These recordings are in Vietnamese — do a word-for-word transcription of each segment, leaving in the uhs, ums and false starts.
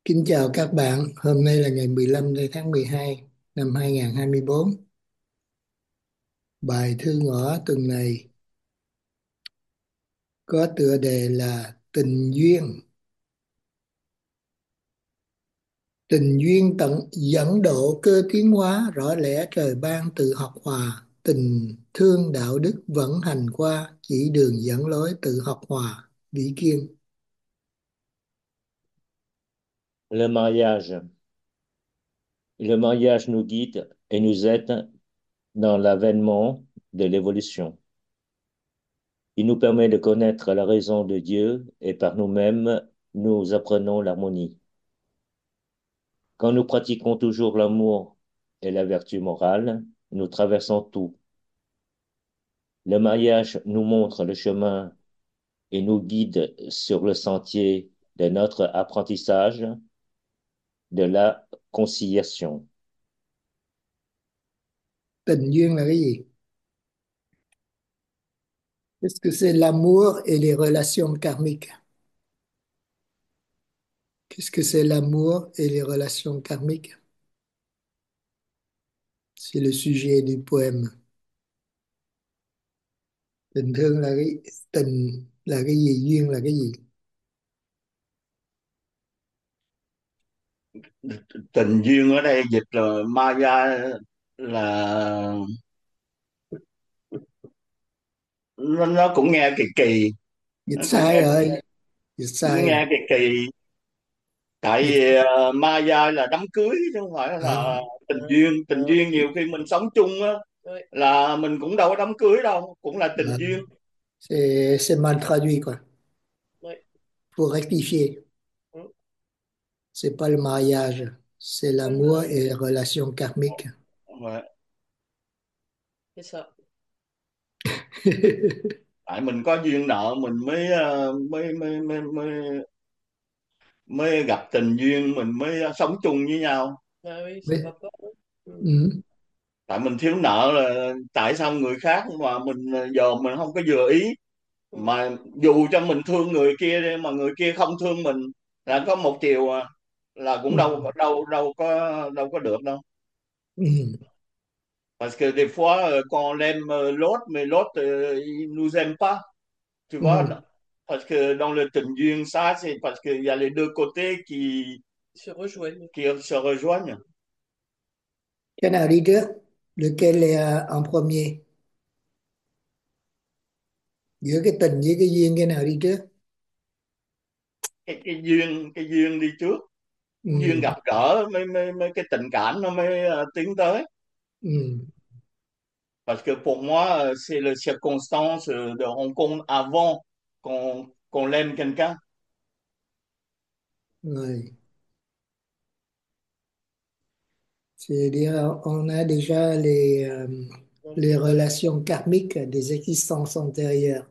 Kính chào các bạn, hôm nay là ngày mười lăm tháng mười hai năm hai nghìn không trăm hai mươi bốn. Bài thư ngõ tuần này có tựa đề là Tình duyên. Tình duyên tận dẫn độ cơ tiến hóa rõ lẽ trời ban tự học hòa. Tình thương đạo đức vẫn hành qua chỉ đường dẫn lối tự học hòa. Vĩ Kiên. Le mariage. Le mariage nous guide et nous aide dans l'avènement de l'évolution. Il nous permet de connaître la raison de Dieu et par nous-mêmes, nous apprenons l'harmonie. Quand nous pratiquons toujours l'amour et la vertu morale, nous traversons tout. Le mariage nous montre le chemin et nous guide sur le sentier de notre apprentissage de la conciliation. Tình duyên là cái gì? Qu'est-ce que c'est l'amour et les relations karmiques? Qu'est-ce que c'est l'amour et les relations karmiques? C'est le sujet du poème. Tình thương là cái tình là cái gì, duyên là cái gì? Tình duyên ở đây dịch là Maya, là nó, nó cũng nghe kỳ kỳ, Dịch nó cũng sai nghe rồi, dịch nó sai rồi. nghe kỳ kỳ tại Dịch vì uh, Maya là đám cưới chứ không phải à, là tình duyên. Tình duyên nhiều khi mình sống chung á, là mình cũng đâu có đám cưới đâu, cũng là tình à, duyên. c'est c'est mal traduit quoi. Faut rectifier. C'est pas le mariage, c'est l'amour et les relations karmiques. Mà tại mình có duyên nợ mình mới ờ, mới mới mới mới mới gặp tình duyên, mình mới sống chung với nhau. Mais- Mhm. Tại mình thiếu nợ là tại sao người khác mà mình giờ mình không có vừa ý, mà dù cho mình thương người kia đi mà người kia không thương mình, là có một chiều à, là cũng đâu có đâu đâu có đâu có được đâu. Mhm. Parce que des fois euh, quand on aime euh, l'autre mais l'autre euh, il nous aime pas, tu vois. Mhm. Parce que dans le tình duyên, ça c'est parce qu'il y a les deux côtés qui qui se rejoignent. Cái nào đi trước? Lequel est euh, en premier? Giữa cái tình với cái duyên cái nào đi trước? Cái cái duyên cái duyên đi trước. Duyên Ừ. gặp gỡ mới mới, mới cái tình cảm nó mới ờ, tiến tới. Ừ. Parce que pour moi, euh, c'est la circonstance euh, de rencontre avant qu'on qu'on aime quelqu'un. Rồi. C'est-à-dire, on a déjà les, euh, les relations karmiques des existences antérieures.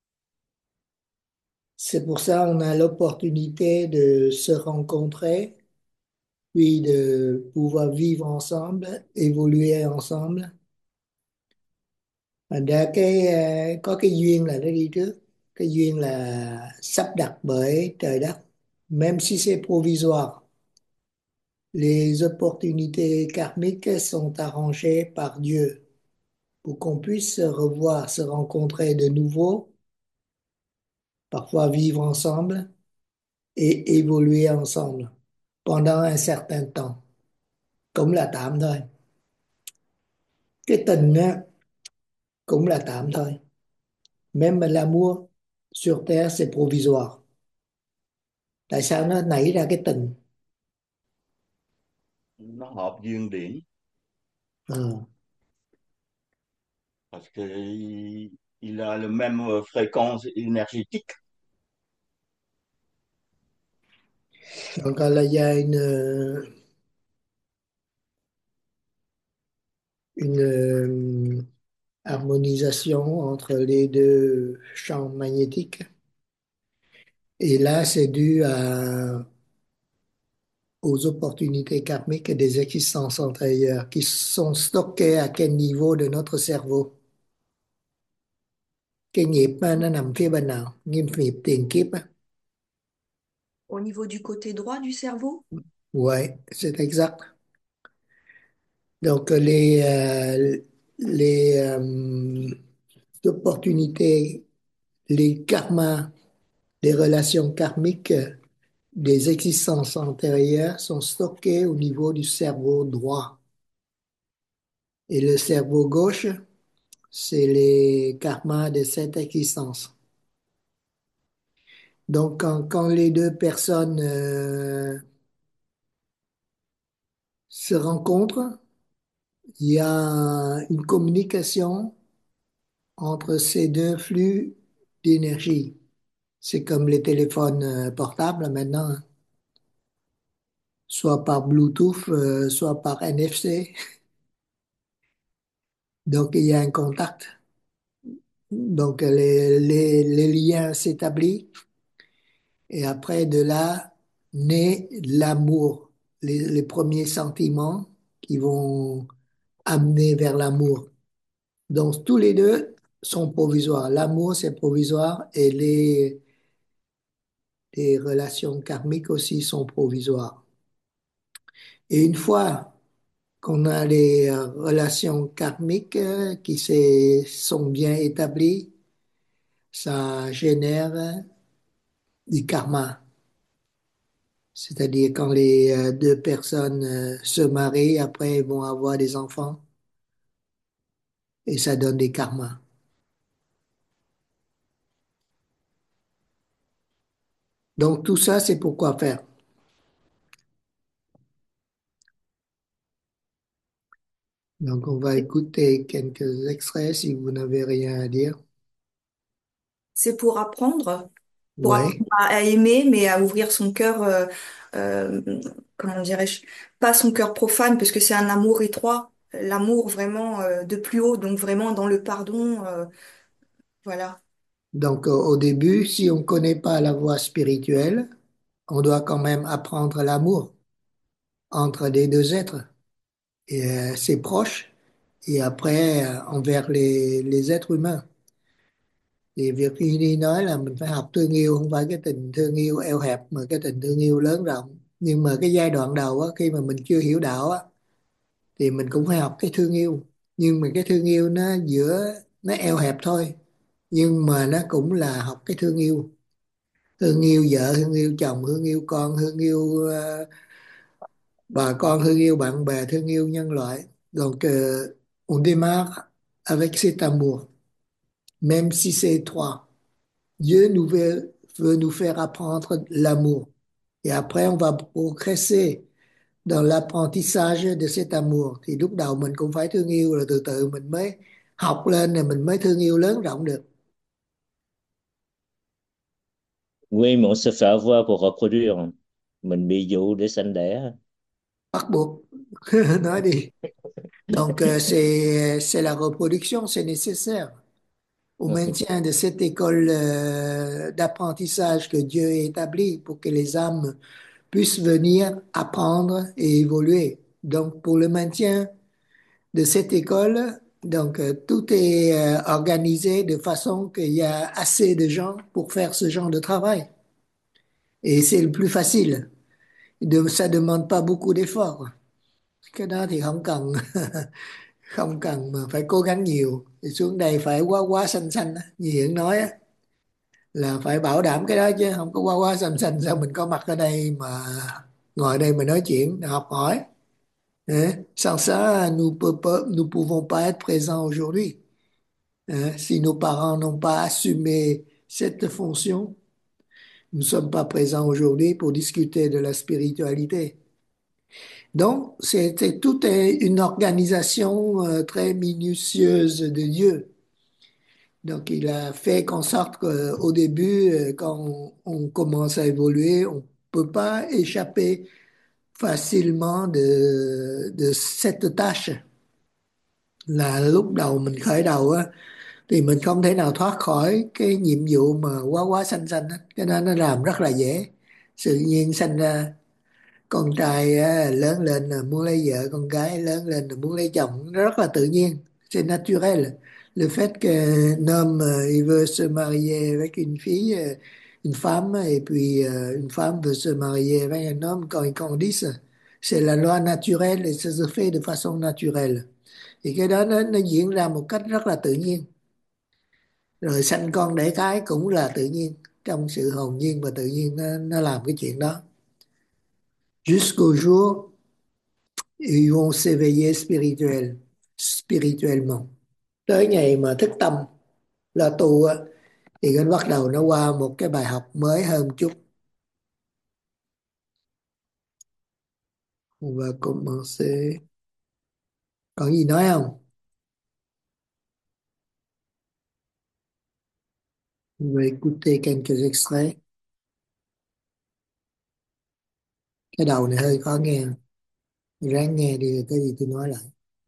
C'est pour ça qu'on a l'opportunité de se rencontrer, puis de pouvoir vivre ensemble, évoluer ensemble. Thành ra cái ờ, có cái duyên là nó đi trước. Cái duyên là sắp đặt bởi trời đất. Même si c'est provisoire, les opportunités karmiques sont arrangées par Dieu pour qu'on puisse se revoir, se rencontrer de nouveau, parfois vivre ensemble et évoluer ensemble pendant un certain temps. Cũng là tạm thôi. Cái tình á, cũng là tạm thôi. Même l'amour sur terre, c'est provisoire. Tại sao nó nảy ra cái tình? Nó hợp duyên điển. Ờ. Parce que il, il a le même euh, fréquence énergétique. Donc là, il y a une, une euh, harmonisation entre les deux champs magnétiques. Et là, c'est dû à, aux opportunités karmiques des existences antérieures qui sont stockées à quel niveau de notre cerveau. Cái nghiệp á, nó nằm phía bên nào? Nghiệp nghiệp tiền kiếp á. au niveau du côté droit du cerveau? Ouais, c'est exact. Donc, les, euh, les euh, opportunités, les karmas, les relations karmiques des existences antérieures sont stockées au niveau du cerveau droit. Et le cerveau gauche, c'est les karmas de cette existence. Donc, quand, quand les deux personnes euh, se rencontrent, il y a une communication entre ces deux flux d'énergie. C'est comme les téléphones euh, portables maintenant, hein. Soit par Bluetooth, euh, soit par N F C. Donc, il y a un contact. Donc, les, les, les liens s'établissent et après, de là, naît l'amour, les, les premiers sentiments qui vont amener vers l'amour. Donc, tous les deux sont provisoires. L'amour, c'est provisoire et les, les relations karmiques aussi sont provisoires. Et une fois qu'on a les euh, relations karmiques euh, qui se- sont bien établies, ça génère du karma. C'est-à-dire quand les euh, deux personnes euh, se marient, après ils vont avoir des enfants et ça donne des karmas. Donc tout ça, c'est pour quoi faire. Donc on va écouter quelques extraits si vous n'avez rien à dire. C'est pour apprendre, pour Ouais. apprendre à aimer, mais à ouvrir son cœur, euh, euh, comment dirais-je, pas son cœur profane, parce que c'est un amour étroit, l'amour vraiment euh, de plus haut, donc vraiment dans le pardon, euh, voilà. Donc au au début, si on ne connaît pas la voie spirituelle, on doit quand même apprendre l'amour entre les deux êtres. Et euh, c'est proche, et après euh, envers les, les êtres humains. Thì việc khi đi nói là mình phải học thương yêu, không phải cái tình thương yêu eo hẹp mà cái tình thương yêu lớn rộng. Nhưng mà cái giai đoạn đầu á, khi mà mình chưa hiểu đạo á, thì mình cũng phải học cái thương yêu. Nhưng mà cái thương yêu nó giữa nó eo hẹp thôi, nhưng mà nó cũng là học cái thương yêu. Thương yêu vợ, thương yêu chồng, thương yêu con, thương yêu ờ, bà con, thương yêu bạn bè, thương yêu nhân loại. Donc, euh, on démarre avec cet amour, même si c'est étroit. Dieu nous veut, veut nous faire apprendre l'amour. Et après, on va progresser dans l'apprentissage de cet amour. Thì lúc đầu mình cũng phải thương yêu, rồi từ từ mình mới học lên, rồi mình mới thương yêu lớn rộng được. Oui, mais on se fait avoir pour reproduire. Mình bị dụ để sanh đẻ. Bắt buộc. Nói đi. Donc, euh, c'est, c'est la reproduction, c'est nécessaire au Ok. maintien de cette école euh, d'apprentissage que Dieu a établie pour que les âmes puissent venir apprendre et évoluer. Donc, pour le maintien de cette école, donc euh, tout est euh, organisé de façon qu'il y a assez de gens pour faire ce genre de travail. Et c'est le plus facile. De, ça demande pas beaucoup d'efforts. Cái đó thì không cần không cần mà phải cố gắng nhiều. Thì xuống đây phải quá quá xanh xanh á, như Hiển nói á, là phải bảo đảm cái đó chứ không có quá quá xanh xanh sao mình có mặt ở đây mà ngồi đây mà nói chuyện học hỏi. Hein? Sans ça, nous peut pas, nous pouvons pas être présents aujourd'hui. Hein? Si nos parents n'ont pas assumé cette fonction, nous ne sommes pas présents aujourd'hui pour discuter de la spiritualité. Donc, c'était toute une organisation euh, très minutieuse de Dieu. Donc, il a fait qu'en sorte qu'au début, euh, quand on, on commence à évoluer, on peut pas échapper facilement de, de cette tâche. Là lúc đầu mình khởi đầu á, thì mình không thể nào thoát khỏi cái nhiệm vụ mà quá quá sanh sanh á. Cho nên nó làm rất là dễ. Tự nhiên sanh ra con trai á, lớn lên là muốn lấy vợ, con gái lớn lên là muốn lấy chồng, nó rất là tự nhiên, c'est naturel. Le fait qu'un homme euh, il veut se marier avec une fille, euh, une femme et puis euh, une femme veut se marier avec un homme quand ils grandissent. C'est la loi naturelle et ça se fait de façon naturelle. Thì cái đó nó, nó diễn ra một cách rất là tự nhiên. Rồi sanh con đẻ cái cũng là tự nhiên. Trong sự hồn nhiên và tự nhiên nó, nó làm cái chuyện đó. Jusqu'au jour où ils vont s'éveiller spirituel, spirituellement. Tới ngày mà thức tâm là tu á, thì nó bắt đầu nó qua một cái bài học mới hơn chút. On va commencer. Còn gì nói không? On va écouter quelques extraits. Cái đầu này hơi khó nghe. Ráng nghe đi, cái gì tôi nói lại.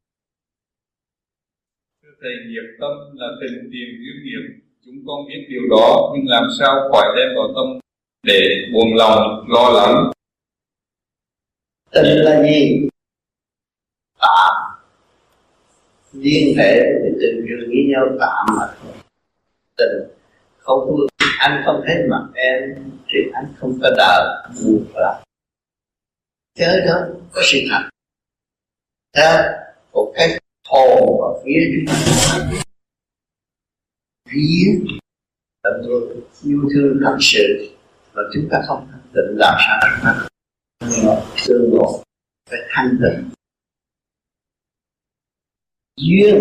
Thưa Thầy, nghiệp tâm là tình tiền giữ nghiệp. Chúng con biết điều đó, nhưng làm sao khỏi đem vào tâm để buông lòng, lo lắng. Tình là gì? Tạm. Liên hệ với tình trường với nhau tạm mà thôi. Tình không thương, anh không thấy mặt em thì anh không có đợi buồn lại. Thế đó có sự thật. Thế một cái hồn và phía chúng ta phía tận người yêu thương thật sự mà chúng ta không thanh tịnh làm sao chúng ta tương ngộ phải thanh tịnh. Duyên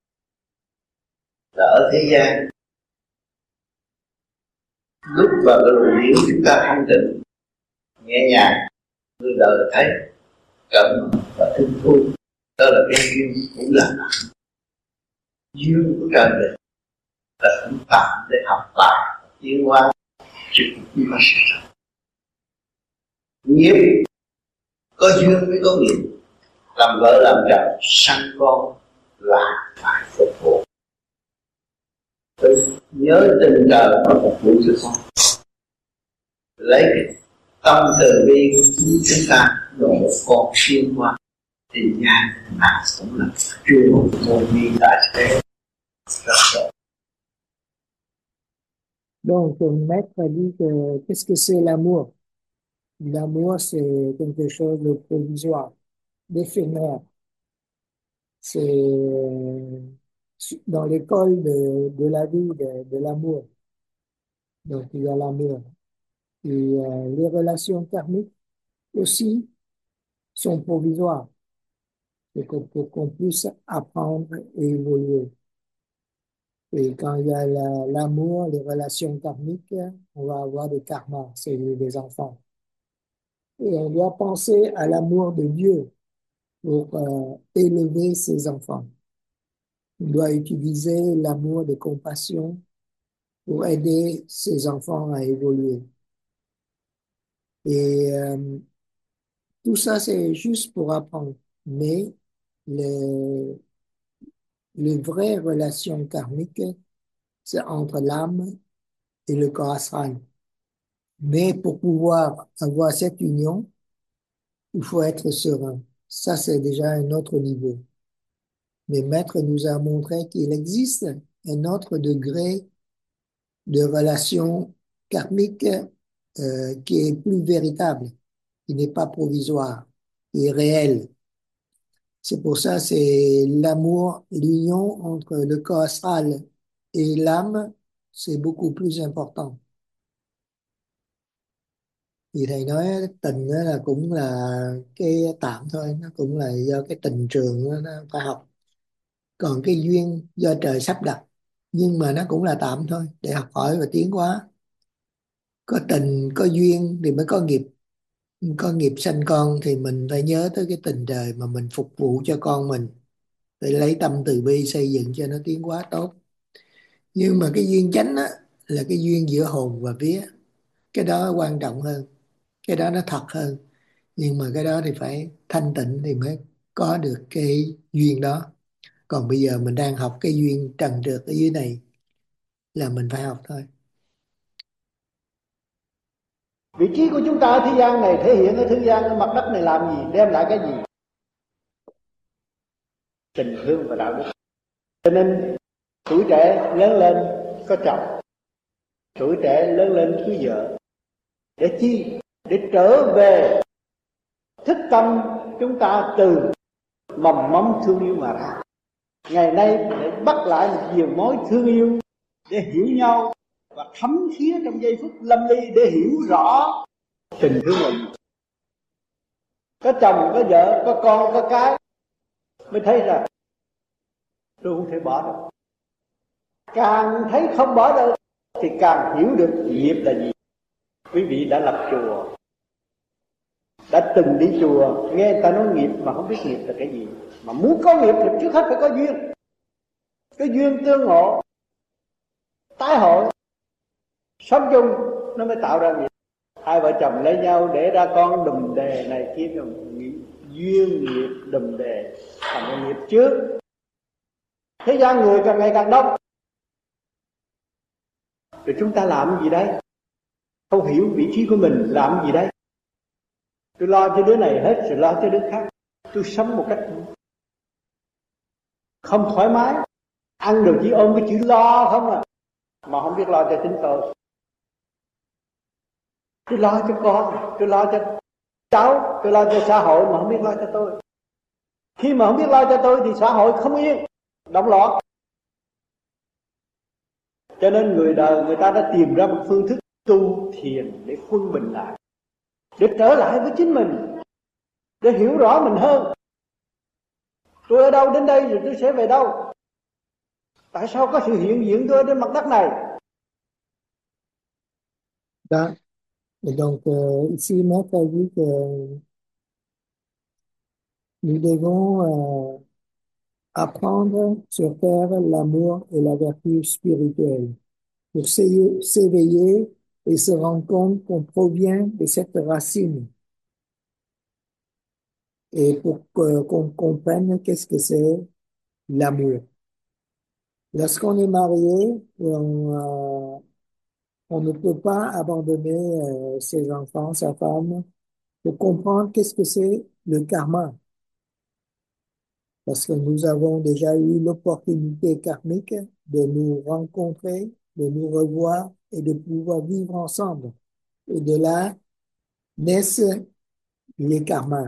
là ở thế gian, lúc vào cái luồng điển chúng ta thanh tịnh nhẹ nhàng, người đời thấy cảm và thương thú, đó là cái duyên cũng là nặng. Duyên của trời đất là cũng tạm để học bài tiến hóa chứ không có sự thật. Nghiệp có duyên mới có nghiệp, làm vợ làm chồng sanh con là phải phục vụ. Tôi nhớ tình trời mà phục vụ cho con, lấy cái tâm từ bi của chúng ta độ con xuyên qua thì nhà nào cũng là chùa vô vi tại thế rất rõ. Donc, mon maître a dit que qu'est-ce que c'est l'amour? L'amour, c'est quelque chose de provisoire, d'éphémère. C'est euh, dans l'école de, de la vie, de, de l'amour. Donc, il y a l'amour. Et euh, les relations karmiques aussi sont provisoires. C'est qu'on- pour qu'on puisse apprendre et évoluer. Et quand il y a la- l'amour, les relations karmiques, on va avoir des karmas, c'est des enfants. Et on doit penser à l'amour de Dieu pour euh, élever ses enfants. On doit utiliser l'amour de compassion pour aider ses enfants à évoluer. Et euh, tout ça, c'est juste pour apprendre. Mais les, les vraies relations karmiques, c'est entre l'âme et le corps astral. Mais pour pouvoir avoir cette union, il faut être serein. Ça, c'est déjà un autre niveau. Mais Maître nous a montré qu'il existe un autre degré de relation karmique euh, qui est plus véritable, qui n'est pas provisoire, qui est réel. C'est pour ça, c'est l'amour, l'union entre le corps astral et l'âme, c'est beaucoup plus important. Thì thầy nói tình đó là cũng là cái tạm thôi, nó cũng là do cái tình trường đó, nó phải học. Còn cái duyên do trời sắp đặt, nhưng mà nó cũng là tạm thôi, để học hỏi và tiến hóa. Có tình, có duyên thì mới có nghiệp. Có nghiệp sanh con thì mình phải nhớ tới cái tình trời mà mình phục vụ cho con mình. Phải lấy tâm từ bi xây dựng cho nó tiến hóa tốt. Nhưng mà cái duyên chánh á, là cái duyên giữa hồn và vía. Cái đó quan trọng hơn. Cái đó nó thật hơn. Nhưng mà cái đó thì phải thanh tịnh thì mới có được cái duyên đó. Còn bây giờ mình đang học cái duyên trần trượt ở dưới này là mình phải học thôi. Vị trí của chúng ta ở thế gian này thể hiện ở thế gian, ở mặt đất này làm gì, đem lại cái gì? Tình thương và đạo đức. Cho nên tuổi trẻ lớn lên có chồng, tuổi trẻ lớn lên cưới vợ. Để chi? Để trở về thức tâm chúng ta từ mầm móng thương yêu mà ra. Ngày nay để bắt lại một nhiều mối thương yêu, để hiểu nhau và thấm thía trong giây phút lâm ly, để hiểu rõ tình thương mình. Có chồng, có vợ, có con, có cái mới thấy rằng tôi không thể bỏ được. Càng thấy không bỏ được thì càng hiểu được nghiệp là gì. Quý vị đã lập chùa, đã từng đi chùa, nghe người ta nói nghiệp mà không biết nghiệp là cái gì. Mà muốn có nghiệp thì trước hết phải có duyên. Cái duyên tương ngộ, tái hội, sống chung nó mới tạo ra nghiệp. Hai vợ chồng lấy nhau để ra con đùm đề này kia, duyên nghiệp đùm đề thành nghiệp trước. Thế gian người càng ngày càng đông, rồi chúng ta làm gì đấy? Không hiểu vị trí của mình, làm gì đấy? Tôi lo cho đứa này hết rồi lo cho đứa khác. Tôi sống một cách không thoải mái, ăn được chỉ ôm cái chữ lo không à, mà không biết lo cho chính tôi. Tôi lo cho con, tôi lo cho cháu, tôi lo cho xã hội mà không biết lo cho tôi. Khi mà không biết lo cho tôi thì xã hội không yên, động loạn. Cho nên người đời người ta đã tìm ra một phương thức tu thiền để quân bình lại, để trở lại với chính mình, để hiểu rõ mình hơn. Tôi ở đâu đến đây rồi tôi sẽ về đâu? Tại sao có sự hiện diện tôi trên mặt đất này? Đó. Et donc, euh, ici, Maître a dit que nous devons euh, apprendre sur terre l'amour et la vertu spirituelle pour s'é- s'éveiller et se rendre compte qu'on provient de cette racine et pour que- qu'on comprenne qu'est-ce que c'est l'amour. Lorsqu'on est marié, on, euh, on ne peut pas abandonner euh, ses enfants, sa femme, pour comprendre qu'est-ce que c'est le karma. Parce que nous avons déjà eu l'opportunité karmique de nous rencontrer, de nous revoir et de pouvoir vivre ensemble. Et de là naissent les karmas.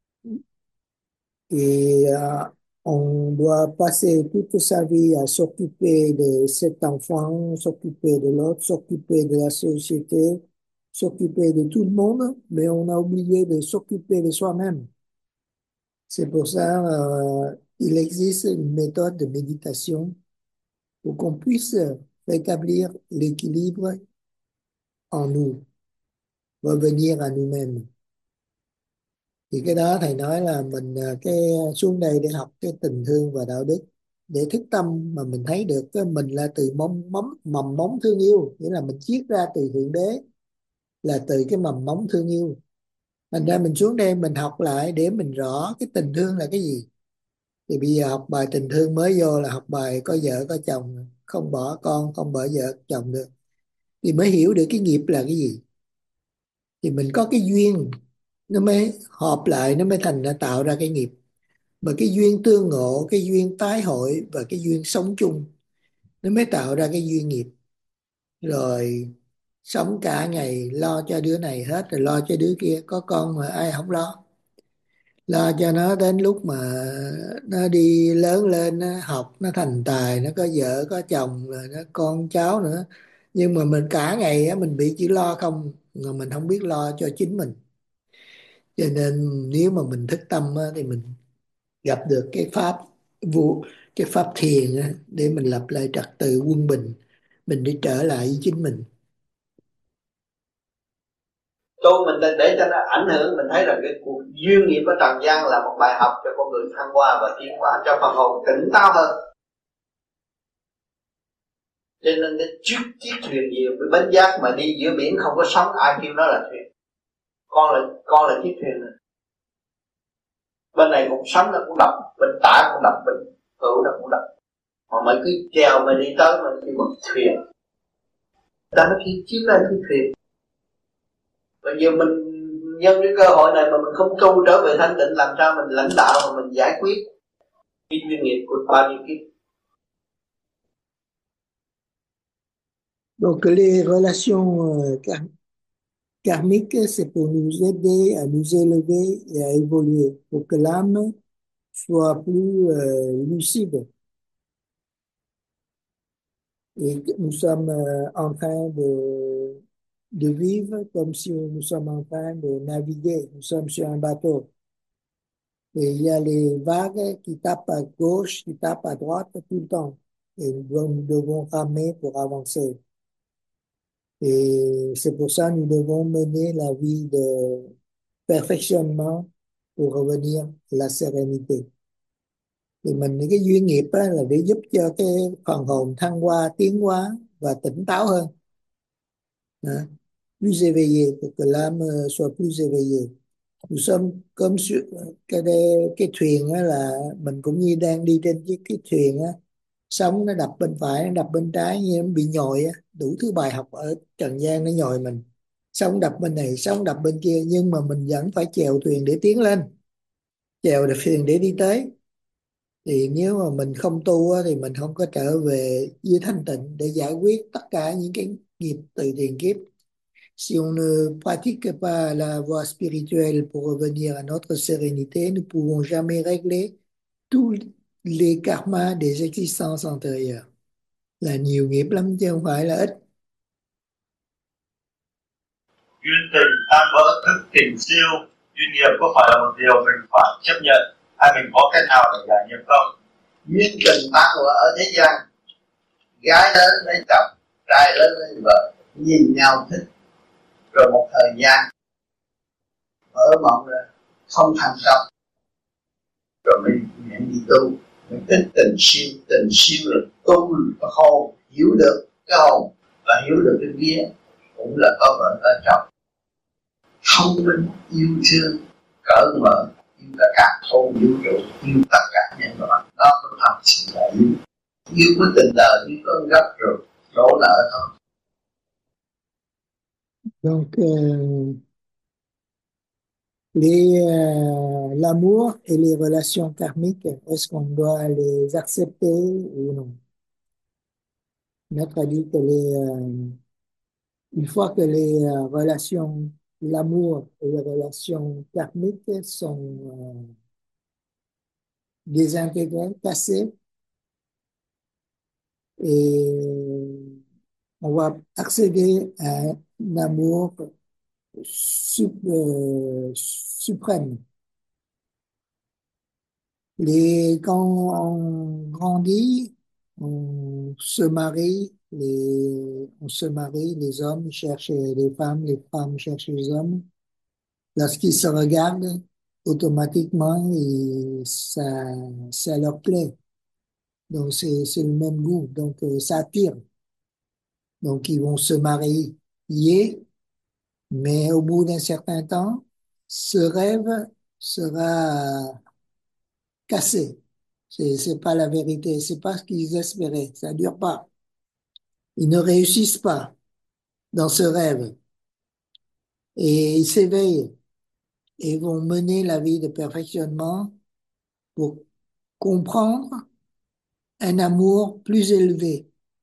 Et euh, on doit passer toute sa vie à s'occuper de cet enfant, s'occuper de l'autre, s'occuper de la société, s'occuper de tout le monde, mais on a oublié de s'occuper de soi-même. C'est pour ça euh, il existe une méthode de méditation pour qu'on puisse rétablir l'équilibre en nous, revenir à nous-mêmes. Thì cái đó thầy nói là mình à, cái xuống đây để học cái tình thương và đạo đức, để thức tâm mà mình thấy được cái mình là từ mong móng mầm móng thương yêu, nghĩa là mình chiết ra từ Thượng Đế, là từ cái mầm móng thương yêu. Thành ra mình xuống đây mình học lại để mình rõ cái tình thương là cái gì. Thì bây giờ học bài tình thương mới vô là học bài có vợ có chồng, không bỏ con, không bỏ vợ chồng được, thì mới hiểu được cái nghiệp là cái gì. Thì mình có cái duyên nó mới hợp lại, nó mới thành ra tạo ra cái nghiệp. Mà cái duyên tương ngộ, cái duyên tái hội và cái duyên sống chung nó mới tạo ra cái duyên nghiệp. Rồi sống cả ngày lo cho đứa này hết, rồi lo cho đứa kia, có con mà ai không lo. Lo cho nó đến lúc mà nó đi lớn lên, nó học, nó thành tài, nó có vợ có chồng, rồi nó con cháu nữa. Nhưng mà mình cả ngày á, mình bị chỉ lo không, mà mình không biết lo cho chính mình. Cho nên nếu mà mình thức tâm á, thì mình gặp được cái pháp vô, cái pháp thiền á, để mình lập lại trật tự quân bình, mình đi trở lại với chính mình. Tu mình để cho nó ảnh hưởng, mình thấy rằng cái cuộc duyên nghiệp ở trần gian là một bài học cho con người thăng hoa và tiến hóa, cho phần hồn tỉnh táo hơn. Cho nên cái chiếc chiếc thuyền nhiều với bến giác mà đi giữa biển không có sóng, ai kêu nó là thuyền. Con là con là chiếc thuyền này. Bên này cũng sóng nó cũng đập, bên tả cũng đập, bên hữu nó cũng đập. Mà mày cứ trèo mà đi tới mà đi một thuyền. Ta nói khi chiếc này chiếc thuyền. Bây giờ mình nhân cái cơ hội này mà mình không tu trở về thanh tịnh, làm sao mình lãnh đạo mà mình giải quyết cái duyên nghiệp của bao nhiêu kiếp. Donc les relations euh, kar- karmiques, c'est pour nous aider à nous élever et à évoluer, pour que l'âme soit plus euh, lucide. Et que nous sommes euh, en train de, de vivre comme si nous sommes en train de naviguer. Nous sommes sur un bateau. Et il y a les vagues qui tapent à gauche, qui tapent à droite tout le temps. Et nous devons, nous devons ramer pour avancer. Et c'est pour ça que nous devons mener la vie de perfectionnement pour revenir à la sérénité. Thì mình cái duyên nghiệp á, là để giúp cho cái phần hồn thăng hoa, tiến hóa và tỉnh táo hơn. Đó. Plus éveillé, pour que l'âme soit plus éveillée. Nous sommes comme sur cái cái thuyền á, là mình cũng như đang đi trên chiếc cái thuyền á, sóng nó đập bên phải, nó đập bên trái, như nó bị nhồi á, đủ thứ bài học ở trần gian nó nhồi mình, sóng đập bên này, sóng đập bên kia, nhưng mà mình vẫn phải chèo thuyền để tiến lên, chèo được thuyền để đi tới. Thì nếu mà mình không tu á, thì mình không có trở về với thanh tịnh để giải quyết tất cả những cái nghiệp từ tiền kiếp. Si on ne pratique pas la voie spirituelle pour revenir à notre sérénité, nous ne pouvons jamais régler tous les karmas des existences antérieures. Là nhiều nghiệp lắm chứ không phải là ít. Duyên tình tan vỡ thức tình siêu, duyên nghiệp có phải là một điều mình phải chấp nhận hay mình có cách nào để giải nghiệp không? Duyên tình tan vỡ ở thế gian, gái lớn lấy chồng, trai lớn lấy vợ, nhìn nhau thích, rồi một thời gian vỡ mộng ra không thành công, rồi mình nhận đi tu, mình thích tình siêu, tình siêu là tu và hồn, hiểu được cái hồn và hiểu được cái vía, cũng là có vợ có chồng, thông minh, yêu thương, cởi mở, yêu tất cả không vũ trụ, yêu tất cả nhân loại, đó là thật sự là yêu. Yêu với tình đời như con gấp rồi đổ nợ thôi. Donc euh, les euh, l'amour et les relations karmiques, est-ce qu'on doit les accepter ou non? Maître a dit que les euh, une fois que les euh, relations, l'amour et les relations karmiques sont euh, désintégrées, cassées, et on va accéder à un amour sup- euh, suprême. Les, quand on grandit, on se marie, les, on se marie, les hommes cherchent les femmes, les femmes cherchent les hommes. Lorsqu'ils se regardent, automatiquement, ils- ça, ça leur plaît. Donc, c'est, c'est le même goût. Donc, euh, ça attire. Donc, ils vont se marier. Mais au bout d'un certain temps, ce rêve sera cassé. C'est, c'est pas la vérité. C'est pas ce qu'ils espéraient. Ça dure pas. Ils ne réussissent pas dans ce rêve. Et ils s'éveillent et vont mener la vie de perfectionnement pour comprendre un amour plus élevé.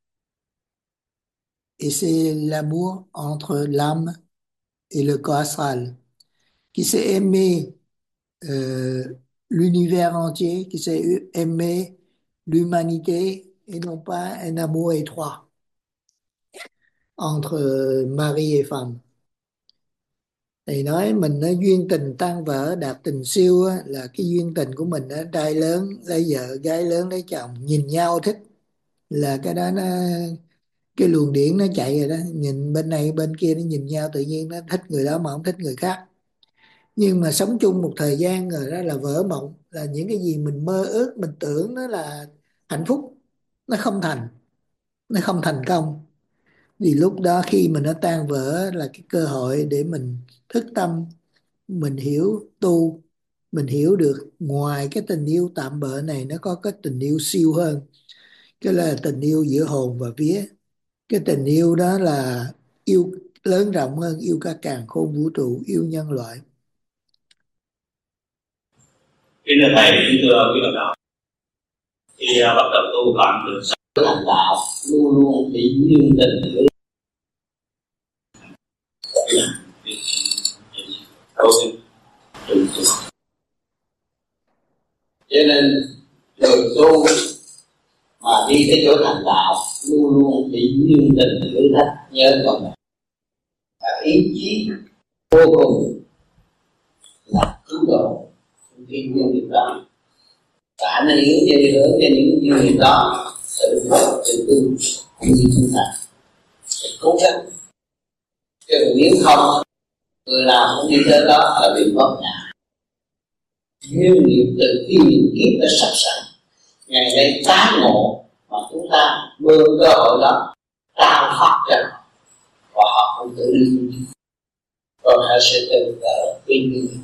Et c'est l'amour entre l'âme et le corps astral, qui s'est aimé euh, l'univers entier, qui s'est aimé l'humanité et non pas un amour étroit entre euh, mari et femme. Thì nói mình nói duyên tình tan vỡ đạt tình siêu á, là cái duyên tình của mình á, trai lớn lấy vợ, gái lớn lấy chồng, nhìn nhau thích, là cái đó nó, cái luồng điển nó chạy rồi đó, nhìn bên này bên kia nó nhìn nhau tự nhiên nó thích người đó mà không thích người khác. Nhưng mà sống chung một thời gian rồi đó là vỡ mộng, là những cái gì mình mơ ước, mình tưởng nó là hạnh phúc, nó không thành, nó không thành công. Thì lúc đó khi mà nó tan vỡ là cái cơ hội để mình thức tâm, mình hiểu tu, mình hiểu được ngoài cái tình yêu tạm bợ này nó có cái tình yêu siêu hơn, cái là tình yêu giữa hồn và vía. Cái tình yêu đó là yêu lớn rộng hơn, yêu cả càn khôn vũ trụ, yêu nhân loại. Kính thưa thầy, kính thưa quý đồng đạo, khi bắt đầu tu phạm được thành đạo luôn luôn bị duyên tình Đầu tiên từ từ. Cho nên người tu mà đi tới chỗ thành đạo luôn luôn bị duyên tình thử thách, nhớ còn là ý chí vô cùng là cứu độ khi duyên nghiệp đó, và ảnh hưởng cho đi hướng cho những duyên nghiệp đó tự tự tu cũng như chúng ta phải cố gắng, chứ nếu không người nào cũng đi tới đó là bị mất nhà. Duyên nghiệp từ khi những kiếp đã sắp sẵn, ngày nay tái ngộ mà chúng ta mượn cơ hội đó trao phát cho họ, và họ không tự đi, còn họ sẽ tự đỡ vinh dự.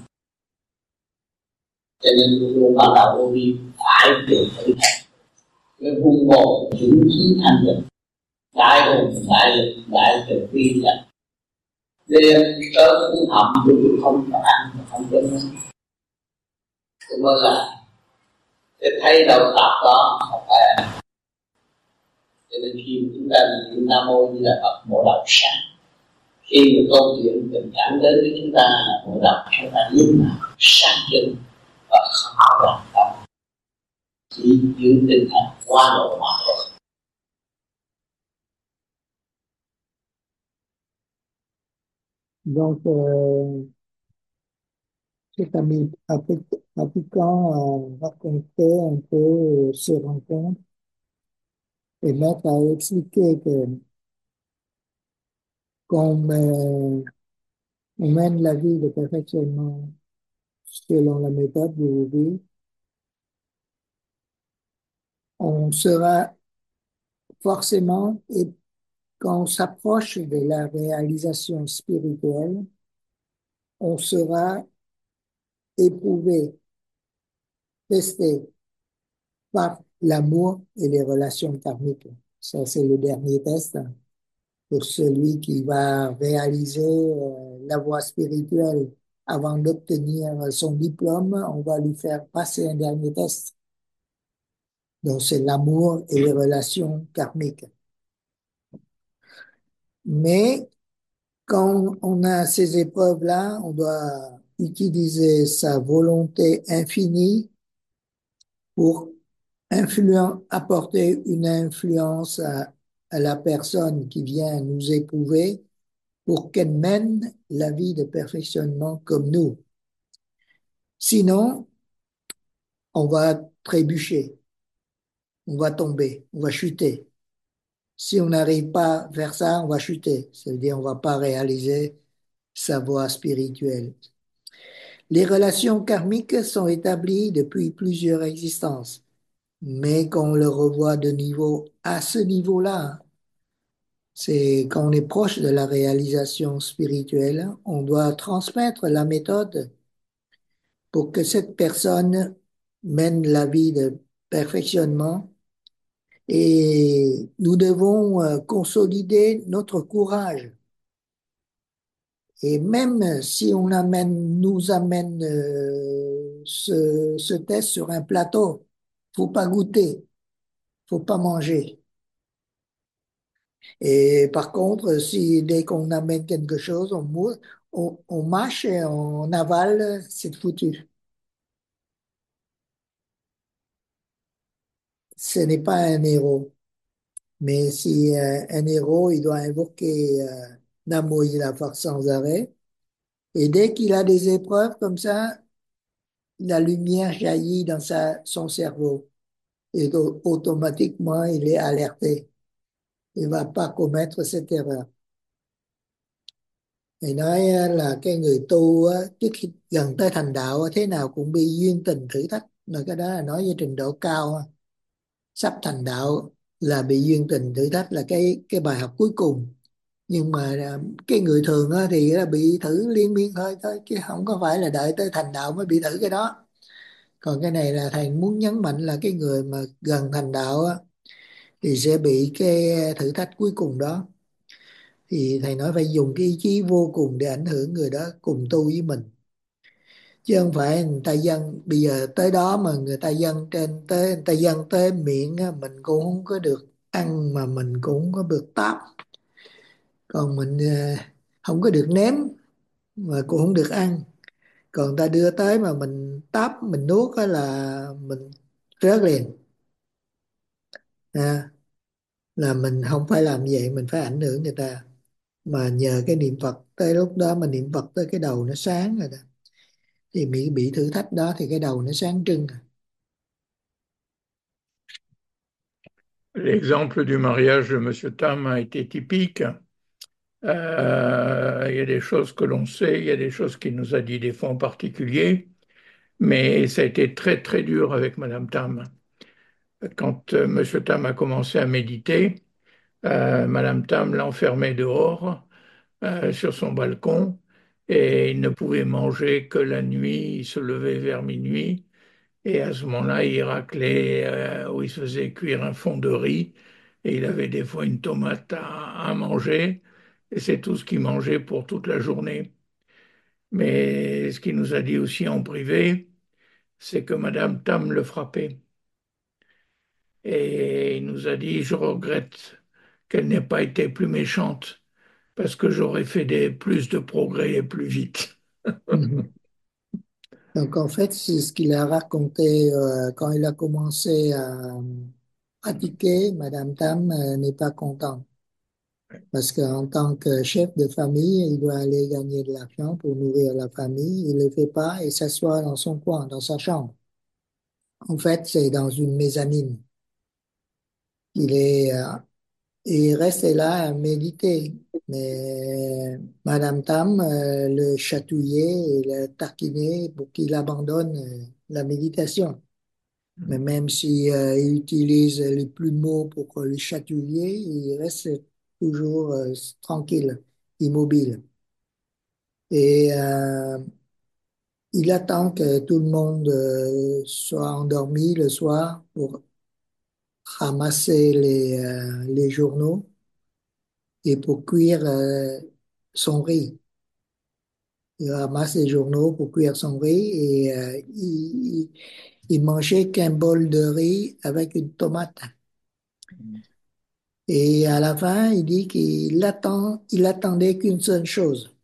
Cho nên luôn luôn ban đầu vô vi phải được thử thách với hung bồn dũng khí thanh tịnh, đại hùng đại lực đại từ bi là đêm tới cũng hầm cũng không có ăn không có uống, thì mới là để thấy đầu tập đó không phải ăn. Cho nên khi mà chúng ta niệm Nam Mô như là Phật Bộ Đầu sáng, khi mà câu chuyện tình cảm đến với chúng ta là Bộ Đầu, chúng ta lúc nào sáng chân và không có làm tâm, chỉ giữ tinh thần qua độ mà thôi. Donc, euh, cet ami Africain euh, racontait un peu euh, ses rencontres et Maître a expliqué que quand on, met- on mène la vie de perfectionnement selon la méthode du Wudi, on sera forcément, et quand on s'approche de la réalisation spirituelle, on sera éprouvé, testé par l'amour et les relations karmiques. Ça, c'est le dernier test pour celui qui va réaliser euh, la voie spirituelle. Avant d'obtenir son diplôme, on va lui faire passer un dernier test. Donc, c'est l'amour et les relations karmiques. Mais quand on a ces épreuves-là, on doit utiliser sa volonté infinie pour influen- apporter une influence à, à la personne qui vient nous éprouver pour qu'elle mène la vie de perfectionnement comme nous. Sinon, on va trébucher, on va tomber, on va chuter. Si on n'arrive pas à faire ça, on va chuter. C'est-à-dire, on va pas réaliser sa voie spirituelle. Les relations karmiques sont établies depuis plusieurs existences. Mais quand on le revoit de niveau à ce niveau-là, c'est quand on est proche de la réalisation spirituelle, on doit transmettre la méthode pour que cette personne mène la vie de perfectionnement, et nous devons euh, consolider notre courage. Et même si on amène, nous amène euh, ce, ce test sur un plateau, faut pas goûter, faut pas manger. Et par contre, si dès qu'on amène quelque chose, on, mou- on, on mâche et on avale, c'est foutu. Ce n'est pas un héros. Mais si euh, un héros, il doit invoquer euh, Namo la force sans arrêt, et dès qu'il a des épreuves comme ça, la lumière jaillit dans sa, son cerveau. Et au- automatiquement, il est alerté. Il va pas commettre cette erreur. Thầy nói á, là cái người tu á, trước khi gần tới thành đạo á, thế nào cũng bị duyên tình thử thách. Mà cái đó là nói về trình độ cao á. Sắp thành đạo là bị duyên tình thử thách là cái cái bài học cuối cùng. Nhưng mà à, cái người thường á, thì là bị thử liên miên thôi thôi, chứ không có phải là đợi tới thành đạo mới bị thử cái đó. Còn cái này là thầy muốn nhấn mạnh là cái người mà gần thành đạo á, thì sẽ bị cái thử thách cuối cùng đó. Thì thầy nói phải dùng cái ý chí vô cùng để ảnh hưởng người đó cùng tu với mình, chứ không phải người ta dâng bây giờ tới đó mà người ta dâng trên tới người ta dâng tới miệng á, mình cũng không có được ăn mà mình cũng không có được táp. Còn mình không có được nếm mà cũng không được ăn. Còn người ta đưa tới mà mình táp mình nuốt á là mình rớt liền. À, là mình không phải làm vậy, mình phải ảnh hưởng người ta. Mà nhờ cái niệm Phật, tới lúc đó mà niệm Phật tới cái đầu nó sáng rồi đó, thì bị bị thử thách đó thì cái đầu nó sáng trưng rồi. L'exemple du mariage de Monsieur Tam a été typique. Euh, il y a des choses que l'on sait, il y a des choses qu'il nous a dit des fois en particulier, mais ça a été très très dur avec Madame Tam. Quand euh, Monsieur Tam a commencé à méditer, euh, Madame Tam l'enfermait dehors euh, sur son balcon et il ne pouvait manger que la nuit. Il se levait vers minuit et à ce moment-là, il raclait euh, ou il se faisait cuire un fond de riz et il avait des fois une tomate à, à manger et c'est tout ce qu'il mangeait pour toute la journée. Mais ce qu'il nous a dit aussi en privé, c'est que Madame Tam le frappait. Et il nous a dit, je regrette qu'elle n'ait pas été plus méchante parce que j'aurais fait des, plus de progrès et plus vite. Mhm. Donc en fait, c'est ce qu'il a raconté euh, quand il a commencé à pratiquer. Madame Tam euh, n'est pas contente parce qu'en tant que chef de famille, il doit aller gagner de l'argent pour nourrir la famille. Il ne le fait pas et s'assoit dans son coin, dans sa chambre. En fait, c'est dans une mezzanine. Il est euh, Et il restait là à méditer. Mais Madame Tam euh, le chatouillait et le taquinait pour qu'il abandonne euh, la méditation. Mais même si euh, il utilise les plus de mots pour le chatouiller, il reste toujours euh, tranquille, immobile. Et euh, il attend que tout le monde euh, soit endormi le soir pour ramasser les, euh, les journaux et pour cuire euh, son riz. Il ramasse les journaux pour cuire son riz et euh, il, il mangeait qu'un bol de riz avec une tomate. Et à la fin, il dit qu'il attend, il attendait qu'une seule chose,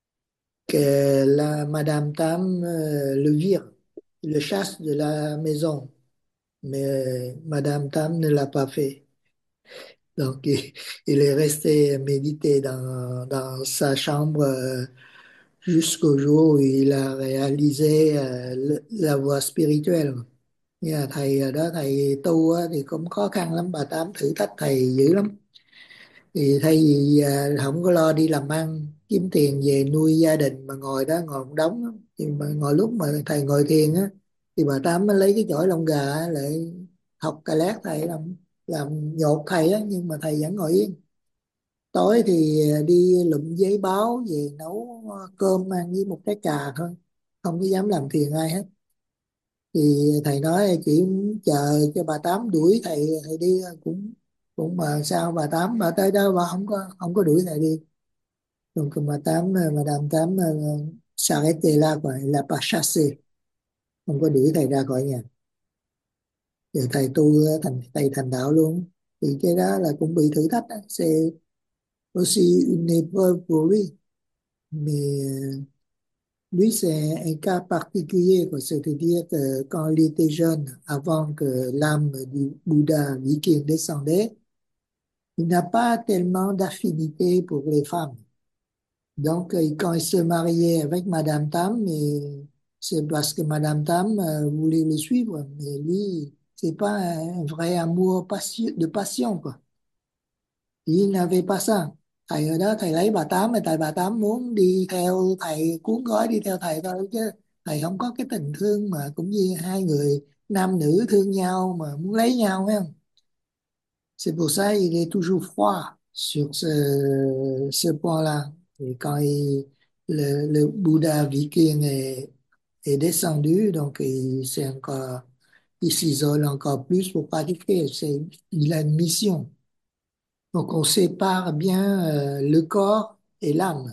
que la Madame Tam euh, le vire, le chasse de la maison. Mais euh, Madame Tam ne l'a pas fait. Donc, il, il est resté méditer dans, dans sa chambre euh, jusqu'au jour où il a réalisé euh, le- la voie spirituelle. Như là thầy ở đó thầy tu á, thì cũng khó khăn lắm, bà Tám thử thách thầy dữ lắm. Thì thay vì à, không có lo đi làm ăn kiếm tiền về nuôi gia đình mà ngồi đó ngồi một đống á, thì mà ngồi lúc mà thầy ngồi thiền á thì bà Tám mới lấy cái chổi lông gà á, lại học cà lét thầy làm làm nhột thầy á, nhưng mà thầy vẫn ngồi yên. Tối thì à, đi lụm giấy báo về nấu à, cơm ăn với một cái cà thôi, không có dám làm phiền ai hết. Thì thầy nói chỉ chờ cho bà Tám đuổi thầy thầy đi cũng cũng mà sao bà Tám bà tới đó bà không có không có đuổi thầy đi. Donc bà Tám Madame Tám uh, s'arrêtait là quoi, elle l'a pas chassé, không có đuổi thầy ra khỏi nhà. Giờ thầy tu thành thầy thành đạo luôn. Thì cái đó là cũng bị thử thách đó. C'est aussi une épreuve pour lui. Mais euh, lui, c'est un cas particulier, quoi. C'est-à-dire que quand il était jeune, avant que l'âme du Bouddha viking descendait, il n'a pas tellement d'affinité pour les femmes. Donc, euh, quand il se mariait avec Madame Tam, et c'est parce que Madame Tam euh, voulait le suivre, mais lui, c'est pas un vrai amour passion, de passion, quoi. Il n'avait pas ça. Thầy ở đó thầy lấy bà Tám là tại bà Tám muốn đi theo thầy, cuốn gói đi theo thầy thôi, chứ thầy không có cái tình thương mà cũng như hai người nam nữ thương nhau mà muốn lấy nhau, phải không? C'est pour ça il est toujours froid sur ce, ce point-là. Et quand il, le, le Bouddha viking est, est descendu, donc il s'est encore, il s'isole encore plus pour pratiquer. C'est, il a une mission. Donc on sépare bien euh, le corps et l'âme.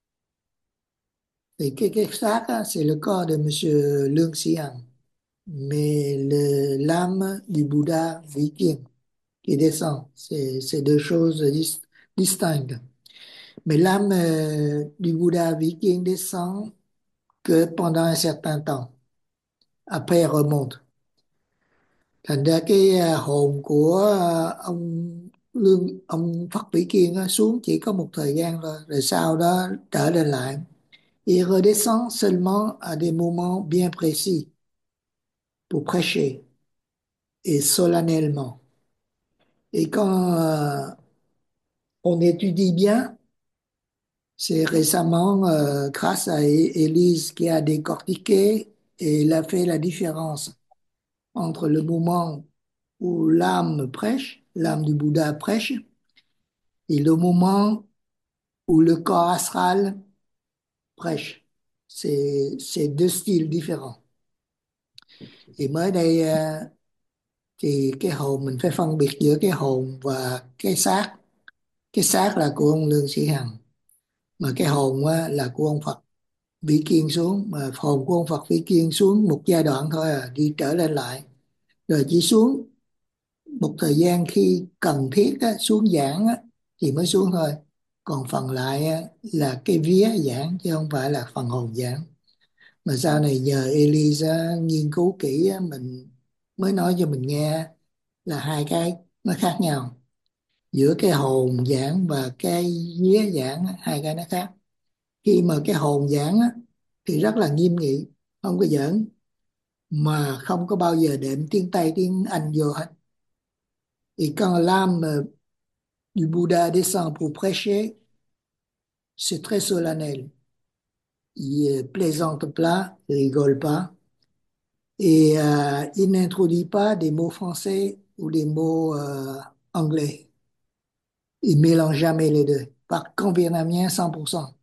Et que, que ça, là, c'est le corps de Monsieur Lung Xian, mais le, l'âme du Bouddha viking qui descend, c'est, c'est deux choses dis- distinctes. Mais l'âme euh, du Bouddha viking descend que pendant un certain temps. Après, elle remonte. Thành ra cái à, hồn của à, ông Lương ông Phật Vĩ Kiên á, xuống chỉ có một thời gian thôi, rồi sau đó trở lên lại. Il redescend seulement à des moments bien précis pour prêcher et solennellement. Et quand euh, on étudie bien, c'est récemment euh, grâce à É- Élise qui a décortiqué et il a fait la différence entre le moment où l'âme prêche, l'âme du Bouddha prêche, et le moment où le corps astral prêche. C'est c'est deux styles différents. Thì mới đây ờ, thì cái hồn mình phải phân biệt giữa cái hồn và cái xác. Cái xác là của ông Lương Sĩ Hằng, mà cái hồn á, là của ông Phật Vĩ Kiên xuống, mà hồn của ông Phật Vĩ Kiên xuống một giai đoạn thôi à, đi trở lên lại, rồi chỉ xuống một thời gian khi cần thiết á, xuống giảng á, thì mới xuống thôi. Còn phần lại á, là cái vía giảng chứ không phải là phần hồn giảng. Mà sau này nhờ Elisa nghiên cứu kỹ á, mình mới nói cho mình nghe là hai cái nó khác nhau. Giữa cái hồn giảng và cái vía giảng á, hai cái nó khác. Khi mà cái hồn giảng á, thì rất là nghiêm nghị, không có giỡn, mà không có bao giờ đệm tiếng Tây tiếng Anh vô hết. Et quand l'âme du Bouddha descend pour prêcher, c'est très solennel. Il plaisante pas, il rigole pas. Et euh, il n'introduit pas des mots français ou des mots euh, anglais. Il mélange jamais les deux. Par contre, vietnamien, cent pour cent.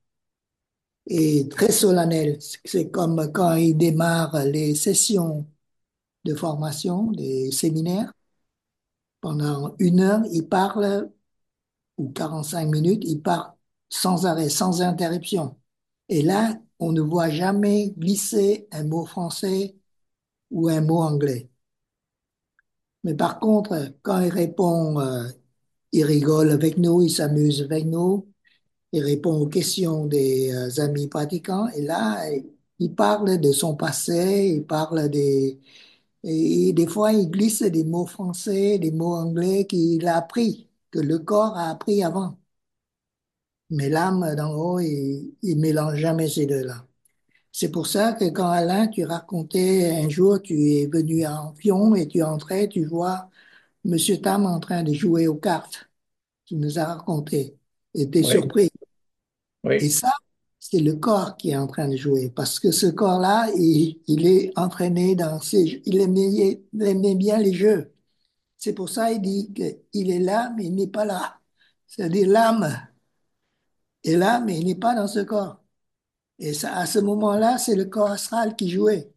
Et très solennel. C'est comme quand il démarre les sessions de formation, des séminaires. Pendant une heure, il parle, ou quarante-cinq minutes, il parle sans arrêt, sans interruption. Et là, on ne voit jamais glisser un mot français ou un mot anglais. Mais par contre, quand il répond, euh, il rigole avec nous, il s'amuse avec nous, il répond aux questions des euh, amis pratiquants, et là, il parle de son passé, il parle des... Et, et des fois, il glisse des mots français, des mots anglais qu'il a appris, que le corps a appris avant. Mais l'âme d'en haut, il, il mélange jamais ces deux-là. C'est pour ça que quand Alain, tu racontais un jour, tu es venu en Pion et tu entrais, tu vois Monsieur Tam en train de jouer aux cartes. Tu nous as raconté. Et t'es Oui, surpris. Et oui, ça, c'est le corps qui est en train de jouer. Parce que ce corps-là, il, il est entraîné dans ses, il aimait, il aimait bien les jeux. C'est pour ça qu'il dit qu'il est là, mais il n'est pas là. C'est-à-dire l'âme est là, mais il n'est pas dans ce corps. Et ça, à ce moment-là, c'est le corps astral qui jouait.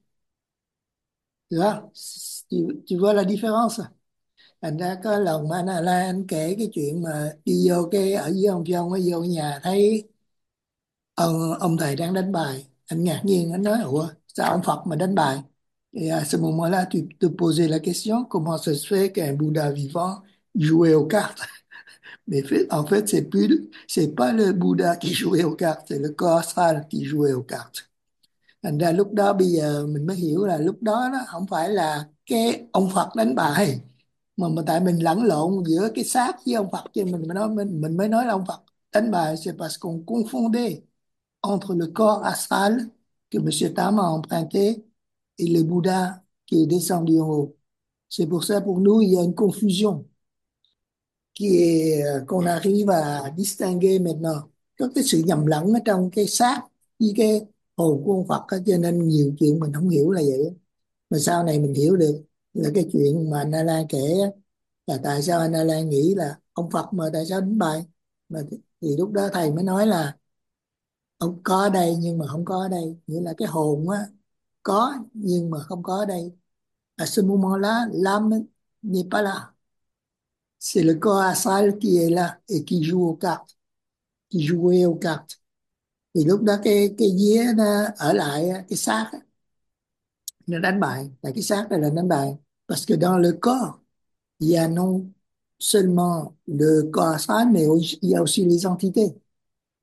Tu vois, tu, tu vois la différence. Thành ra có lần mà anh Alain anh kể cái chuyện mà đi vô cái ở với ông Phong, mới vô nhà thấy ông, ông thầy đang đánh bài. Anh ngạc nhiên, anh nói: ủa sao ông Phật mà đánh bài? Et à ce moment-là, tu te posais la question: comment ça se fait qu'un Bouddha vivant jouait aux cartes? Mais fait- en fait, c'est plus, c'est pas le Bouddha qui jouait aux cartes, c'est le corps astral qui jouait aux cartes. Thành ra lúc đó bây giờ mình mới hiểu là lúc đó đó không phải là cái ông Phật đánh bài, mà mà tại mình lẫn lộn giữa cái xác với ông Phật, cho mình mới nói mình, mình mới nói là ông Phật đánh bài. C'est parce qu'on confondait entre le corps astral que Monsieur Tam a emprunté et le Bouddha qui est descendu en haut. C'est pour ça, pour nous, il y a une confusion qui est euh, qu'on arrive à distinguer maintenant. Có cái sự nhầm lẫn ở trong cái xác với cái hồn của ông Phật á, cho nên nhiều chuyện mình không hiểu là vậy á. Mà sau này mình hiểu được là cái chuyện mà anh A Lan kể á, là tại sao anh A Lan nghĩ là ông Phật mà tại sao đánh bài. Mà thì lúc đó thầy mới nói là ông có ở đây nhưng mà không có ở đây, nghĩa là cái hồn á có nhưng mà không có ở đây. À ce moment-là, l'âme n'est pas là. C'est le corps astral qui est là et qui joue aux cartes, qui jouait aux cartes. Thì lúc đó cái cái vía nó ở lại á, cái xác á, nó đánh bài, tại cái xác này là đánh bài. Parce que dans le corps, il y a non seulement le corps astral, mais il y a aussi les entités.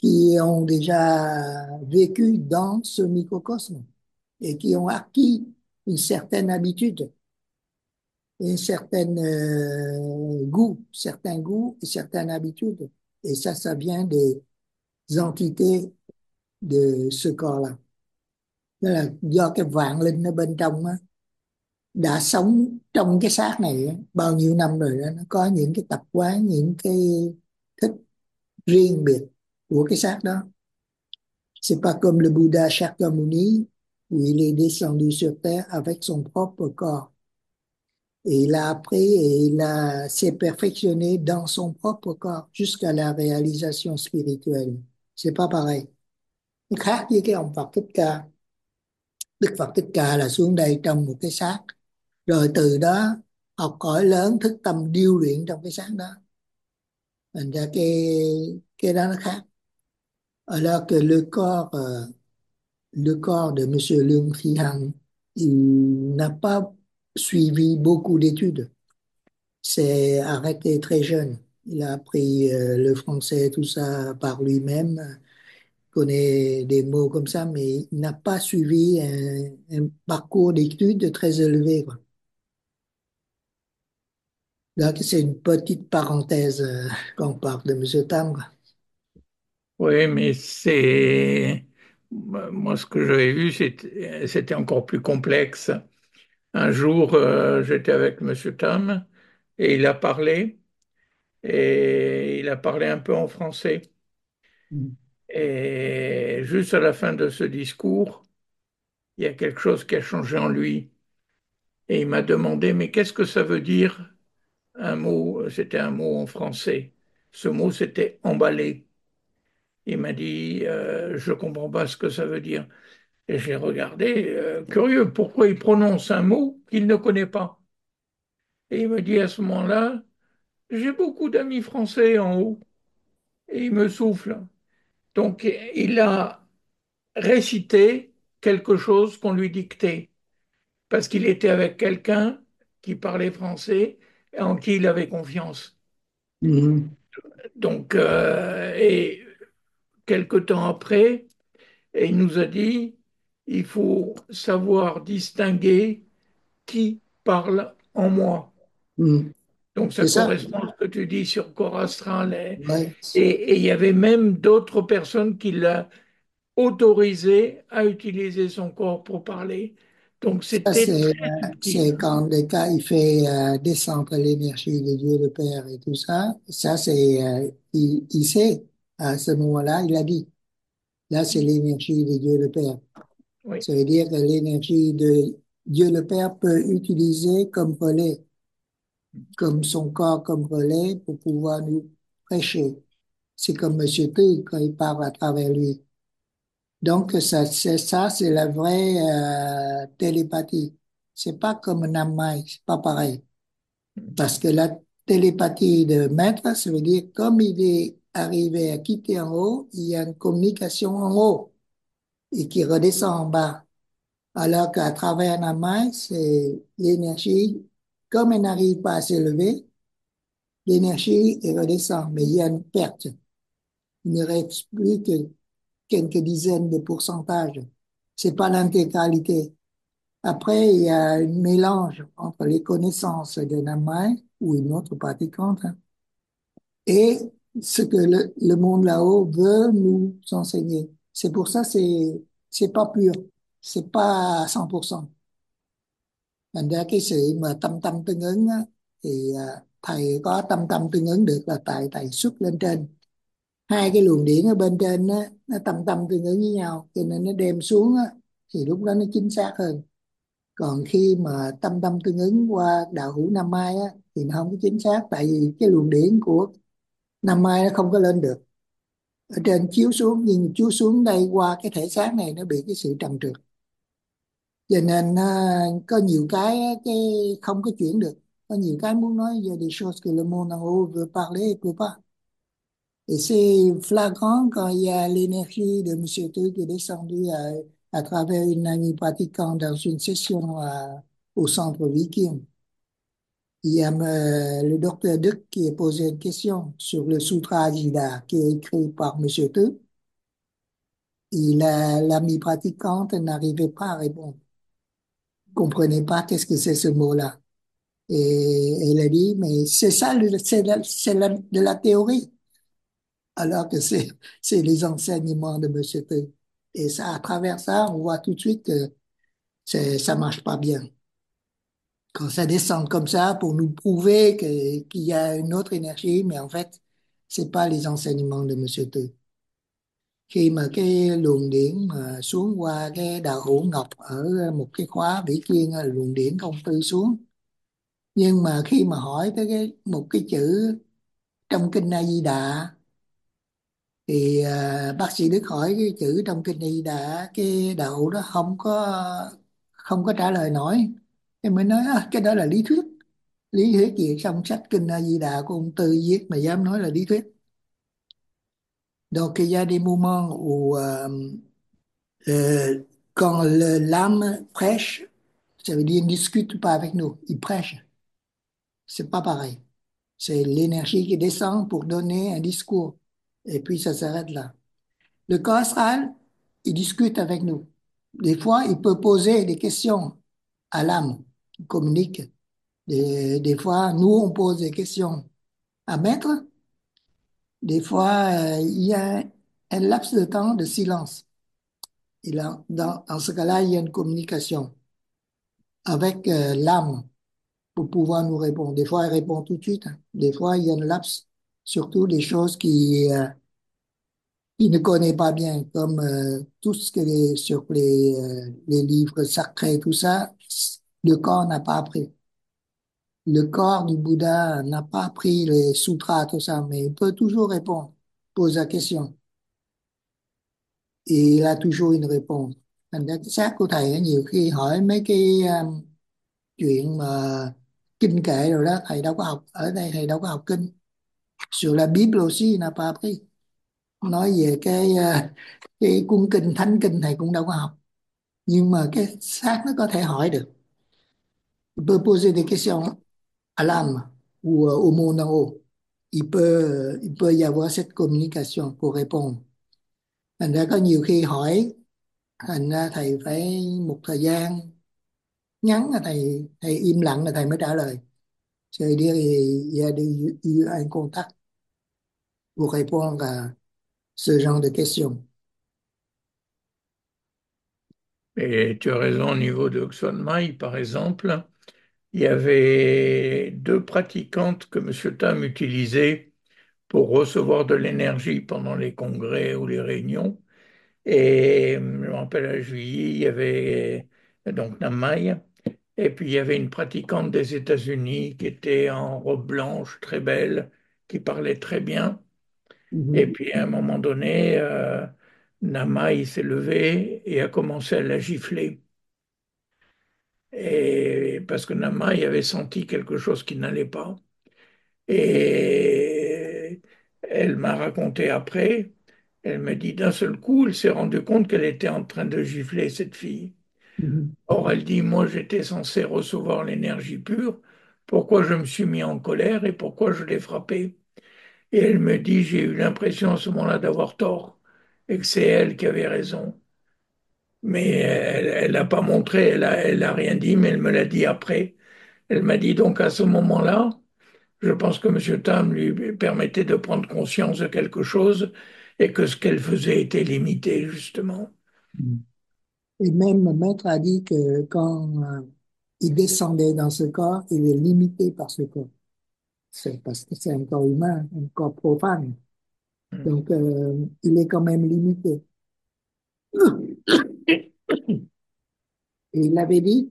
qui ont déjà vécu dans ce microcosme et qui ont acquis une certaine habitude, un certain euh, goût, certains goûts et certaines habitudes. Et ça, ça vient des entités de ce corps-là. Đó là do cái vạn linh ở bên trong á, đã sống trong cái xác này á, bao nhiêu năm rồi đó, nó có những cái tập quán, những cái thích riêng biệt của cái xác đó. C'est pas comme le Bouddha Shakyamuni où il est descendu sur terre avec son propre corps. Et il a appris et il a s'est perfectionné dans son propre corps jusqu'à la réalisation spirituelle. C'est pas pareil. Nó khác với cái ông Phật Thích Ca. Đức Phật Thích Ca là xuống đây trong một cái xác, rồi từ đó học hỏi lớn, thức tâm điêu luyện trong cái xác đó. Thành ra cái cái đó nó khác. Alors que le corps, euh, le corps de Monsieur Lương Phi Hằng, il n'a pas suivi beaucoup d'études. C'est arrêté très jeune. Il a appris euh, le français, tout ça par lui-même, connaît des mots comme ça, mais il n'a pas suivi un, un parcours d'études très élevé, quoi. Donc, c'est une petite parenthèse euh, quand on parle de Monsieur Tam, quoi. Oui, mais c'est... Moi, ce que j'avais vu, c'était c'était encore plus complexe. Un jour, euh, j'étais avec Monsieur Tam et il a parlé, et il a parlé un peu en français. Mm. Et juste à la fin de ce discours, il y a quelque chose qui a changé en lui. Et il m'a demandé, mais qu'est-ce que ça veut dire un mot? C'était un mot en français. Ce mot, c'était emballé. Il m'a dit, euh, je comprends pas ce que ça veut dire. Et j'ai regardé, euh, curieux, pourquoi il prononce un mot qu'il ne connaît pas. Et il me dit à ce moment-là, j'ai beaucoup d'amis français en haut. Et il me souffle. Donc, il a récité quelque chose qu'on lui dictait, parce qu'il était avec quelqu'un qui parlait français et en qui il avait confiance. Mhm. Donc, euh, et quelque temps après, et il nous a dit, il faut savoir distinguer qui parle en moi. Mhm. Donc, ça C'est ça. correspond à ce que tu dis sur corps astral. Et, Ouais. et, et il y avait même d'autres personnes qui l'a autorisé à utiliser son corps pour parler. Donc, Ça, c'était c'est très euh, subtil. c'est quand le cas il fait euh, descendre l'énergie de Dieu le Père et tout ça. Ça, c'est euh, il, il sait à ce moment-là, il a dit. Là, c'est l'énergie de Dieu le Père. Oui. Ça veut dire que l'énergie de Dieu le Père peut utiliser comme relais, comme son corps comme relais pour pouvoir nous prêcher. C'est comme Monsieur T quand il parle à travers lui. Donc, ça, c'est ça, c'est la vraie euh, télépathie. C'est pas comme Namai, c'est pas pareil. Parce que la télépathie de maître, ça veut dire comme il est arrivé à quitter en haut, il y a une communication en haut et qui redescend en bas. Alors qu'à travers Namai, c'est l'énergie, comme elle n'arrive pas à s'élever, l'énergie elle redescend, mais il y a une perte. Il ne reste plus que quelques dizaines de pourcentages. C'est pas l'intégralité. Après, il y a un mélange entre les connaissances de Namai ou une autre pratiquante hein, et ce que le, le monde là-haut veut nous enseigner. C'est pour ça c'est c'est pas pur, c'est pas à cent pour cent. Thành ra cái sự mà tâm tâm tương ứng á, thì à, thầy có tâm tâm tương ứng được là tại thầy xuất lên trên. Hai cái luồng điển ở bên trên á, nó tâm tâm tương ứng với nhau, cho nên nó đem xuống á, thì lúc đó nó chính xác hơn. Còn khi mà tâm tâm tương ứng qua đạo hữu Nam Mai á, thì nó không có chính xác, tại vì cái luồng điển của Nam Mai nó không có lên được. Ở trên chiếu xuống, nhưng chiếu xuống đây qua cái thể xác này nó bị cái sự trầm trượt. Cho nên à, có nhiều cái á, cái không có chuyển được. Có nhiều cái muốn nói về des choses que le monde en haut veut parler et peut pas. Et c'est flagrant quand il y a l'énergie de Monsieur T qui est descendu à, à travers une amie pratiquante dans une session à- au centre Viking. Il y a euh, le docteur Duc qui a posé une question sur le Sutra Ajita qui est écrit par Monsieur T. Et la, l'amie pratiquante n'arrivait pas à répondre, comprenait pas qu'est-ce que c'est ce mot-là. Et elle a dit, mais c'est ça, le- c'est la- c'est la- de la théorie, alors que c'est c'est les enseignements de Monsieur T. Et ça, à travers ça, on voit tout de suite que c'est, ça marche pas bien. Quand ça descend comme ça pour nous prouver que, qu'il y a une autre énergie, mais en fait, c'est pas les enseignements de Monsieur Tư. Khi mà cái luồng điển mà xuống qua cái đạo hữu Ngọc ở một cái khóa Vĩ Chuyên là luồng điển của ông Tư xuống, nhưng mà khi mà hỏi tới cái một cái chữ trong kinh A Di Đà thì à, bác sĩ Đức hỏi cái chữ trong kinh A Di Đà, cái đạo hữu đó không có không có trả lời nổi. Em mới nói "À, cái đó là lý thuyết, lý thuyết gì trong sách kinh A Di Đà của ông Tư viết mà dám nói là lý thuyết." Donc il y a des moments où euh, euh, quand le- l'âme prêche, ça veut dire il ne discute pas avec nous, il prêche. C'est pas pareil. C'est l'énergie qui descend pour donner un discours. Et puis ça s'arrête là. Le corps astral, il discute avec nous. Des fois, il peut poser des questions à l'âme, il communique. Des, des fois, nous, on pose des questions à maître. Des fois, euh, il y a un laps de temps de silence. Et là, dans, dans ce cas-là, il y a une communication avec euh, l'âme pour pouvoir nous répondre. Des fois, elle répond tout de suite, hein. Des fois, il y a un laps, surtout des choses qui, euh, qu'il ne connaît pas bien, comme euh, tout ce que les, sur les, euh, les livres sacrés, tout ça, le corps n'a pas appris. Le corps du Bouddha n'a pas appris les sutras, tout ça, mais il peut toujours répondre, pose la question. Et il a toujours une réponse. Thành ra cái xác của thầy á, nhiều khi hỏi mấy cái um, chuyện mà kinh kệ rồi đó, thầy đâu có học, ở đây thầy đâu có học kinh. Sur la Bible aussi, n'a pas appris. Nói về cái uh, cái cuốn kinh thánh kinh thầy cũng đâu có học, nhưng mà cái xác nó có thể hỏi được. Il peut poser des questions à l'âme ou euh, au monde en haut. Il peut il peut y avoir cette communication pour répondre. Thành ra có nhiều khi hỏi, thành ra thầy phải một thời gian ngắn là thầy thầy im lặng là thầy mới trả lời. C'est dire il y a des- eu un contact pour répondre à ce genre de questions. Et tu as raison, au niveau de Mai, par exemple, il y avait deux pratiquantes que M. Tam utilisait pour recevoir de l'énergie pendant les congrès ou les réunions. Et je me rappelle à Juilly, il y avait donc Namai, et puis il y avait une pratiquante des États-Unis qui était en robe blanche, très belle, qui parlait très bien. Et Mhm. puis à un moment donné, euh, Namai s'est levé et a commencé à la gifler. Et parce que Namai avait senti quelque chose qui n'allait pas. Et elle m'a raconté après, elle me dit d'un seul coup, elle s'est rendue compte qu'elle était en train de gifler cette fille. Mhm. Or, elle dit, moi j'étais censé recevoir l'énergie pure, pourquoi je me suis mis en colère et pourquoi je l'ai frappée? Et elle me dit, j'ai eu l'impression à ce moment-là d'avoir tort et que c'est elle qui avait raison. Mais elle n'a pas montré, elle a, elle a rien dit, mais elle me l'a dit après. Elle m'a dit donc à ce moment-là, je pense que M. Tam lui permettait de prendre conscience de quelque chose et que ce qu'elle faisait était limité, justement. Et même le maître a dit que quand euh, il descendait dans ce corps, il est limité par ce corps. C'est parce que c'est un corps humain, un corps profane. Donc, euh, il est quand même limité. Et il avait dit,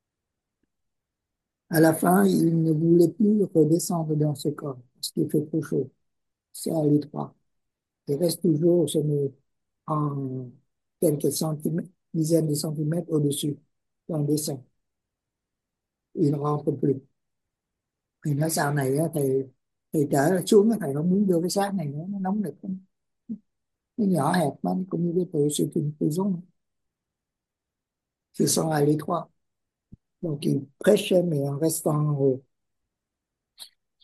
à la fin, il ne voulait plus redescendre dans ce corps parce qu'il fait trop chaud. C'est à l'étroit. Il reste toujours je me, en quelques centimètres, dizaines de centimètres au-dessus. On descend. Il ne rentre plus. Thì nói sau này á, thì thì trở xuống á, thầy không muốn vô cái xác này nữa, nó nóng nực lắm. Nó nhỏ hẹp lắm, cũng như cái tự sự tình tự giống. Ce sont à l'étroit. Donc il prêchait mais en restant en haut.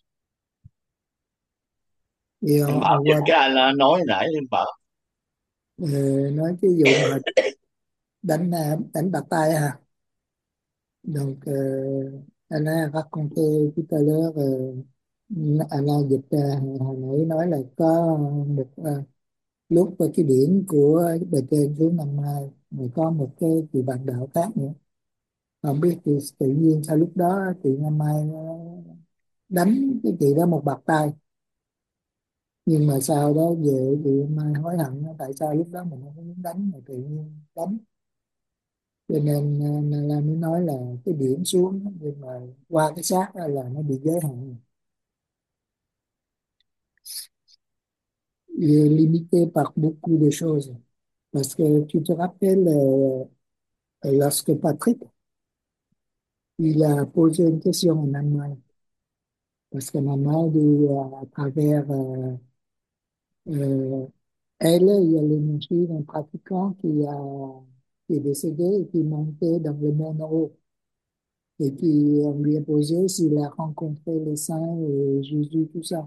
Et Em on, bảo on với voit cái anh nói nãy em bảo Ờ, nói cái vụ mà đánh à, đánh bạc tay à. Donc, euh, Alain a raconté tout à l'heure, euh, Alain dịch ra hồi nãy nói là có một ờ, lúc ở cái biển của bề trên xuống năm mai, rồi có một cái chị bạn đạo khác nữa, không biết thì tự nhiên sao lúc đó chị năm mai nó đánh cái chị đó một bạt tay, nhưng mà sau đó về chị năm mai hối hận tại sao lúc đó mình không có muốn đánh mà tự nhiên đánh. Cho nên ờ, nên là mới nói là cái điểm xuống nhưng mà qua cái xác đó là nó bị giới hạn. Il est limité par beaucoup de choses. Parce que tu te rappelles, euh, lorsque Patrick, il a posé une question en Allemagne, parce qu'en Allemagne, il, euh, à travers euh, euh, elle, il y a l'énergie d'un pratiquant qui, a, qui est décédé et qui montait dans le monde en haut. Et qui on lui a posé s'il a rencontré les saints et Jésus, tout ça.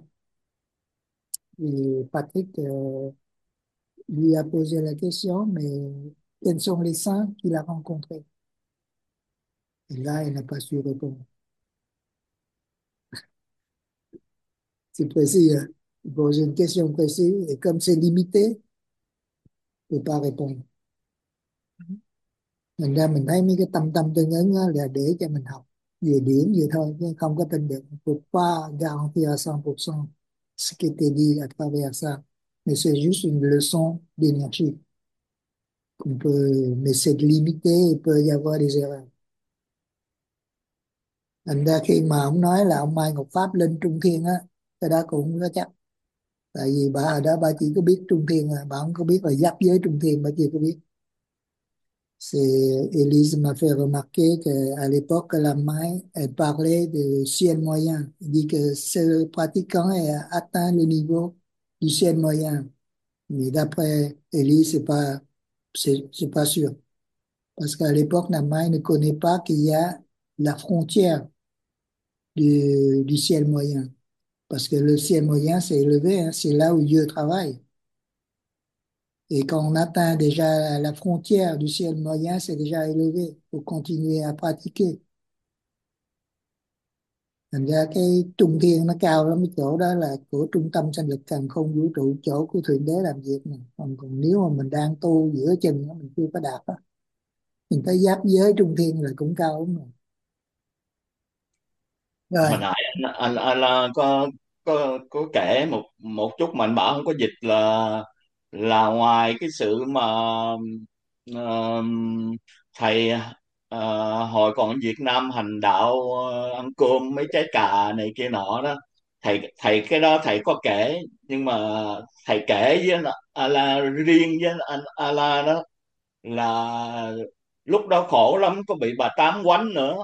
Et Patrick euh, lui a posé la question, mais quels sont les saints qu'il a rencontrés? Et là, il n'a pas su répondre. C'est précis, hein. Il pose une question précise, et comme c'est limité, il ne peut pas répondre. Thành ra mình thấy mấy cái tâm tâm tương ứng á, là để cho mình học về điểm vậy thôi, chứ không có tin được. Faut pas garantir à cent pour cent ce qui était dit à travers ça. Mais c'est juste une leçon d'énergie qu'on peut, mais c'est limité, il peut y avoir des erreurs. Thành ra khi mà ông nói là ông Mai Ngọc Pháp lên Trung Thiên á, cái đó cũng không có chắc. Tại vì bà ở đó bà chỉ có biết Trung Thiên, à, bà không có biết là giáp giới Trung Thiên, bà chưa có biết. C'est, Élise m'a fait remarquer qu'à l'époque, la Mai, elle parlait de ciel moyen. Elle dit que ce pratiquant a atteint le niveau du ciel moyen. Mais d'après Élise, c'est pas, c'est, c'est pas sûr. Parce qu'à l'époque, la Mai ne connaît pas qu'il y a la frontière du, du ciel moyen. Parce que le ciel moyen, c'est élevé, hein, c'est là où Dieu travaille. Et quand on atteint déjà la frontière du ciel moyen, c'est déjà élevé. Il faut continuer à pratiquer. Thành ra cái trung thiên nó cao lắm, cái chỗ đó là của trung tâm sanh lực càn khôn vũ trụ, chỗ của Thượng Đế làm việc này. Còn, còn nếu mà mình đang tu giữa chừng đó, mình chưa có đạt đó, mình tới giáp giới trung thiên là cũng cao lắm rồi. Rồi, Hồi nãy anh anh, anh, anh có có có kể một một chút mà anh bảo không có dịch là là ngoài cái sự mà ờ, thầy ờ, hồi còn ở Việt Nam hành đạo, ờ, ăn cơm mấy trái cà này kia nọ đó, thầy thầy cái đó thầy có kể, nhưng mà thầy kể với Ala riêng với anh Ala đó là lúc đó khổ lắm, có bị bà Tám quánh nữa.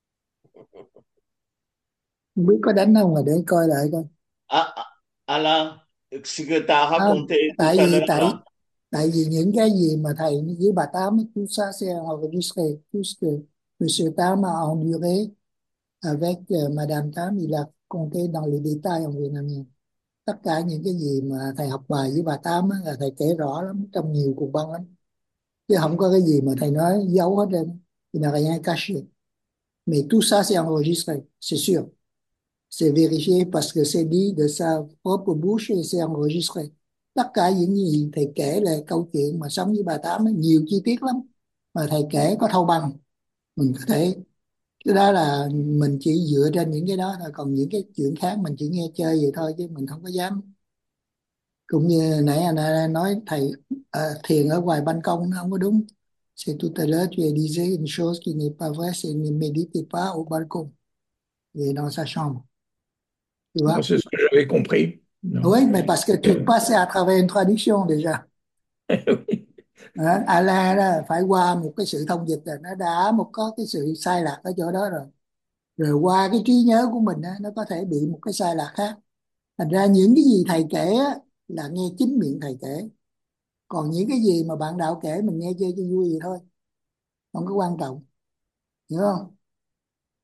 không biết có đánh không, mà để coi lại coi. À, à, Ala, ce que tu as Không, raconté tout tại à vì l'heure tại là tại vì những cái gì mà thầy với bà Tám, tout ça c'est enregistré, tout ce que Monsieur Tám a enduré avec euh, Madame Tám, il a compté dans les détails en vietnamien. Tất cả những cái gì mà thầy học bài với bà Tám á, là thầy kể rõ lắm trong nhiều cuộc băng lắm, chứ không có cái gì mà thầy nói giấu hết trơn. Il n'a rien caché. Mais tout ça c'est enregistré, c'est sûr. C'est vérifié parce que c'est dit de sa propre bouche et c'est enregistré. Tất cả những gì thầy kể là câu chuyện mà sống với bà Tám ấy, nhiều chi tiết lắm mà thầy kể có thâu băng. Mình có thể, cái đó là mình chỉ dựa trên những cái đó thôi, còn những cái chuyện khác mình chỉ nghe chơi vậy thôi chứ mình không có dám. Cũng như nãy anh đã nói thầy à, thiền ở ngoài ban công nó không có đúng. C'est tout à l'heure tu disais une chose qui n'est pas vraie, c'est ne méditez pas au balcon et dans sa chambre. Tu Moi, vois? c'est ce que j'avais compris. Oui, Donc, mais parce que tu passais à travers une traduction déjà. oui. Đó, Allah đó phải qua một cái sự thông dịch rồi, nó đã một có cái sự sai lạc ở chỗ đó rồi. Rồi qua cái trí nhớ của mình á, nó có thể bị một cái sai lạc khác. Thành ra những cái gì thầy kể á, là nghe chính miệng thầy kể. Còn những cái gì mà bạn đạo kể mình nghe chơi cho vui vậy thôi, không có quan trọng, hiểu không?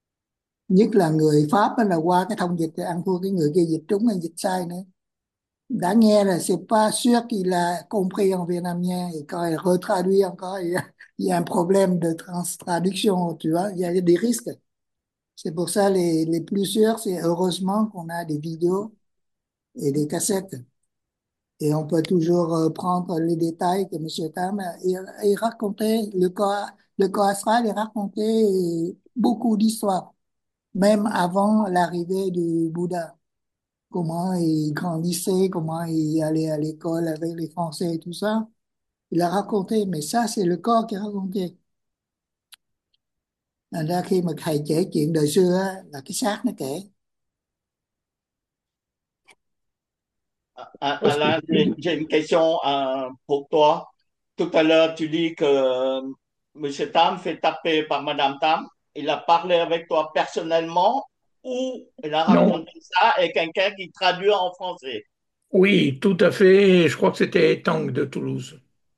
Nhất là người Pháp á, là qua cái thông dịch thì ăn thua cái người kia dịch trúng hay dịch sai nữa. đã nghe là c'est pas sûr qu'il a compris en vietnamien et quand il retraduit encore, il y a, il y a un problème de trans- traduction, tu vois, il y a des risques. C'est pour ça les, les plus sûrs, c'est heureusement qu'on a des vidéos et des cassettes. Et on peut toujours euh, prendre les détails que M. Tam il, il racontait, le cas, le cas astral, il racontait beaucoup d'histoires, même avant l'arrivée du Bouddha. Comment il grandissait, comment il allait à l'école avec les Français et tout ça. Il a raconté, mais ça, c'est le corps qui a raconté. Thành ra khi mà thầy kể chuyện đời xưa á, là cái xác nó kể. Ah, Parce que Alain, j'ai j'ai une question euh, pour toi. Tout à l'heure, tu dis que euh, Monsieur Tam fait taper par Madame Tam. Il a parlé avec toi personnellement ou il a non, raconté ça et quelqu'un qui traduit en français? oui, tout à fait. Je crois que c'était Tang de Toulouse.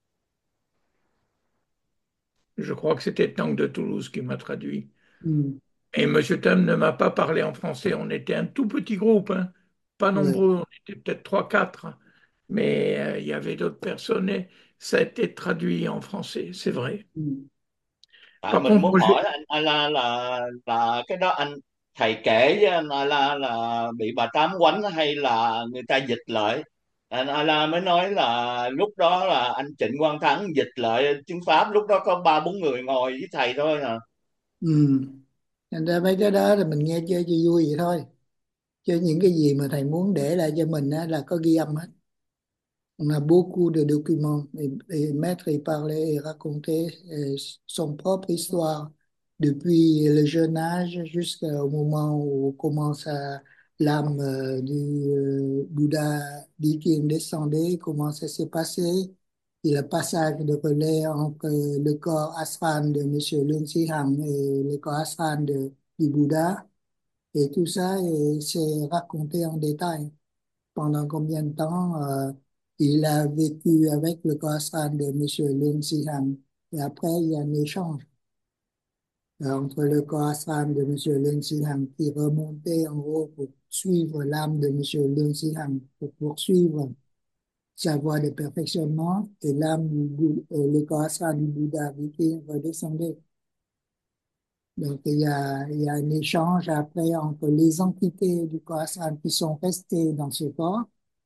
Je crois que c'était Tang de Toulouse qui m'a traduit. Ừ. Et Monsieur Tam ne m'a pas parlé en français. On était un tout petit groupe, hein, pas Ouais. nombreux, on était peut-être trois, quatre, mais euh, il y avait d'autres personnes et ça a été traduit en français, c'est vrai. Ừ. Tại Par mình contre, muốn moi, hỏi anh Ala là là cái đó anh thầy kể với anh Ala là bị bà Tám quánh hay là người ta dịch lại? Anh Ala mới nói là lúc đó là anh Trịnh Quang Thắng dịch lại tiếng Pháp, lúc đó có ba bốn người ngồi với thầy thôi à. Ừ. Thành ra mấy cái đó là mình nghe chơi cho vui vậy thôi. Chứ những cái gì mà thầy muốn để lại cho mình á, là có ghi âm hết. On a beaucoup de documents. Et, et Maître, il parlait, il racontait euh, son propre histoire depuis le jeune âge jusqu'au moment où commence à- l'âme euh, du euh, Bouddha dit qu'il descendait, comment ça s'est passé, et le passage de relais entre le corps astral de Monsieur Lung Hằng et le corps astral de, du Bouddha. Et tout ça, et c'est raconté en détail pendant combien de temps euh, il a vécu avec le Khorasan de Monsieur Lin Sihang. Et après, il y a un échange euh, entre le Khorasan de Monsieur Lin Sihang qui remontait en haut pour suivre l'âme de Monsieur Lin Sihang, pour poursuivre sa voie de perfectionnement, et l'âme du Bou- euh, le Khorasan du Bouddha qui redescendait. Donc, il y a, il y a un échange après entre les entités du Khorasan qui sont restées dans ce corps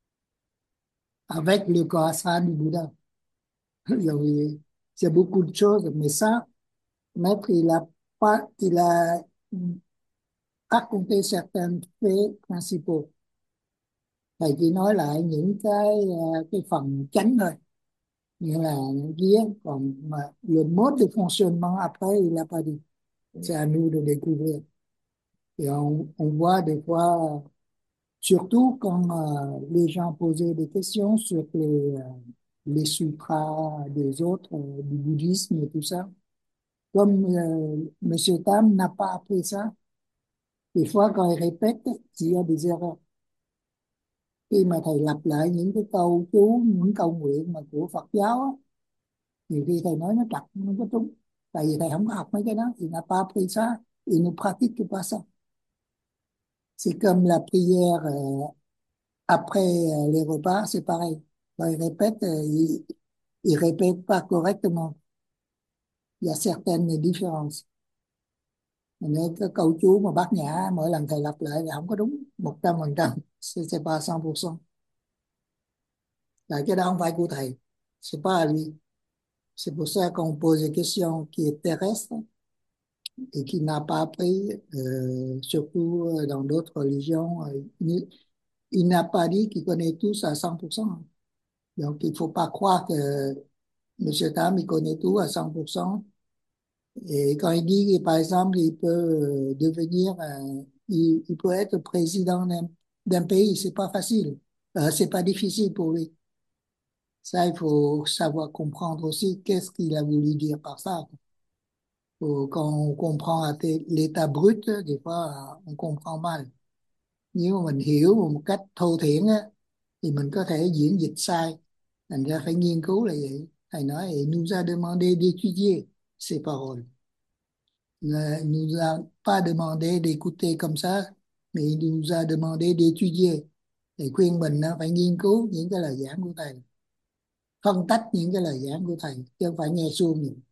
avec le Khorasan du Bouddha. Donc, c'est beaucoup de choses, mais ça, Maître, il a pas, il a raconté certains faits principaux. Thầy chỉ nói lại những cái ờ, cái phần chánh thôi, nghĩa là vía, còn mà le mode de fonctionnement après, il n'a pas dit. C'est à nous de découvrir. Et on, on voit des fois, surtout quand euh, les gens posaient des questions sur les, euh, les sutras des autres, euh, du bouddhisme et tout ça. Comme euh, Monsieur Tam n'a pas appris ça, des fois quand il répète, il y a des erreurs. Khi mà thầy lặp lại những cái câu chú, những câu nguyện mà của Phật giáo á, nhiều khi thầy nói nó trật, nó không có trúng. Tại vì thầy không có học mấy cái đó, il n'a pas appris ça, il ne pratique pas ça. C'est comme la prière euh, après euh, les repas, c'est pareil. Quand il répète, euh, il, il répète pas correctement. Il y a certaines différences. Nên cái câu chú mà Bát Nhã mỗi lần thầy lặp lại là không có đúng một trăm phần trăm, c'est pas cent pour cent. Là cái đó không phải của thầy, c'est pas à lui. C'est pour ça qu'on pose des questions qui est terrestre et qui n'a pas appris, euh, surtout euh, dans d'autres religions. euh, Il, il n'a pas dit qu'il connaît tous à cent pour cent. Donc il faut pas croire que Monsieur Tam il connaît tout à cent pour cent. Et quand il dit que, par exemple, il peut euh, devenir, un- il, il peut être président d'un d'un pays, c'est pas facile. Euh, c'est pas difficile pour lui. Ça, il faut savoir comprendre aussi qu'est-ce qu'il a voulu dire par ça. Faut- Quand on comprend à té- l'état brut, des fois, on comprend mal. Nếu mà mình hiểu một cách thô thiển á, thì mình có thể diễn dịch sai. Thành ra phải nghiên cứu là vậy. Thầy nói, il nous a demandé d'étudier ces paroles. Ne nous a pas demandé d'écouter comme ça, mais il nous a demandé d'étudier. Thầy khuyên mình á, phải nghiên cứu những cái lời giảng của thầy, phân tách những cái lời giảng của thầy, chứ không phải nghe suông nhiều.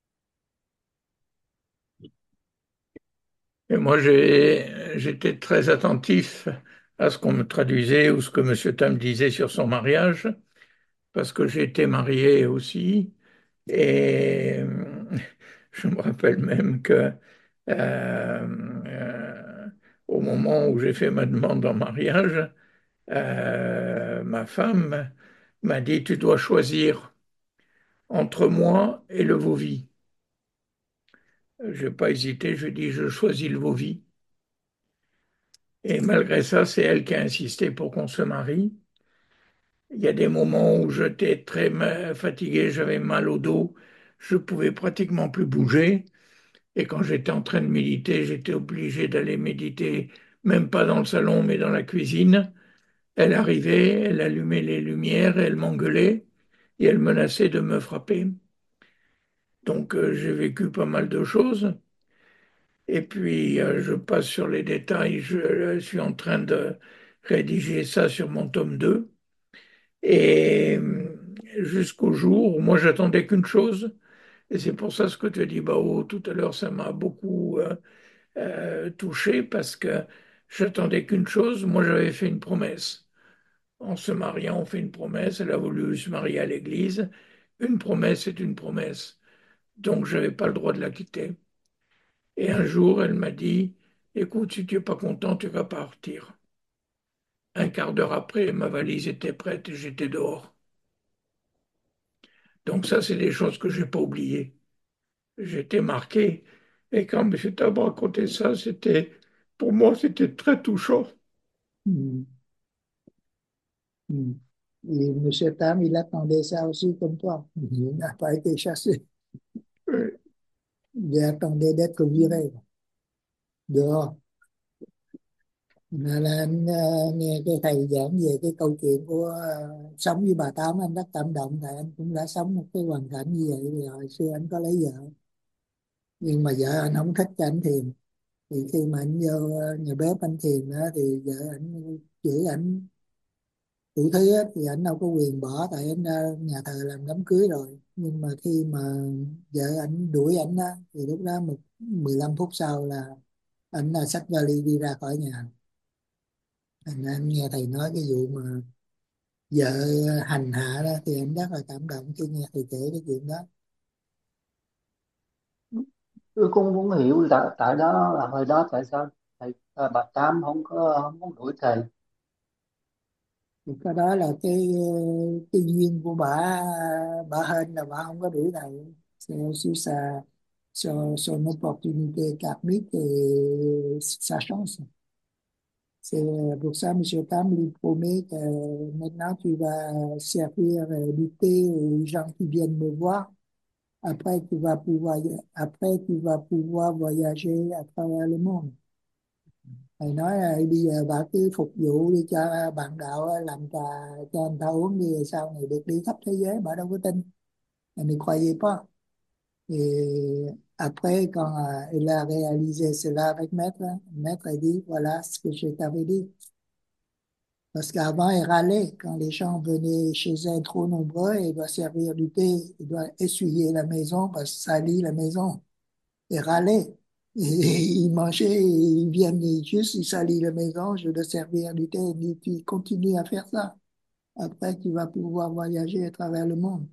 Et moi, j'ai, j'étais très attentif à ce qu'on me traduisait ou ce que M. Tam disait sur son mariage, parce que j'ai été marié aussi. Et je me rappelle même que euh, euh, au moment où j'ai fait ma demande en mariage, euh, ma femme m'a dit, tu dois choisir entre moi et le Vauvie. Je n'ai pas hésité, je dis, je choisis le Vauvie. Et malgré ça, c'est elle qui a insisté pour qu'on se marie. Il y a des moments où j'étais très fatigué, j'avais mal au dos, je pouvais pratiquement plus bouger. Et quand j'étais en train de méditer, j'étais obligé d'aller méditer, même pas dans le salon, mais dans la cuisine. Elle arrivait, elle allumait les lumières, elle m'engueulait et elle menaçait de me frapper. Donc euh, j'ai vécu pas mal de choses. Et puis euh, je passe sur les détails, je, je suis en train de rédiger ça sur mon tome deux. Et euh, jusqu'au jour où moi j'attendais qu'une chose, et c'est pour ça ce que tu as dit, Bao, tout à l'heure, ça m'a beaucoup euh, euh, touché parce que j'attendais qu'une chose, moi j'avais fait une promesse. En se mariant, on fait une promesse, elle a voulu se marier à l'église. Une promesse est une promesse. Donc je n'avais pas le droit de la quitter. Et un jour, elle m'a dit, écoute, si tu n'es pas content, tu vas partir. Un quart d'heure après, ma valise était prête et j'étais dehors. Donc ça, c'est des choses que je n'ai pas oubliées. J'étais marqué. Et quand M. Tab racontait ça, c'était, pour moi, c'était très touchant. Mm. Mm. Et M. Tam, il attendait ça aussi comme toi. Il n'a pas été chassé. Euh, Il attendait d'être viré dehors. Là, là anh ờ, nghe cái thầy giảng về cái câu chuyện của ờ, sống với bà Tám, anh rất cảm động, tại anh cũng đã sống một cái hoàn cảnh như vậy. Thì hồi xưa anh có lấy vợ, nhưng mà vợ anh không thích cho anh thiền. Thì khi mà anh vô ờ, nhà bếp anh thiền đó, thì vợ anh chửi anh đủ thứ hết, thì anh đâu có quyền bỏ, tại anh ra nhà thờ làm đám cưới rồi. Nhưng mà khi mà vợ anh đuổi anh đó, thì lúc đó một mười lăm phút sau là anh đã xách vali đi ra khỏi nhà. Thành ra anh nghe thầy nói cái vụ mà vợ hành hạ đó, thì anh rất là cảm động khi nghe thầy kể cái chuyện đó. Tôi cũng muốn hiểu tại, tại đó là hồi đó tại sao thầy à, bà Tám không có không có đuổi thầy. Thì cái đó là cái cái duyên của bà bà hên là bà không có đuổi thầy. C'est aussi sa son, son opportunité karmique et sa chance. C'est pour ça, Monsieur Tam lui promet que maintenant tu vas servir euh, du thé aux gens qui viennent me voir. Après, tu vas pouvoir, après, tu vas pouvoir voyager à travers le monde. Thầy nói là bây giờ bà cứ phục vụ đi cho bạn đạo á, làm trà cho người ta uống đi, rồi sau này được đi khắp thế giới, bà đâu có tin. Elle ne croyait pas. Et après, quand euh, elle a réalisé cela avec Maître, Maître a dit, voilà ce que je t'avais dit. Parce qu'avant, elle râlait. Quand les gens venaient chez elle trop nombreux, elle doit servir du thé, elle doit essuyer la maison parce que ça salit la maison. Et râlait. Et ils mangeaient, ils viennent juste, ils salissent la maison, je dois servir du thé. Il dit, tu continues à faire ça. Après, tu vas pouvoir voyager à travers le monde.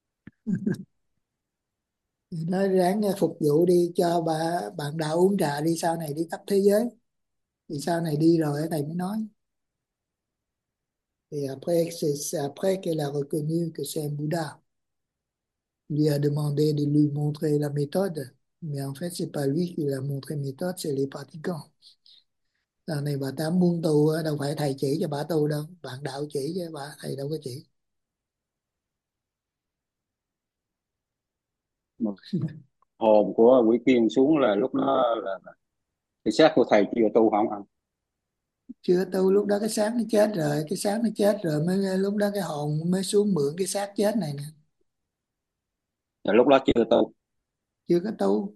Thì nói ráng phục vụ đi cho bà, bạn đạo uống trà đi, sau này đi khắp thế giới. Thì sau này đi rồi thầy mới nói. Et après, c'est c'est après qu'elle a reconnu que c'est un Bouddha. Il lui a demandé de lui montrer la méthode. Mais en fait, c'est pas lui qui lui a montré la méthode, c'est les pratiquants. Giờ này bà Tám muốn tu á, đâu phải thầy chỉ cho bà tu đâu, bạn đạo chỉ cho bà, thầy đâu có chỉ. Mà hồn của quỷ tiên xuống là lúc đó là cái xác của thầy chưa tu không anh? Chưa tu, lúc đó cái xác nó chết rồi, cái xác nó chết rồi mới lúc đó cái hồn mới xuống mượn cái xác chết này nè. Là lúc đó chưa tu. Chưa có tu.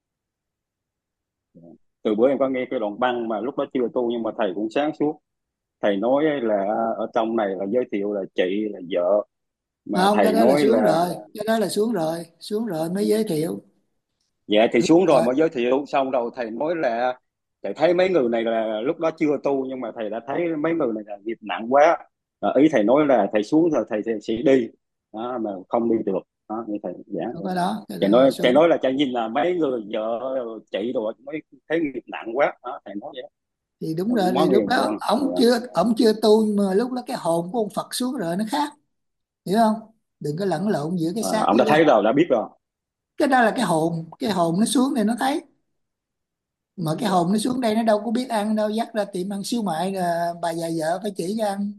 Từ bữa em có nghe cái đoạn băng mà lúc đó chưa tu nhưng mà thầy cũng sáng suốt. thầy nói là ở trong này là giới thiệu là chị là vợ, mà Không, cái thầy đó là nói xuống là rồi, cái đó là xuống rồi, xuống rồi mới giới thiệu. dạ thì Đúng xuống rồi rồi. mới giới thiệu. Xong rồi thầy nói là thầy thấy mấy người này là lúc đó chưa tu, nhưng mà thầy đã thấy mấy người này là nghiệp nặng quá. Ờ, ý thầy nói là thầy xuống rồi thầy, thầy sẽ đi đó, mà không đi được đó, như thầy giảng. Cái đó, cái Thầy đó là nói thầy xuống. nói là thầy nhìn là mấy người vợ chị rồi mới thấy nghiệp nặng quá đó, thầy nói vậy. Thì đúng rồi, Không thì nói lúc liền đó con. ông chưa ông chưa tu, nhưng mà lúc đó cái hồn của ông Phật xuống rồi, nó khác, hiểu không? Đừng có lẫn lộn giữa cái À, xác ông với đã cái thấy hồn. rồi, đã biết rồi. Cái đó là cái hồn, cái hồn nó xuống này nó thấy, mà cái Dạ. hồn nó xuống đây nó đâu có biết ăn đâu, dắt ra tiệm ăn xíu mại là bà già vợ phải chỉ cho ăn.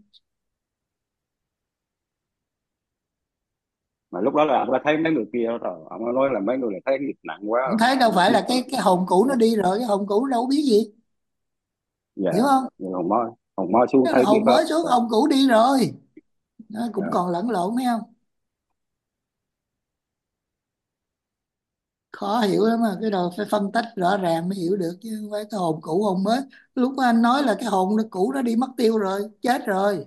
Mà lúc đó là ông đã thấy mấy người kia rồi, ông đã nói là mấy người này thấy nghiệp nặng quá Ông rồi, thấy đâu ông phải biết là rồi. cái cái hồn cũ nó Dạ. đi rồi, cái hồn cũ nó đâu có biết gì, Dạ. hiểu không? Nhưng hồn mới hồn mới xuống Cái thấy biết hồn hết. mới xuống, Dạ. hồn cũ đi rồi, nó cũng Dạ. còn lẫn lộn, thấy không? Khó hiểu lắm, mà cái đồ phải phân tách rõ ràng mới hiểu được, chứ không phải cái hồn cũ hồn mới. Lúc mà anh nói là cái hồn nó cũ nó đi mất tiêu rồi, chết rồi.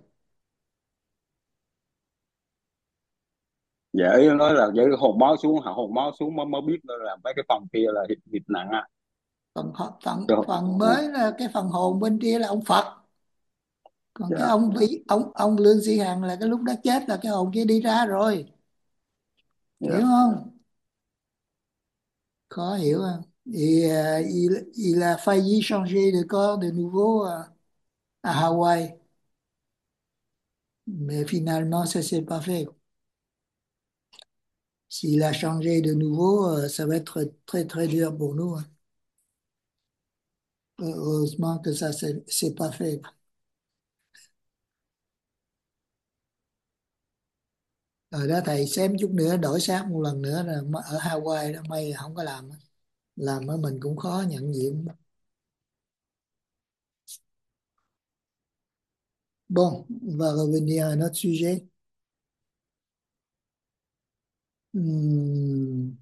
Dạ, ý nói là với hồn máu xuống, hạ hồn máu xuống mới mới biết là mấy cái phần kia là nghiệp, nghiệp nặng á. Phần phần Được. phần Dạ. mới là cái phần hồn bên kia là ông Phật, còn cái Dạ. ông vĩ ông ông Lương Sĩ Hằng là cái lúc đó chết là cái hồn kia đi ra rồi, hiểu Dạ. không? Khó hiểu à. Et, euh, il, il a failli changer de corps de nouveau à, à Hawaï, mais finalement ça s'est pas fait. S'il a changé de nouveau, euh, ça va être très très dur pour nous, hein. Heureusement que ça s'est s'est pas fait. Rồi đó thầy xem chút nữa đổi xác một lần nữa là ở Hawaii đó, may là không có làm, làm ở mình cũng khó nhận diện. Bon, on va revenir à un autre sujet. Hmm.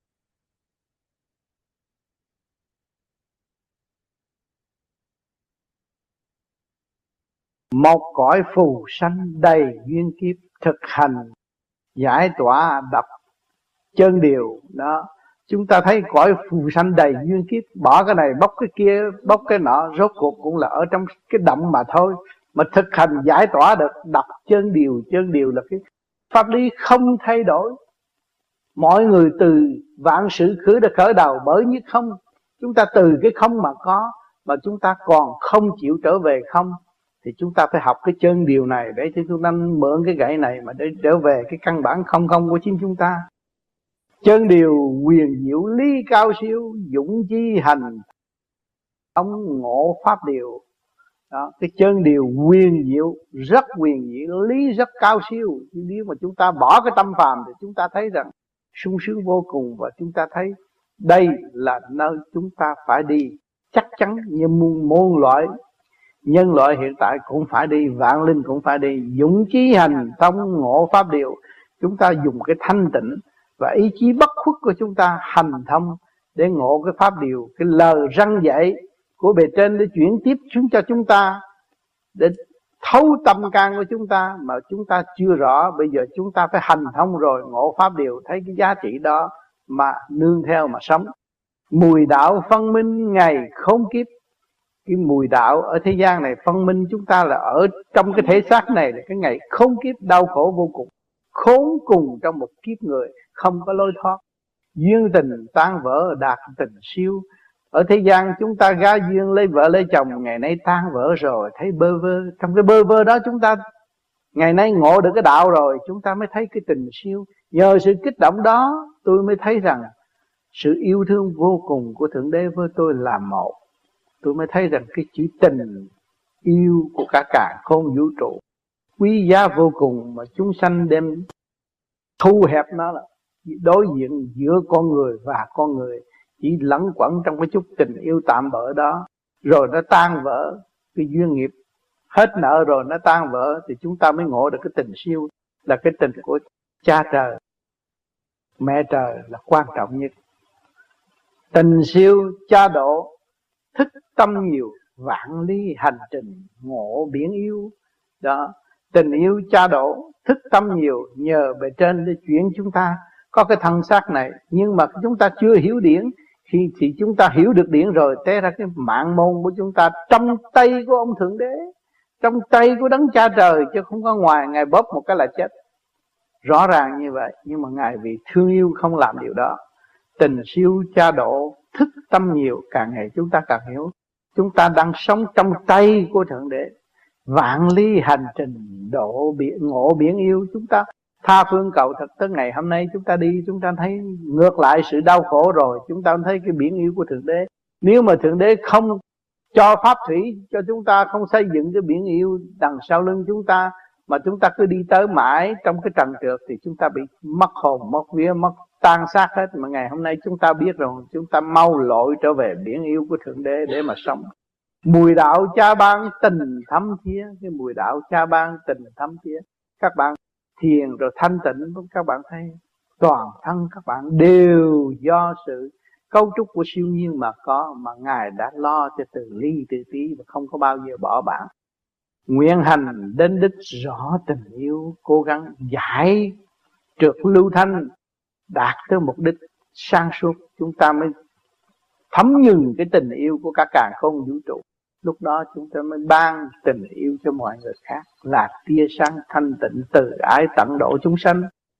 Một cõi phù sanh đầy duyên kiếp, thực hành giải tỏa đập chân điều đó. Chúng ta thấy cõi phù sanh đầy duyên kiếp, bỏ cái này bóc cái kia, bóc cái nọ, rốt cuộc cũng là ở trong cái động mà thôi. Mà thực hành giải tỏa được đập chân điều. Chân điều là cái pháp lý không thay đổi. Mọi người từ vạn sự khởi đã khởi đầu bởi nhất không. Chúng ta từ cái không mà có, mà chúng ta còn không chịu trở về không, thì chúng ta phải học cái chân điều này để cho chúng ta mượn cái gậy này mà để trở về cái căn bản không không của chính chúng ta. Chân điều huyền diệu lý cao siêu, dũng chi hành ông ngộ pháp điều đó. Cái chân điều huyền diệu, rất huyền diệu, lý rất cao siêu. Nếu mà chúng ta bỏ cái tâm phàm thì chúng ta thấy rằng sung sướng vô cùng, và chúng ta thấy đây là nơi chúng ta phải đi. Chắc chắn như môn, môn loại nhân loại hiện tại cũng phải đi, vạn linh cũng phải đi. Dũng chí hành tông ngộ pháp điều. Chúng ta dùng cái thanh tịnh và ý chí bất khuất của chúng ta hành thông để ngộ cái pháp điều. Cái lời răn dạy của bề trên để chuyển tiếp xuống cho chúng ta, để thấu tâm can của chúng ta mà chúng ta chưa rõ. Bây giờ chúng ta phải hành thông rồi, ngộ pháp điều, thấy cái giá trị đó mà nương theo mà sống. Mùi đạo phân minh ngày khốn kiếp. Cái mùi đạo ở thế gian này phân minh chúng ta là ở trong cái thể xác này là cái ngày khốn kiếp đau khổ vô cùng. Khốn cùng trong một kiếp người, không có lối thoát. Duyên tình tan vỡ đạt tình siêu. Ở thế gian chúng ta gá duyên lấy vợ lấy chồng, ngày nay tan vỡ rồi thấy bơ vơ. Trong cái bơ vơ đó chúng ta ngày nay ngộ được cái đạo rồi, chúng ta mới thấy cái tình siêu. Nhờ sự kích động đó tôi mới thấy rằng sự yêu thương vô cùng của Thượng Đế với tôi là một. Tôi mới thấy rằng cái chữ tình yêu của cả càn khôn vũ trụ quý giá vô cùng, mà chúng sanh đem thu hẹp nó là đối diện giữa con người và con người, chỉ lẫn quẩn trong cái chút tình yêu tạm bợ đó, rồi nó tan vỡ. Cái duyên nghiệp hết nợ rồi nó tan vỡ, thì chúng ta mới ngộ được cái tình siêu, là cái tình của cha trời mẹ trời là quan trọng nhất. Tình siêu cha độ, thức tâm nhiều, vạn ly hành trình ngộ biển yêu. Đó, tình yêu cha độ, thức tâm nhiều, nhờ bề trên để chuyển chúng ta có cái thân xác này. Nhưng mà chúng ta chưa hiểu điển, khi thì chúng ta hiểu được điển rồi, té ra cái mạng môn của chúng ta trong tay của ông Thượng Đế, trong tay của Đấng Cha Trời, chứ không có ngoài. Ngài bóp một cái là chết, rõ ràng như vậy. Nhưng mà Ngài vì thương yêu không làm điều đó. Tình siêu cha độ, thức tâm nhiều, càng ngày chúng ta càng hiểu chúng ta đang sống trong tay của Thượng Đế. Vạn ly hành trình độ biển, ngộ biển yêu. Chúng ta tha phương cầu thật. Tới ngày hôm nay chúng ta đi, chúng ta thấy ngược lại sự đau khổ rồi, chúng ta thấy cái biển yêu của Thượng Đế. Nếu mà Thượng Đế không cho pháp thủy cho chúng ta, không xây dựng cái biển yêu đằng sau lưng chúng ta, mà chúng ta cứ đi tới mãi trong cái trần trượt, thì chúng ta bị mất hồn, mất vía, mất tan xác hết. Mà ngày hôm nay chúng ta biết rồi, chúng ta mau lội trở về biển yêu của Thượng Đế để mà sống. Mùi đạo cha ban tình thấm thía, cái mùi đạo cha ban tình thấm thía. Các bạn thiền rồi thanh tịnh, các bạn thấy toàn thân các bạn đều do sự cấu trúc của siêu nhiên mà có, mà Ngài đã lo cho từ ly từ tí và không có bao giờ bỏ bạn. Nguyện hành đến đích rõ tình yêu, cố gắng giải trượt lưu thanh, đạt tới mục đích sang suốt, chúng ta mới thấm nhuần cái tình yêu của cả càn khôn vũ trụ. Lúc đó chúng ta mới ban tình yêu cho mọi người khác, là tia sáng thanh tịnh từ ái tận độ chúng sanh.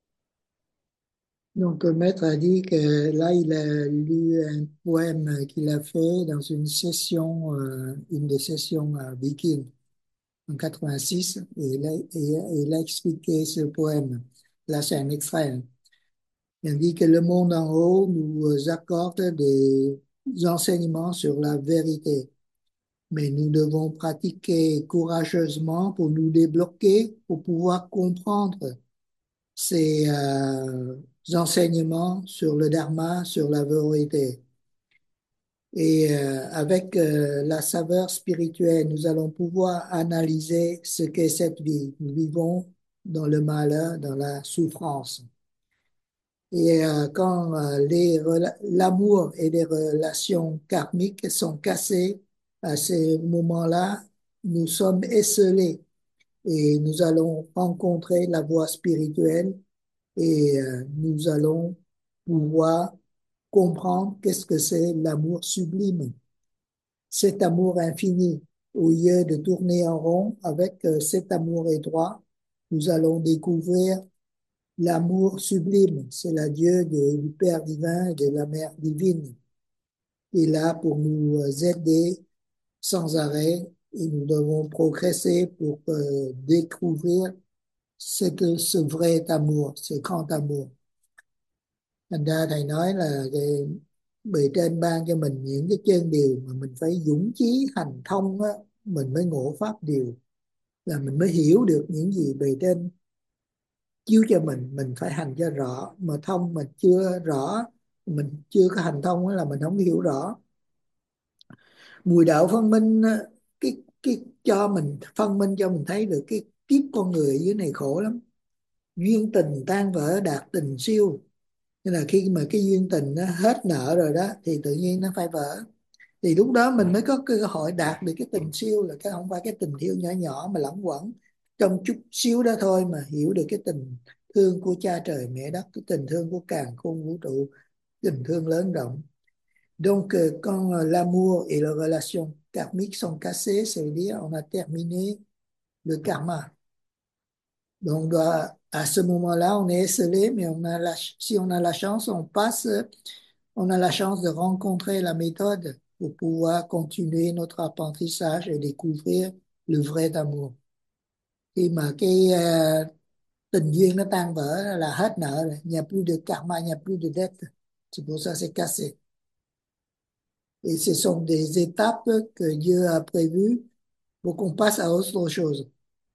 Donc le maître a dit que là il a lu un poème qu'il a fait dans une session, euh, une des sessions à Viking en quatre-vingt-six, et il a, et il a expliqué ce poème. Là c'est un extrait. Il dit que le monde en haut nous accorde des enseignements sur la vérité, mais nous devons pratiquer courageusement pour nous débloquer, pour pouvoir comprendre ces euh, enseignements sur le dharma, sur la vérité. Et euh, avec euh, la saveur spirituelle, nous allons pouvoir analyser ce qu'est cette vie. Nous vivons dans le malheur, dans la souffrance. Et euh, quand euh, les l'amour et les relations karmiques sont cassées, à ce moment-là, nous sommes esselés et nous allons rencontrer la voie spirituelle et euh, nous allons pouvoir comprendre qu'est-ce que c'est l'amour sublime. Cet amour infini, au lieu de tourner en rond avec euh, cet amour étroit, nous allons découvrir l'amour sublime. C'est la Dieu de, du Père divin et de la Mère divine. Il est là pour nous aider sans arrêt et nous devons progresser pour euh, découvrir ce que ce vrai amour, ce grand amour. Thành ra thầy nói là cái bề trên ban cho mình những cái chân điều mà mình phải dũng chí hành thông á, mình mới ngộ pháp điều, là mình mới hiểu được những gì bề trên chiếu cho mình. Mình phải hành cho rõ, mà thông mà chưa rõ, mình chưa có hành thông là mình không hiểu rõ. Mùi đạo phân minh cái cái cho mình phân minh cho mình thấy được cái kiếp con người dưới này khổ lắm. Duyên tình tan vỡ đạt tình siêu. Nên là khi mà cái duyên tình nó hết nợ rồi đó thì tự nhiên nó phải vỡ. Thì lúc đó mình mới có cơ hội đạt được cái tình siêu, là cái không phải cái tình yêu nhỏ nhỏ mà lẳng quẩn trong chút xíu đó thôi, mà hiểu được cái tình thương của cha trời mẹ đất, cái tình thương của càn khôn vũ trụ, tình thương lớn rộng. Donc euh, quand euh, l'amour et les relations karmiques sont cassées, ça veut dire on a terminé le karma. Donc on doit, à ce moment-là, on est esselé, mais on a la, si on a la chance, on passe, on a la chance de rencontrer la méthode pour pouvoir continuer notre apprentissage et découvrir le vrai amour. Khi mà cái uh, tình duyên nó tan vỡ là hết nợ rồi, il n'y a plus de karma, il n'y a plus de dette. C'est pour ça c'est cassé. Et ce sont des étapes que Dieu a prévues pour qu'on passe à autre chose.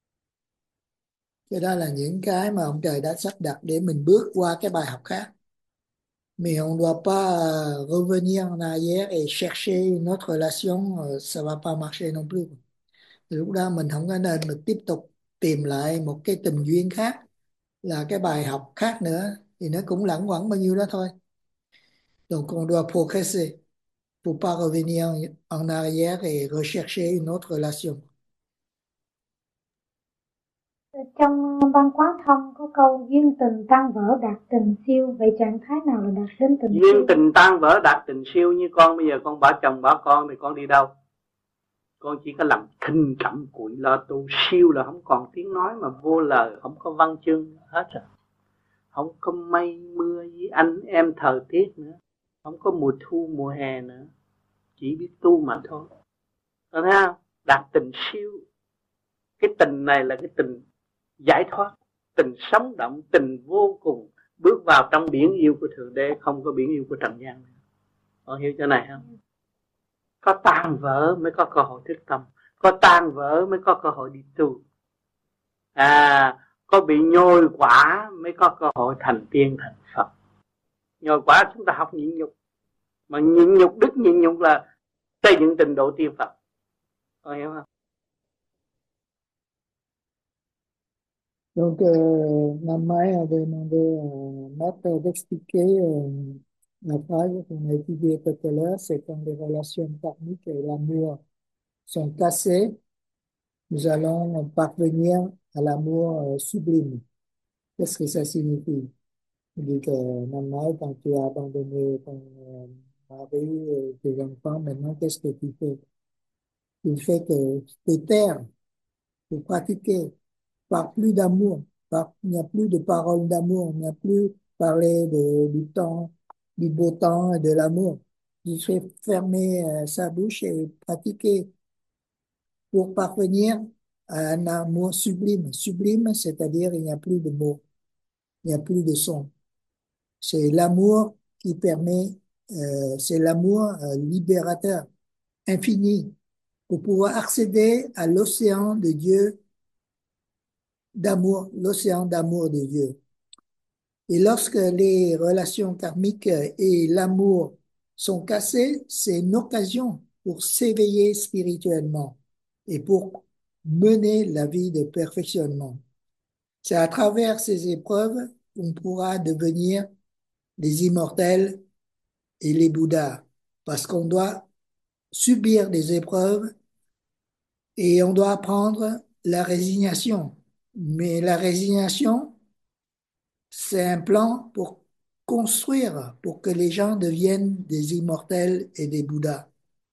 Cái đó là những cái mà ông trời đã sắp đặt để mình bước qua cái bài học khác. Mais on ne doit pas revenir en arrière et chercher une autre relation, ça va pas marcher non plus. Thì lúc đó mình không có nên mình tiếp tục tìm lại một cái tình duyên khác, là cái bài học khác nữa, thì nó cũng lẳng quẩn bao nhiêu đó thôi. Donc on doit progresser. faut pas revenir en, en arrière et rechercher une autre relation. Trong văn quán thông có câu duyên tình tan vỡ đạt tình siêu, vậy trạng thái nào là đạt đến tình siêu? Duyên tình tan vỡ đạt tình siêu. Như con bây giờ con bỏ chồng bỏ con thì con đi đâu? Con chỉ có làm thinh cẩm cụi lo tu. Siêu là không còn tiếng nói mà vô lời, không có văn chương hết rồi. Không có mây mưa với anh em thời tiết nữa, không có mùa thu mùa hè nữa, chỉ biết tu mà thôi. Thấy không? Đạt tình siêu. Cái tình này là cái tình giải thoát, tình sống động, tình vô cùng, bước vào trong biển yêu của Thượng Đế, không có biển yêu của trần gian. Con hiểu chỗ này không? Có tan vỡ mới có cơ hội thức tâm, có tan vỡ mới có cơ hội đi tu. À, có bị nhồi quả mới có cơ hội thành tiên thành Phật. Nhồi quả chúng ta học nhịn nhục, mà nhịn nhục, đức nhịn nhục là xây dựng trình độ tiên Phật. Con hiểu không? Donc, euh, Namai avait demandé à Maître d'expliquer euh, la phrase qu'on a étudiée tout à l'heure, c'est quand les relations karmiques et l'amour sont cassées, nous allons parvenir à l'amour euh, sublime. Qu'est-ce que ça signifie? Il dit que Namai, quand tu as abandonné ton euh, mari et tes enfants, maintenant, qu'est-ce que tu fais? Tu fais que tu te taires, tu pratiquer. Par plus d'amour, par, il n'y a plus de paroles d'amour, il n'y a plus parler de, du temps, du beau temps et de l'amour. Il fait fermer euh, sa bouche et pratiquer pour parvenir à un amour sublime. Sublime, c'est-à-dire il n'y a plus de mots, il n'y a plus de son. C'est l'amour qui permet, euh, c'est l'amour euh, libérateur, infini, pour pouvoir accéder à l'océan de Dieu d'amour, l'océan d'amour de Dieu. Et lorsque les relations karmiques et l'amour sont cassées, c'est une occasion pour s'éveiller spirituellement et pour mener la vie de perfectionnement. C'est à travers ces épreuves qu'on pourra devenir des immortels et les Bouddhas, parce qu'on doit subir des épreuves et on doit apprendre la résignation. Mais la résignation, c'est un plan pour construire, pour que les gens deviennent des immortels et des Bouddhas.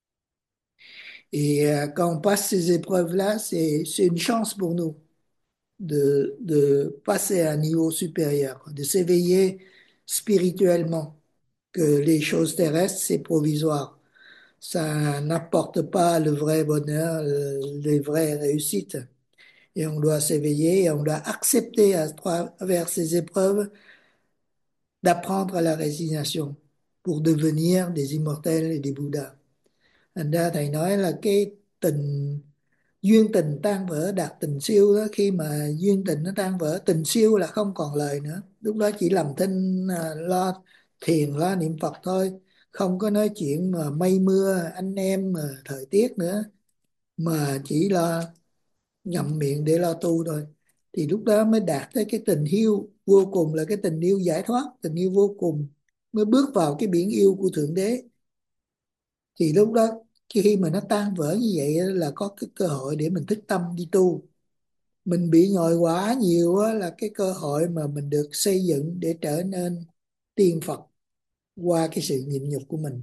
Et euh, quand on passe ces épreuves-là, c'est, c'est une chance pour nous de, de passer à un niveau supérieur, de s'éveiller spirituellement, que les choses terrestres, c'est provisoire. Ça n'apporte pas le vrai bonheur, le- les vraies réussites. Et on doit s'éveiller et on doit accepter à travers ces épreuves d'apprendre la résignation pour devenir des immortels et des Bouddhas. Thành ra thầy nói là cái tình duyên tình tan vỡ đạt tình siêu đó, khi mà duyên tình nó tan vỡ, tình siêu là không còn lời nữa. Lúc đó chỉ làm thinh à, lo thiền lo niệm Phật thôi, không có nói chuyện mà mây mưa anh em mà thời tiết nữa, mà chỉ lo ngậm miệng để lo tu thôi. Thì lúc đó mới đạt tới cái tình yêu vô cùng, là cái tình yêu giải thoát, tình yêu vô cùng, mới bước vào cái biển yêu của Thượng Đế. Thì lúc đó khi mà nó tan vỡ như vậy là có cái cơ hội để mình thức tâm đi tu. Mình bị nhồi quá nhiều là cái cơ hội mà mình được xây dựng để trở nên tiên Phật qua cái sự nhịn nhục của mình.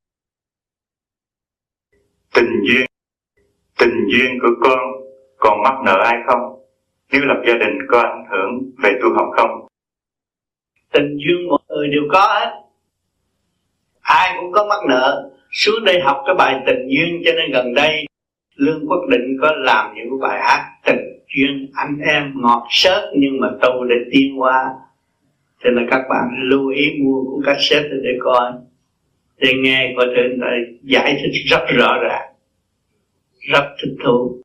Tình duyên, tình duyên của con còn mắc nợ ai không? Nếu lập gia đình có ảnh hưởng về tu học không? Tình duyên mọi người đều có hết, ai cũng có mắc nợ. Xuống đây học cái bài tình duyên, cho nên gần đây Lương Quốc Định có làm những bài hát tình duyên anh em ngọt xớt nhưng mà tu để tiến hóa. Cho nên các bạn lưu ý mua cuốn cassette để coi, để nghe coi thử người ta giải thích rất rõ ràng, rất thích thú.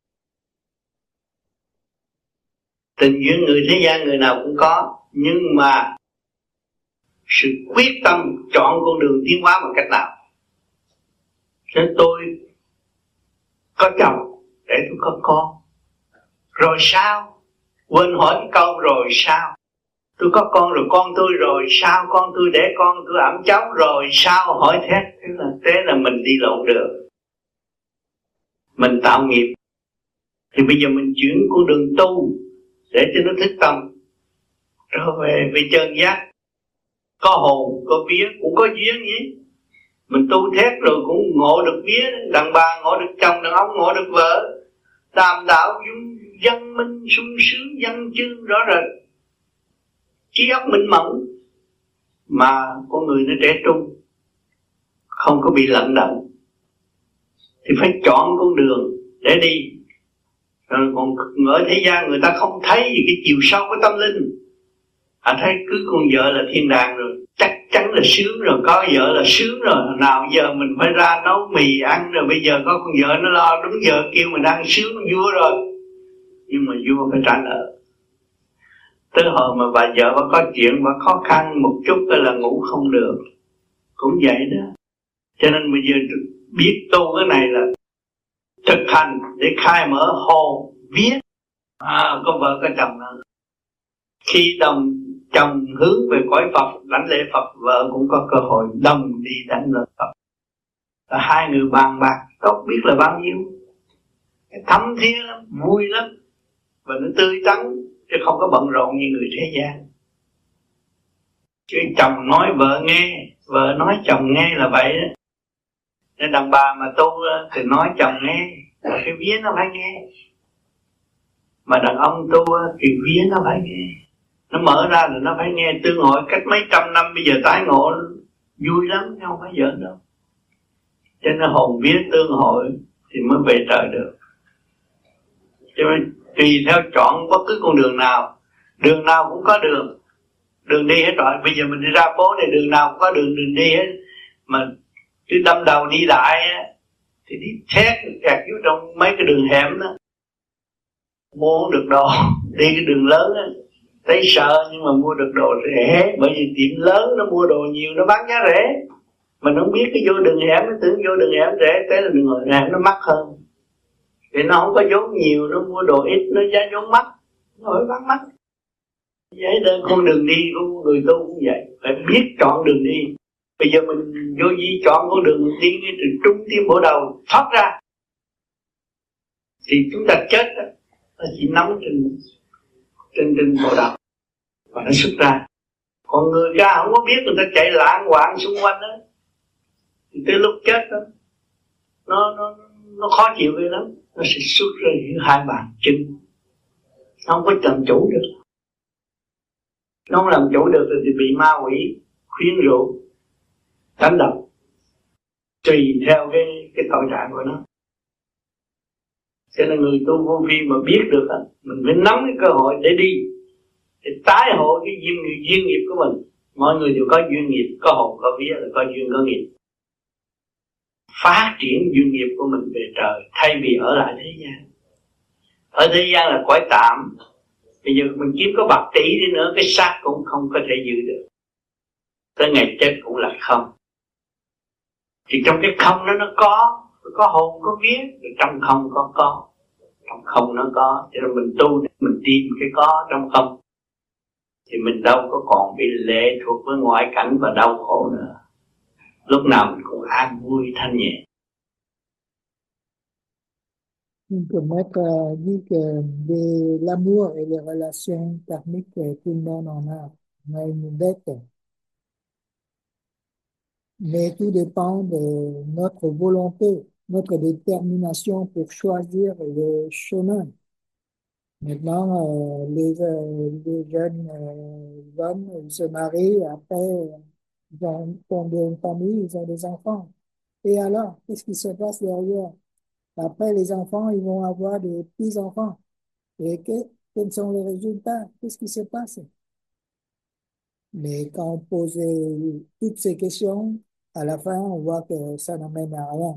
Tình duyên người thế gian người nào cũng có, nhưng mà sự quyết tâm chọn con đường tiến hóa bằng cách nào. Nên tôi có chồng để tôi có con, rồi sao? Quên hỏi cái câu rồi sao? Tôi có con rồi, con tôi rồi sao, con tôi để con tôi ẵm cháu rồi sao, hỏi thế. Thế là, thế là mình đi lộn đường, mình tạo nghiệp. Thì bây giờ mình chuyển con đường tu để cho nó thức tâm, rồi về về chân giác, có hồn có vía, cũng có duyên nhỉ. Mình tu thét rồi cũng ngộ được vía, đàn bà ngộ được chồng, đàn ông ngộ được vợ. Tam đạo văn minh sung sướng, văn chương rõ rệt, trí óc minh mẫn. Mà con người nó trẻ trung, không có bị lận đận, thì phải chọn con đường để đi. Rồi còn ở thế gian người ta không thấy gì cái chiều sâu của tâm linh. À thấy cứ con vợ là thiên đàng rồi, chắc chắn là sướng rồi, có vợ là sướng rồi. Nào giờ mình phải ra nấu mì ăn rồi, bây giờ có con vợ nó lo đúng giờ kêu mình ăn sướng vua rồi. Nhưng mà vua phải trả nợ. Tới hồi mà bà vợ bà có chuyện, bà khó khăn một chút là ngủ không được, cũng vậy đó. Cho nên bây giờ biết tu cái này là thực hành để khai mở hồn vía. À, có vợ có chồng nữa. Khi đồng chồng hướng về cõi Phật, lãnh lễ Phật, vợ cũng có cơ hội đồng đi lãnh lễ Phật. Và hai người bàn bạc tốt biết là bao nhiêu, thấm thía lắm, vui lắm, và nó tươi tắn, chứ không có bận rộn như người thế gian. Chứ chồng nói vợ nghe, vợ nói chồng nghe là vậy đó. Nên đàn bà mà tu thì nói chồng nghe, cái vía nó phải nghe. Mà đàn ông tu thì vía nó phải nghe. Nó mở ra rồi nó phải nghe. Tương hội cách mấy trăm năm bây giờ tái ngộ vui lắm, không phải giỡn đâu. Cho nên hồn vía tương hội thì mới về trời được. Cho nên tùy theo chọn bất cứ con đường nào, đường nào cũng có đường, đường đi hết rồi. Bây giờ mình đi ra phố này đường nào cũng có đường, đường đi hết. Mà cứ đâm đầu đi lại thì đi thét kẹt vô trong mấy cái đường hẻm đó, mua không được đồ. Đi cái đường lớn á thấy sợ nhưng mà mua được đồ rẻ, bởi vì tiệm lớn nó mua đồ nhiều nó bán giá rẻ. Mình không biết cái vô đường hẻm, nó tưởng vô đường hẻm rẻ, thế là đường hẻm nó mắc hơn. Vì nó không có vốn nhiều, nó mua đồ ít, nó giá vốn mắc, nó phải bán mắc. Vậy đơn con đường đi của người tu cũng vậy, phải biết chọn đường đi. Bây giờ mình vô vi chọn con đường đi ngay từ trung tim bộ đầu thoát ra, thì chúng ta chết đó, nó chỉ nắm trên trên trên bộ đầu và nó xuất ra. Còn người ra không có biết, người ta chạy lạng quạng xung quanh đó, thì tới lúc chết đó nó nó nó khó chịu ghê lắm, nó sẽ xuất ra những hai bàn chân, nó không có làm chủ được. Nó không làm chủ được thì bị ma quỷ khuyến rũ, đánh đập, tùy theo cái cái tội trạng của nó. Cho nên người tu vô vi mà biết được, mình phải nắm cái cơ hội để đi, để tái hộ cái duyên, duyên nghiệp của mình. Mọi người đều có duyên nghiệp, có hồn có vía là có duyên có nghiệp. Phát triển duyên nghiệp của mình về trời, thay vì ở lại thế gian. Ở thế gian là cõi tạm. Bây giờ mình kiếm có bạc tỷ đi nữa, cái xác cũng không có thể giữ được. Tới ngày chết cũng là không. Thì trong cái không đó nó có, có hồn có vía, trong không có có, trong không nó có. Cho nên mình tu, mình tìm cái có trong không, thì mình đâu có còn bị lệ thuộc với ngoại cảnh và đau khổ nữa. Lúc nào mình cũng an vui thanh nhẹ. Donc, Maître a dit que de l'amour et les relations karmiques, tout le monde en a. On a une dette. Mais tout dépend de notre volonté, notre détermination pour choisir le chemin. Maintenant, euh, les, euh, les jeunes euh, hommes, ils se marient, après, ils ont fondé une famille, ils ont des enfants. Et alors, qu'est-ce qui se passe derrière? Après, les enfants, ils vont avoir des petits-enfants. Et que, quels sont les résultats? Qu'est-ce qui se passe? Mais quand on pose toutes ces questions, à la fin, on voit que ça n'amène à rien.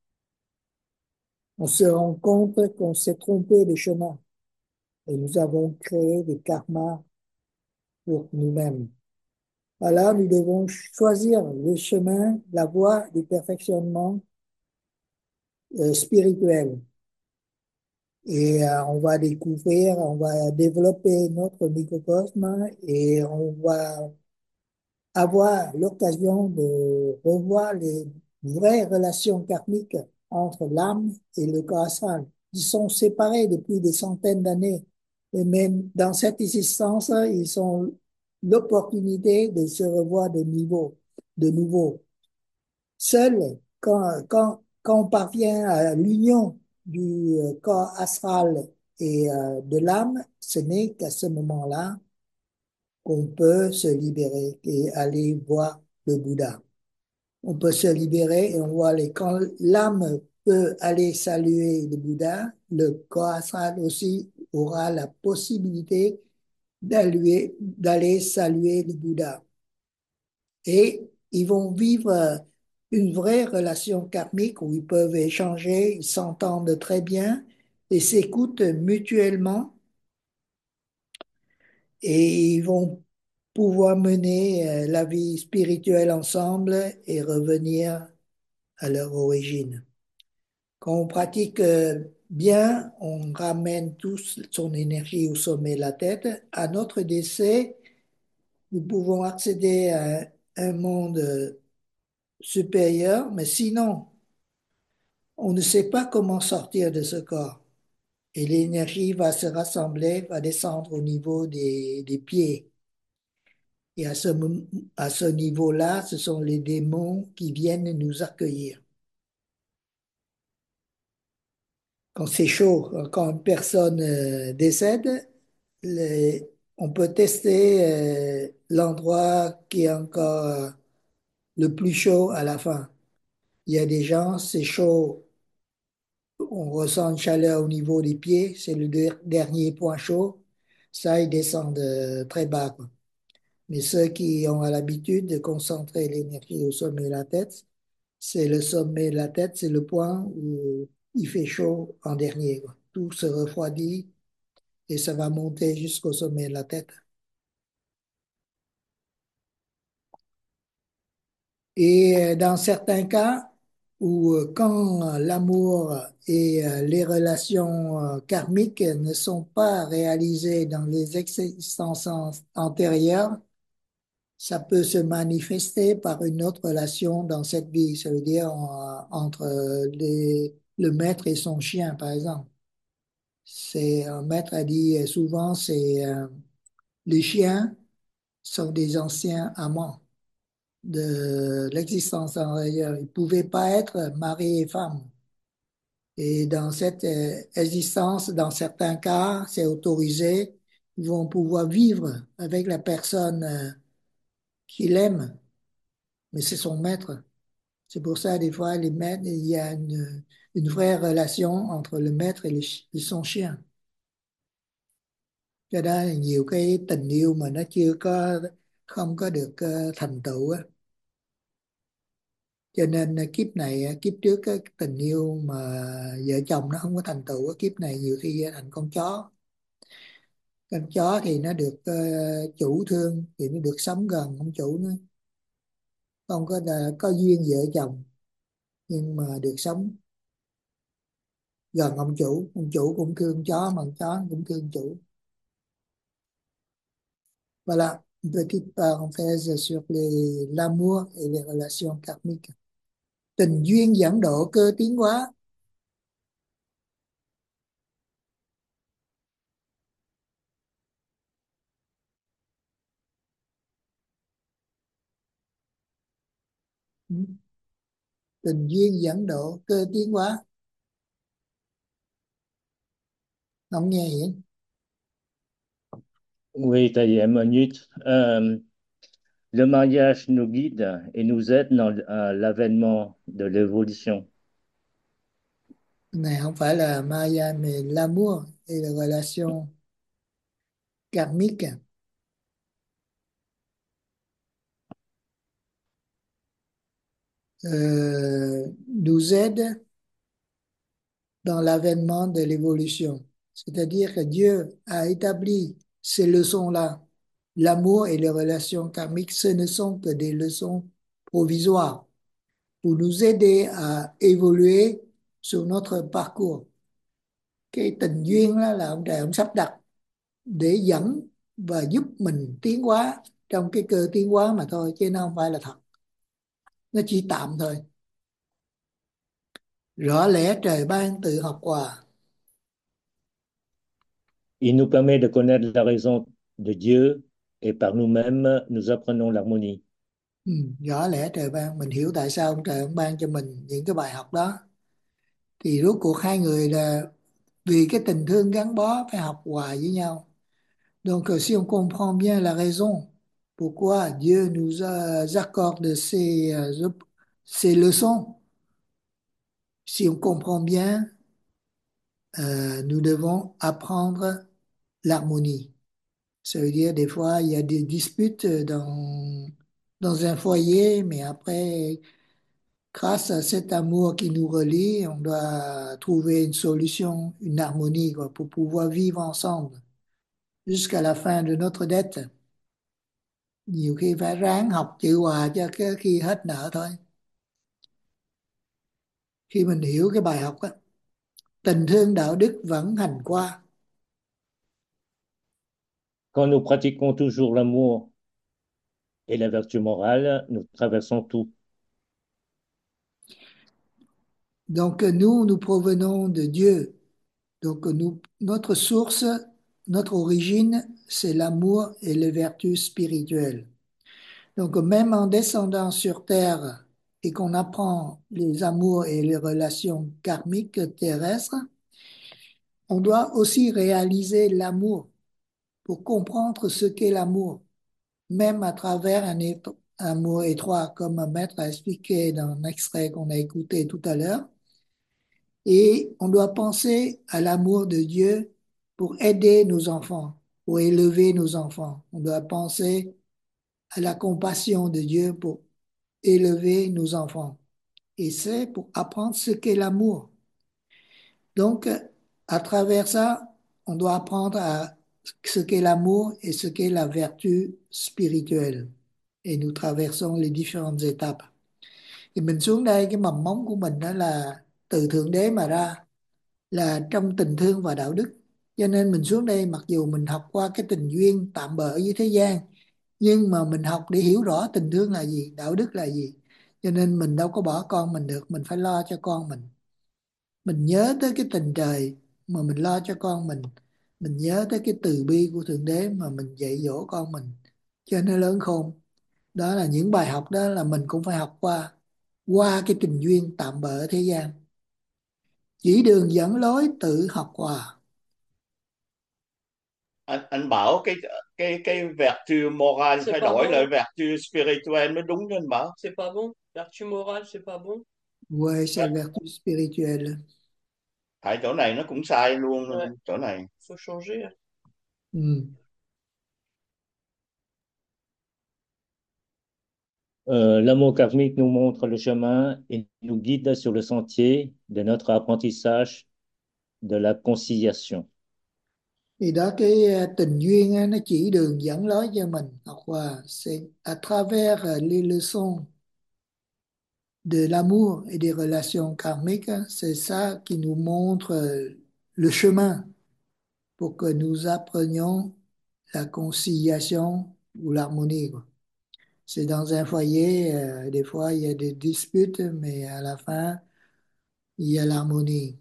On se rend compte qu'on s'est trompé de chemin. Et nous avons créé des karmas pour nous-mêmes. Alors, nous devons choisir le chemin, la voie du perfectionnement euh, spirituel. Et euh, on va découvrir, on va développer notre microcosme et on va avoir l'occasion de revoir les vraies relations karmiques entre l'âme et le corps astral. Ils sont séparés depuis des centaines d'années. Et même dans cette existence, ils ont l'opportunité de se revoir de nouveau, de nouveau. Seul quand, quand, quand on parvient à l'union du euh, corps astral et euh, de l'âme, ce n'est qu'à ce moment-là qu'on peut se libérer et aller voir le Bouddha. On peut se libérer et on voit les, quand l'âme peut aller saluer le Bouddha, le corps astral aussi aura la possibilité d'aller, d'aller saluer le Bouddha. Et ils vont vivre une vraie relation karmique où ils peuvent échanger, ils s'entendent très bien et s'écoutent mutuellement et ils vont pouvoir mener euh, la vie spirituelle ensemble et revenir à leur origine. Quand on pratique euh, bien, on ramène tous son énergie au sommet de la tête. À notre décès, nous pouvons accéder à un monde supérieur, mais sinon, on ne sait pas comment sortir de ce corps. Et l'énergie va se rassembler, va descendre au niveau des, des pieds. Et à ce, à ce niveau-là, ce sont les démons qui viennent nous accueillir. Quand c'est chaud, quand une personne euh, décède, les- on peut tester euh, l'endroit qui est encore euh, le plus chaud à la fin. Il y a des gens, c'est chaud, on ressent une chaleur au niveau des pieds, c'est le der- dernier point chaud. Ça, ils descendent euh, très bas, quoi. Mais ceux qui ont l'habitude de concentrer l'énergie au sommet de la tête, c'est le sommet de la tête, c'est le point où il fait chaud en dernier, quoi. Tout se refroidit et ça va monter jusqu'au sommet de la tête. Et euh, dans certains cas où euh, quand l'amour et euh, les relations euh, karmiques ne sont pas réalisées dans les existences an- antérieures, ça peut se manifester par une autre relation dans cette vie. Ça veut dire euh, entre les- le maître et son chien, par exemple. C'est un maître a dit euh, souvent, c'est euh, les chiens sont des anciens amants de l'existence antérieure. Ils ne pouvaient pas être mari et femme. Et dans cette euh, existence, dans certains cas, c'est autorisé. Ils vont pouvoir vivre avec la personne euh, qu'il aime, mais c'est son maître. C'est pour ça, des fois, les maîtres, il y a une, une vraie relation entre le maître et, le chi- et son chien. Cho đó là nhiều cái tình yêu mà nó chưa có không có được ờ, thành tựu á. Cho nên ờ, kiếp này, ờ, kiếp trước cái tình yêu mà vợ chồng nó không có thành tựu á, kiếp này nhiều khi thành con chó. Con chó thì nó được ờ, chủ thương thì nó được sống gần ông chủ nữa. Không có là có duyên vợ chồng nhưng mà được sống gần ông chủ, ông chủ cũng thương chó mà con chó cũng thương chủ. Voilà, une petite parenthèse sur les, l'amour et les relations karmiques. Tình duyên dẫn độ cơ tiến hóa. Ừ. Tình duyên dẫn độ cơ tiến hóa. Không nghe vậy? Oui, taillé, minute. Euh, le mariage nous guide et nous aide dans euh, l'avènement de l'évolution. Cái này không phải là Maya mais l'amour et les relations karmiques euh, nous aident dans l'avènement de l'évolution. C'est-à-dire que Dieu a établi ces leçons-là. L'amour et les relations karmiques, ce ne sont que des leçons provisoires pour nous aider à évoluer sur notre parcours. Cái tình duyên đó là ông trời ông sắp đặt để dẫn và giúp mình tiến hóa trong cái cơ tiến hóa mà thôi, chứ nó không phải là thật, nó chỉ tạm thôi. Rõ lẽ trời ban tự học hòa. Il nous permet de connaître la raison de Dieu et par nous-mêmes, nous apprenons l'harmonie. Ừ, rõ lẽ trời ban, mình hiểu tại sao ông trời ông ban cho mình những cái bài học đó, thì rốt cuộc hai người là vì cái tình thương gắn bó phải học hòa với nhau. Donc euh, si on comprend bien la raison pourquoi Dieu nous a- accorde ces, euh, op- ces leçons, si on comprend bien, euh, nous devons apprendre l'harmonie. Ça veut dire des fois il y a des disputes dans, dans un foyer, mais après, grâce à cet amour qui nous relie, on doit trouver une solution, une harmonie, quoi, pour pouvoir vivre ensemble jusqu'à la fin de notre dette. Nhiều khi phải ráng học chữ hòa cho cái khi hết nợ thôi. Khi mình hiểu cái bài học á, tình thương đạo đức vẫn hành qua. Quand nous pratiquons toujours l'amour et la vertu morale, nous traversons tout. Donc nous, nous provenons de Dieu. Donc nous, notre source, notre origine, c'est l'amour et les vertus spirituelles. Donc même en descendant sur Terre et qu'on apprend les amours et les relations karmiques terrestres, on doit aussi réaliser l'amour pour comprendre ce qu'est l'amour, même à travers un, éto- un mot étroit, comme un maître a expliqué dans un extrait qu'on a écouté tout à l'heure. Et on doit penser à l'amour de Dieu pour aider nos enfants, pour élever nos enfants. On doit penser à la compassion de Dieu pour élever nos enfants. Et c'est pour apprendre ce qu'est l'amour. Donc, à travers ça, on doit apprendre à ce qu'est l'amour et ce qu'est la vertu spirituelle. Et nous traversons les différentes étapes. Thì mình xuống đây, cái mầm móng của mình đó là từ Thượng Đế mà ra, là trong tình thương và đạo đức. Cho nên mình xuống đây, mặc dù mình học qua cái tình duyên tạm bợ với thế gian, nhưng mà mình học để hiểu rõ tình thương là gì, đạo đức là gì. Cho nên mình đâu có bỏ con mình được, mình phải lo cho con mình. Mình nhớ tới cái tình trời mà mình lo cho con mình. Mình nhớ tới cái từ bi của Thượng Đế mà mình dạy dỗ con mình cho nó lớn khôn. Đó là những bài học đó là mình cũng phải học qua, qua cái tình duyên tạm bợ ở thế gian. Chỉ đường dẫn lối tự học hòa. anh anh bảo cái cái cái vertu morale C'est phải pas đổi bon. lại vertu spirituelle mới đúng chứ anh Bảo. C'est pas bon. Vertu morale, c'est pas bon. Ouais, c'est vertu spirituelle. Tại chỗ này nó cũng sai luôn. Ouais. Chỗ này Faut changer. Ừ. Euh, l'amour karmique nous montre le chemin et nous guide sur le sentier de notre apprentissage de la conciliation. Thì đó, cái ờ, tình duyên á, nó chỉ đường dẫn lối cho mình học hòa. C'est à travers euh, les leçons de l'amour et des relations karmiques, hein, c'est ça qui nous montre euh, le chemin pour que nous apprenions la conciliation ou l'harmonie, quoi. C'est dans un foyer, euh, des fois il y a des disputes, mais à la fin, il y a l'harmonie.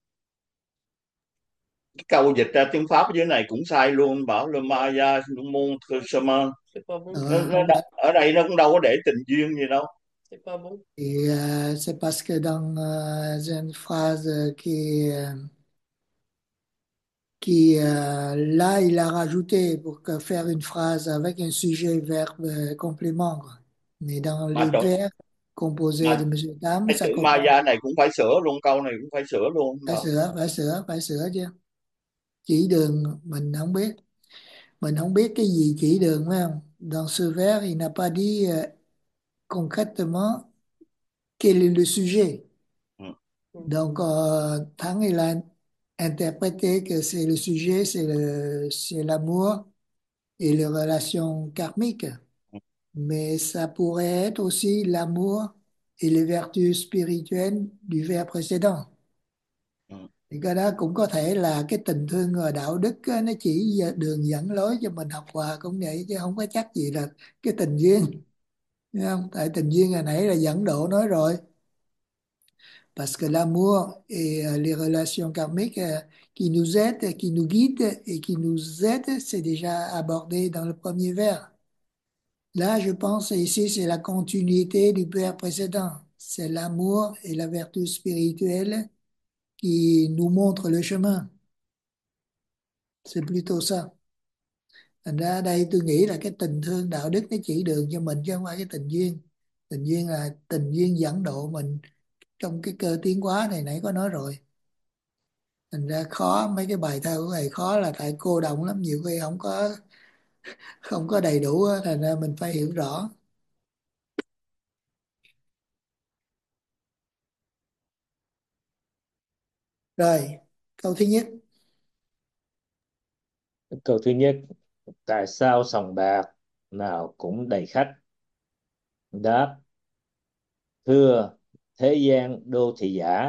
cái câu dịch ra tiếng Pháp ở dưới này cũng sai luôn. Bảo le Maya mon chemin. C'est pas bon. Nó, Euh, nó, đ- ở đây nó cũng đâu có để tình duyên gì đâu. C'est pas bon. et euh, c'est parce que dans euh, une phrase qui, euh, qui euh, là, il a rajouté pour que faire une phrase avec un sujet, verbe, euh, complément, quoi. Mais dans Mà les chỗ verbes composés mà de Monsieur Tám, cái ça chữ comprend. Maya này cũng phải sửa luôn, câu này cũng phải sửa luôn. Phải sửa, phải sửa, phải sửa chứ. Chỉ đường mình không biết. Mình không biết cái gì chỉ đường, phải không? Dans ce vers, il n'a pas dit euh, concrètement quel est le sujet. Ừ. Donc, euh, Thắng, il a interprété que c'est le sujet, c'est le, c'est l'amour et les relations karmiques. Mais ça pourrait être aussi l'amour et les vertus spirituelles du vers précédent. Ừ. Thì cái đó cũng có thể là cái tình thương và đạo đức á, nó chỉ đường dẫn lối cho mình học hòa cũng vậy, chứ không có chắc gì là cái tình duyên. Thấy không? Tại tình duyên hồi nãy là dẫn độ nói rồi. Parce que l'amour et euh, les relations karmiques euh, qui nous aident, qui nous guident et qui nous aident, c'est déjà abordé dans le premier vers. Là, je pense ici, c'est la continuité du vers précédent. C'est l'amour et la vertu spirituelle qui nous montrent le chemin. C'est plutôt ça. Thành ra đây tôi nghĩ là cái tình thương đạo đức nó chỉ đường cho mình chứ không phải cái tình duyên. Tình duyên là tình duyên dẫn độ mình trong cái cơ tiến hóa này, nãy có nói rồi. Thành ra khó, mấy cái bài thơ của thầy khó là tại cô đồng lắm, nhiều khi không có không có đầy đủ á, thành ra mình phải hiểu rõ. Rồi, câu thứ nhất. Câu thứ nhất, tại sao sòng bạc nào cũng đầy khách? Đáp, thưa, thế gian đô thị giả,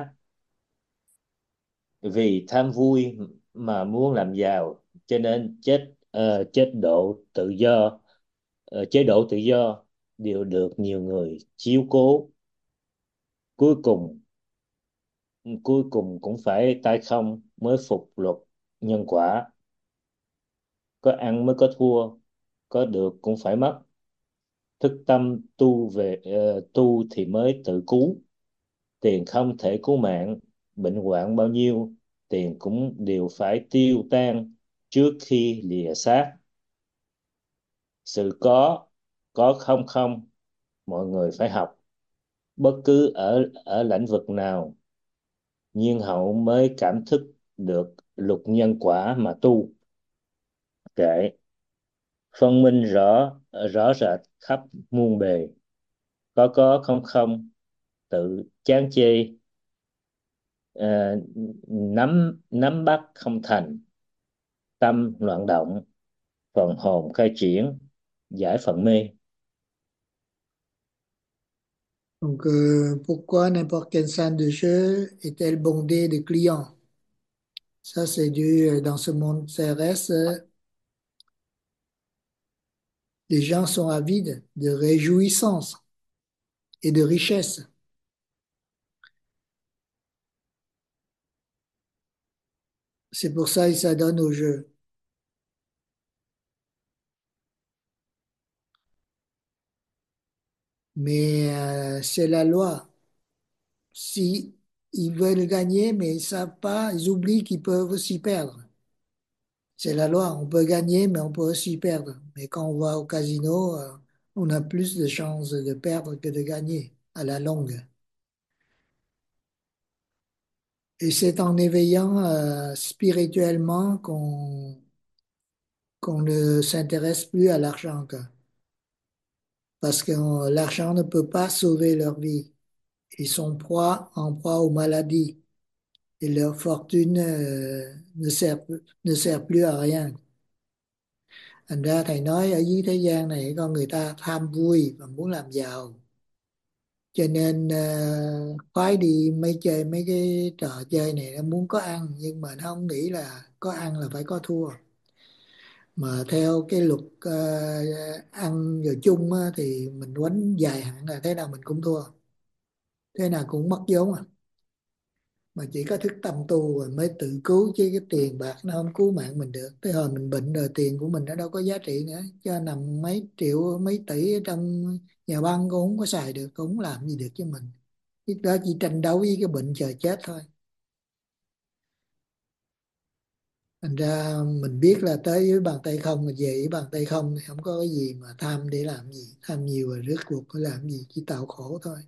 vì tham vui mà muốn làm giàu cho nên chết ờ, chế độ tự do ờ, chế độ tự do đều được nhiều người chiếu cố, cuối cùng cuối cùng cũng phải tay không mới phục luật nhân quả. Có ăn mới có thua, có được cũng phải mất. Thức tâm tu về ờ, tu thì mới tự cứu. Tiền không thể cứu mạng, bệnh hoạn bao nhiêu tiền cũng đều phải tiêu tan trước khi lìa xác. Sự có có không không mọi người phải học, bất cứ ở ở lĩnh vực nào, nhiên hậu mới cảm thức được luật nhân quả mà tu. Kệ, phân minh rõ rõ rệt khắp muôn bề, có có không không tự chán chê, ờ, nắm nắm bắt không thành, tâm loạn động, phần hồn khai triển, giải phần mê. Donc, euh, pourquoi n'importe quelle salle de jeu est-elle bondée de clients? Ça, c'est dû, euh, dans ce monde terrestre, euh, les gens sont avides de réjouissance et de richesse. C'est pour ça qu'ils s'adonnent au jeu. Mais euh, c'est la loi. Si ils veulent gagner, mais ils savent pas, ils oublient qu'ils peuvent aussi perdre. C'est la loi. On peut gagner, mais on peut aussi perdre. Mais quand on va au casino, euh, on a plus de chances de perdre que de gagner à la longue. Et c'est en éveillant euh, spirituellement qu'on qu'on ne s'intéresse plus à l'argent, quoi. Parce que euh, l'argent ne peut pas sauver leur vie. Ils sont proies, en proie aux maladies et leur fortune euh, ne sert, ne sert plus à rien. Thành ra thầy nói ở dưới thế gian này con người ta tham vui và muốn làm giàu. Cho nên uh, khoái đi mấy chơi mấy cái trò chơi này, nó muốn có ăn nhưng mà nó không nghĩ là có ăn là phải có thua. Mà theo cái luật ờ, ăn giờ chung á, thì mình quánh dài hạn là thế nào mình cũng thua, thế nào cũng mất vốn à. Mà chỉ có thức tâm tu rồi mới tự cứu, chứ cái tiền bạc nó không cứu mạng mình được. Tới hồi mình bệnh rồi tiền của mình nó đâu có giá trị nữa, cho nằm mấy triệu mấy tỷ ở trong nhà băng cũng không có xài được, cũng không làm gì được cho mình. Cái đó chỉ tranh đấu với cái bệnh chờ chết thôi. Thành ra mình biết là tới với bàn tay không, mà về với bàn tay không thì không có cái gì mà tham để làm gì. Tham nhiều rồi rốt cuộc có làm gì, chỉ tạo khổ thôi.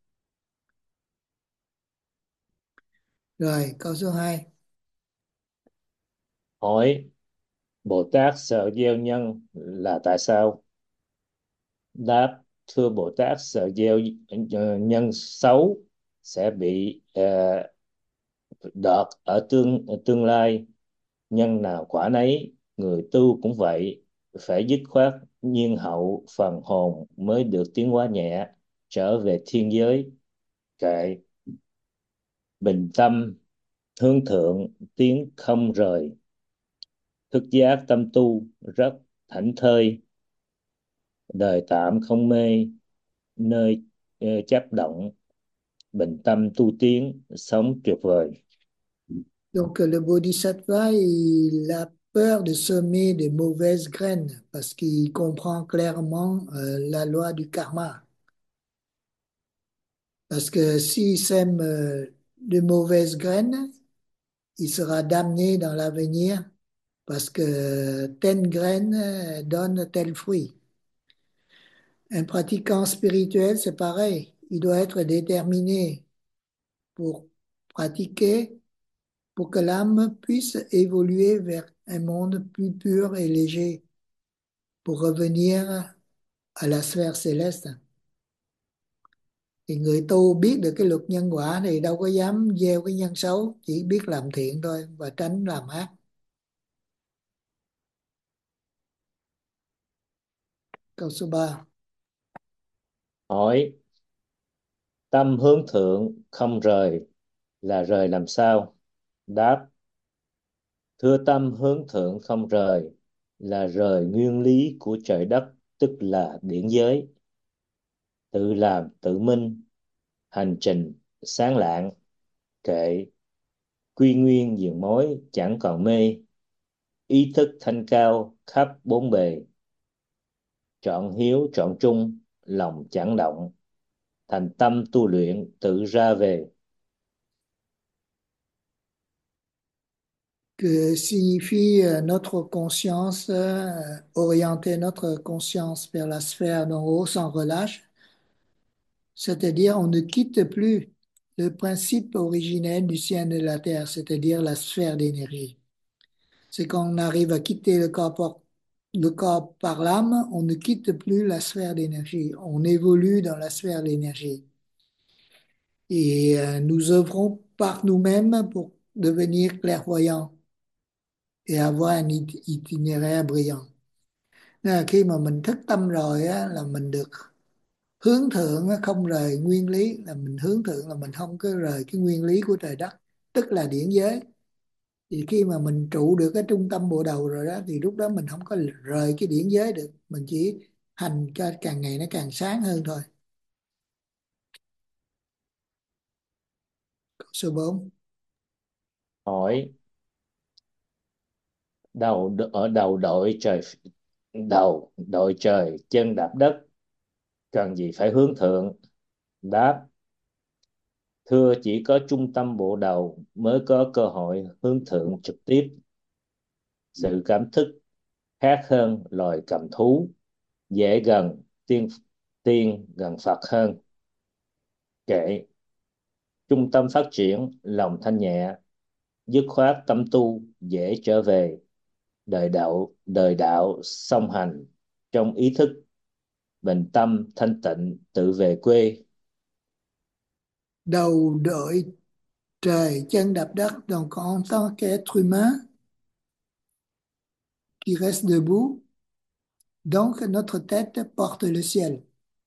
Rồi câu số hai. Hỏi, Bồ Tát sợ gieo nhân là tại sao? Đáp, thưa Bồ Tát, sợ gieo ờ, nhân xấu sẽ bị uh, đọt ở tương ở tương lai. Nhân nào quả nấy, người tu cũng vậy, phải dứt khoát nhiên hậu phần hồn mới được tiến hóa nhẹ trở về thiên giới. Kệ, bình tâm hướng thượng tiến không rời, thức giác tâm tu rất thảnh thơi, đời tạm không mê, nơi ờ, chấp động, bình tâm tu tiến, sống tuyệt vời. Donc le bodhisattva, il a peur de semer de mauvaises graines parce qu'il comprend clairement euh, la loi du karma. Parce que s'il sème euh, de mauvaises graines, il sera damné dans l'avenir parce que telle graine euh, donne tel fruit. Un pratiquant spirituel, c'est pareil. Il doit être déterminé pour pratiquer, pour que l'âme puisse évoluer vers un monde plus pur et léger, pour revenir à la sphère céleste. Thì người tu biết được cái luật nhân quả thì đâu có dám gieo cái nhân xấu, chỉ biết làm thiện thôi và tránh làm ác. Câu số ba. Hỏi: tâm hướng thượng không rời là rời làm sao? Đáp: thưa, tâm hướng thượng không rời là rời nguyên lý của trời đất, tức là điển giới, tự làm tự minh, hành trình sáng lạng, kệ quy nguyên diệu mối chẳng còn mê, ý thức thanh cao khắp bốn bề, trọn hiếu trọn trung, lòng chẳng động, thành tâm tu luyện tự ra về. Que signifie euh, notre conscience, euh, orienter notre conscience vers la sphère d'en haut sans relâche, c'est-à-dire on ne quitte plus le principe originel du ciel et de la terre, c'est-à-dire la sphère d'énergie. C'est quand on arrive à quitter le corps par, le corps par l'âme, on ne quitte plus la sphère d'énergie, on évolue dans la sphère d'énergie. Et euh, nous œuvrons par nous-mêmes pour devenir clairvoyants et avoir un it- itinéraire brillant. Nên là khi mà mình thức tâm rồi á, là mình được hướng thượng á, không rời nguyên lý, là mình hướng thượng là mình không có rời cái nguyên lý của trời đất, tức là điển giới. Thì khi mà mình trụ được cái trung tâm bộ đầu rồi đó, thì lúc đó mình không có rời cái điển giới được, mình chỉ hành cho càng ngày nó càng sáng hơn thôi. Câu số bốn. Hỏi: đầu ở đầu đội trời, đầu đội trời chân đạp đất, cần gì phải hướng thượng? Đáp: thưa, chỉ có trung tâm bộ đầu mới có cơ hội hướng thượng trực tiếp. Sự cảm thức khác hơn loài cầm thú, dễ gần tiên tiên gần Phật hơn. Kệ trung tâm phát triển, lòng thanh nhẹ, dứt khoát tâm tu dễ trở về, đời đạo đời đạo song hành trong ý thức, bình tâm thanh tịnh tự về quê. Đầu đội trời chân đạp đất, donc en tant qu'être humain qui reste debout, donc notre tête porte le ciel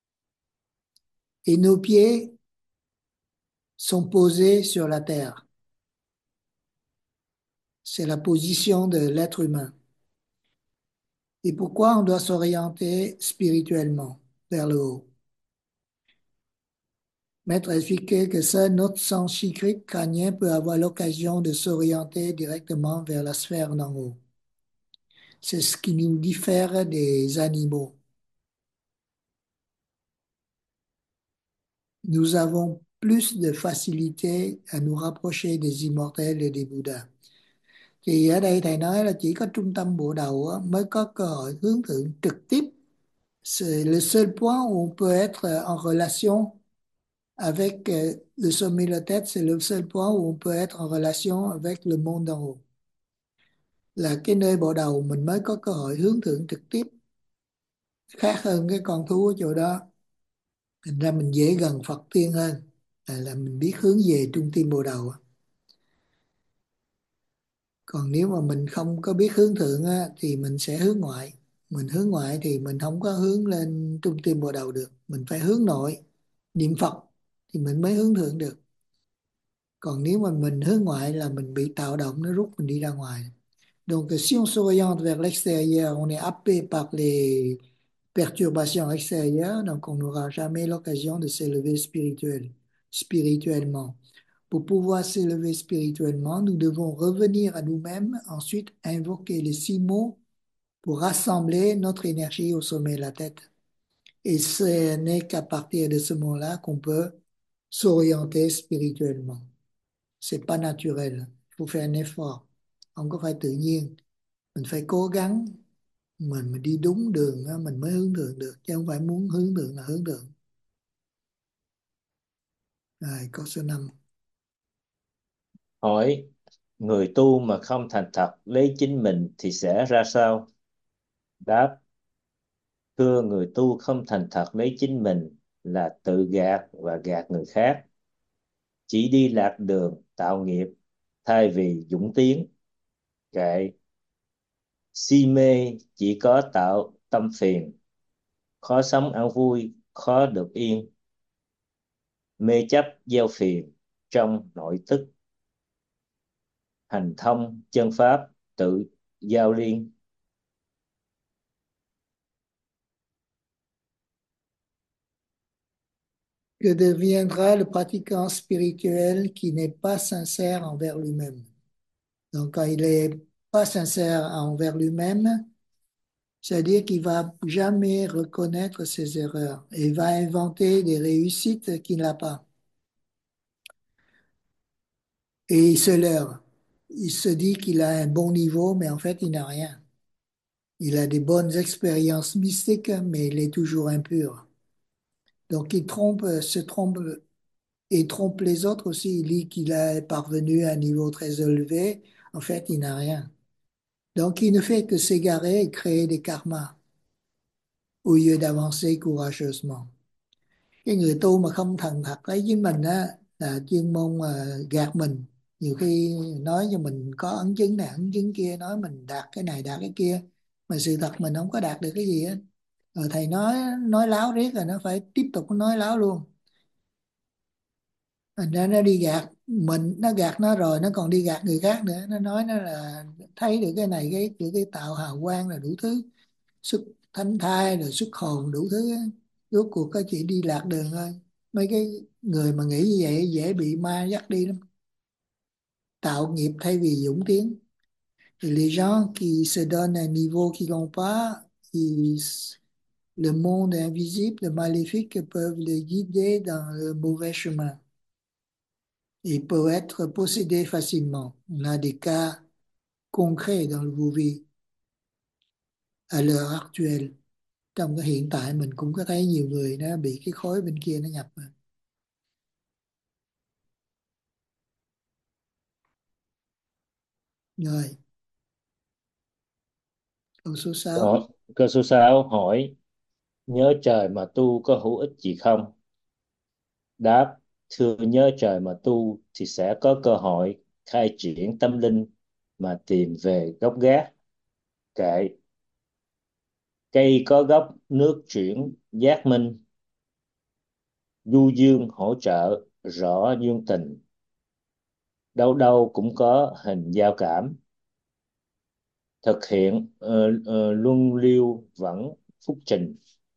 et nos pieds sont posés sur la terre. C'est la position de l'être humain. Et pourquoi on doit s'orienter spirituellement vers le haut? Maître a expliqué que seul notre sens chikrique crânien peut avoir l'occasion de s'orienter directement vers la sphère d'en haut. C'est ce qui nous diffère des animaux. Nous avons plus de facilité à nous rapprocher des immortels et des Bouddhas. Thì ở đây thầy nói là chỉ có trung tâm bộ đầu á, mới có cơ hội hướng thượng trực tiếp. C'est le seul point où on peut être en relation avec euh, le sommet de la tête, c'est le seul point où on peut être en relation avec le monde d'en haut. Là cái nơi bộ đầu mình mới có cơ hội hướng thượng trực tiếp, khác hơn cái con thú ở chỗ đó. Thành ra mình dễ gần Phật tiên hơn, là, là mình biết hướng về trung tâm bộ đầu. Còn nếu mà mình không có biết hướng thượng á, thì mình sẽ hướng ngoại. Mình hướng ngoại thì mình không có hướng lên trung tâm bộ đầu được. Mình phải hướng nội, niệm Phật thì mình mới hướng thượng được. Còn nếu mà mình hướng ngoại là mình bị tạo động, nó rút mình đi ra ngoài. Donc si on s'oriente vers l'extérieur, on est happé par les perturbations extérieures, donc on n'aura jamais l'occasion de s'élever spirituel, spirituellement. Pour pouvoir s'élever spirituellement, nous devons revenir à nous-mêmes, ensuite invoquer les six mots pour rassembler notre énergie au sommet de la tête. Et ce n'est qu'à partir de ce moment-là qu'on peut s'orienter spirituellement. C'est pas naturel. Il faut faire un effort. Không có phải tự nhiên. Mình phải cố gắng, mình mình đi đúng đường á, mình mới hướng thượng được, chứ không phải muốn hướng thượng là hướng thượng. Rồi, câu số năm. Hỏi, người tu mà không thành thật lấy chính mình thì sẽ ra sao? Đáp, thưa, người tu không thành thật lấy chính mình là tự gạt và gạt người khác, chỉ đi lạc đường tạo nghiệp thay vì dũng tiến. Kệ, si mê chỉ có tạo tâm phiền, khó sống an vui, khó được yên. Mê chấp gieo phiền trong nội tức, hành thông chân pháp tự giao liên. Que deviendra le pratiquant spirituel qui n'est pas sincère envers lui-même? Donc, quand il est pas sincère envers lui-même, c'est-à-dire qu'il va jamais reconnaître ses erreurs et il va inventer des réussites qu'il n'a pas. Et il se leurre. Il se dit qu'il a un bon niveau, mais en fait, il n'a rien. Il a des bonnes expériences mystiques, mais il est toujours impur. Donc, il trompe, se trompe et trompe les autres aussi. Il dit qu'il est parvenu à un niveau très élevé. En fait, il n'a rien. Donc, il ne fait que s'égarer et créer des karmas au lieu d'avancer courageusement. Cái người tu mà không thành thật lấy với mình á là chuyên môn mà gạt mình. Nhiều khi nói cho mình có ấn chứng này ấn chứng kia, nói mình đạt cái này đạt cái kia, mà sự thật mình không có đạt được cái gì hết. Rồi thầy nói nói láo riết rồi nó phải tiếp tục nói láo luôn. Thành ra nó đi gạt mình, nó gạt nó rồi nó còn đi gạt người khác nữa. Nó nói nó là thấy được cái này cái cái, cái tạo hào quang là đủ thứ, xuất thánh thai rồi xuất hồn đủ thứ á. Rốt cuộc có chỉ đi lạc đường thôi. Mấy cái người mà nghĩ như vậy dễ bị ma dắt đi lắm, tạo nghiệp thay vì dũng tiến. Et les gens qui se donnent un niveau qu'ils n'ont pas, ils, le monde invisible, le maléfique peuvent les guider dans le mauvais chemin. Ils peuvent être possédés facilement. On a des cas concrets dans le Wu-Vi à l'heure actuelle. Trong cái hiện tại mình cũng có thấy nhiều người nó bị cái khối bên kia nó nhập vào. Rồi, câu số sáu. Câu, câu số sáu hỏi, nhớ trời mà tu có hữu ích gì không? Đáp, thưa, nhớ trời mà tu thì sẽ có cơ hội khai triển tâm linh mà tìm về gốc gác. Kệ, cây có gốc nước chuyển giác minh, du dương hỗ trợ rõ dương tình, đâu đâu cũng có hình giao cảm, thực hiện uh, uh, luân lưu vẫn phúc trình.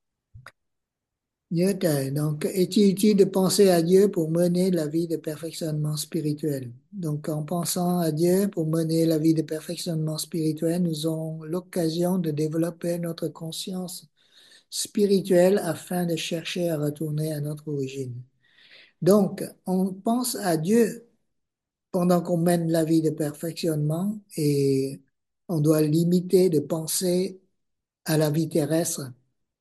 Nhớ trời, donc est-il utile de penser à Dieu pour mener la vie de perfectionnement spirituel? Donc en pensant à Dieu pour mener la vie de perfectionnement spirituel, nous avons l'occasion de développer notre conscience spirituelle afin de chercher à retourner à notre origine. Donc on pense à Dieu pendant qu'on mène la vie de perfectionnement et on doit limiter de penser à la vie terrestre.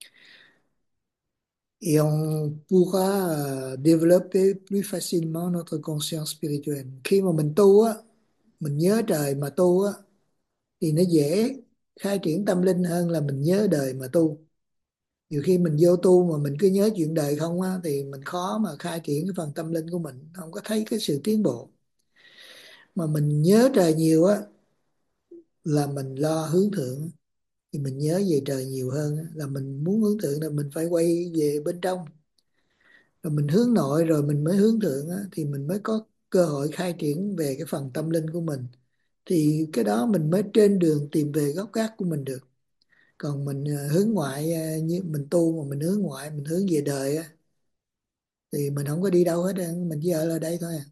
Et on pourra euh, développer plus facilement notre conscience spirituelle. Khi mà mình tu á, mình nhớ trời mà tu á, thì nó dễ khai triển tâm linh hơn là mình nhớ đời mà tu. Nhiều khi mình vô tu mà mình cứ nhớ chuyện đời không á, thì mình khó mà khai triển cái phần tâm linh của mình, không có thấy cái sự tiến bộ. Mà mình nhớ trời nhiều á, là mình lo hướng thượng, thì mình nhớ về trời nhiều hơn á, là mình muốn hướng thượng là mình phải quay về bên trong. Rồi mình hướng nội rồi mình mới hướng thượng á, thì mình mới có cơ hội khai triển về cái phần tâm linh của mình, thì cái đó mình mới trên đường tìm về gốc gác của mình được. Còn mình ờ, hướng ngoại, ờ, như mình tu mà mình hướng ngoại, mình hướng về đời á, thì mình không có đi đâu hết á, mình chỉ ở lại đây thôi à.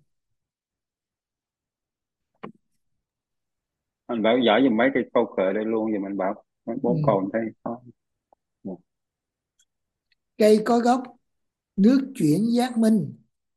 Anh bảo giải giùm mấy cái câu kệ đây luôn giùm anh bảo mấy Ừ. bốn câu thấy khó. Cây có gốc, nước chuyển giác minh.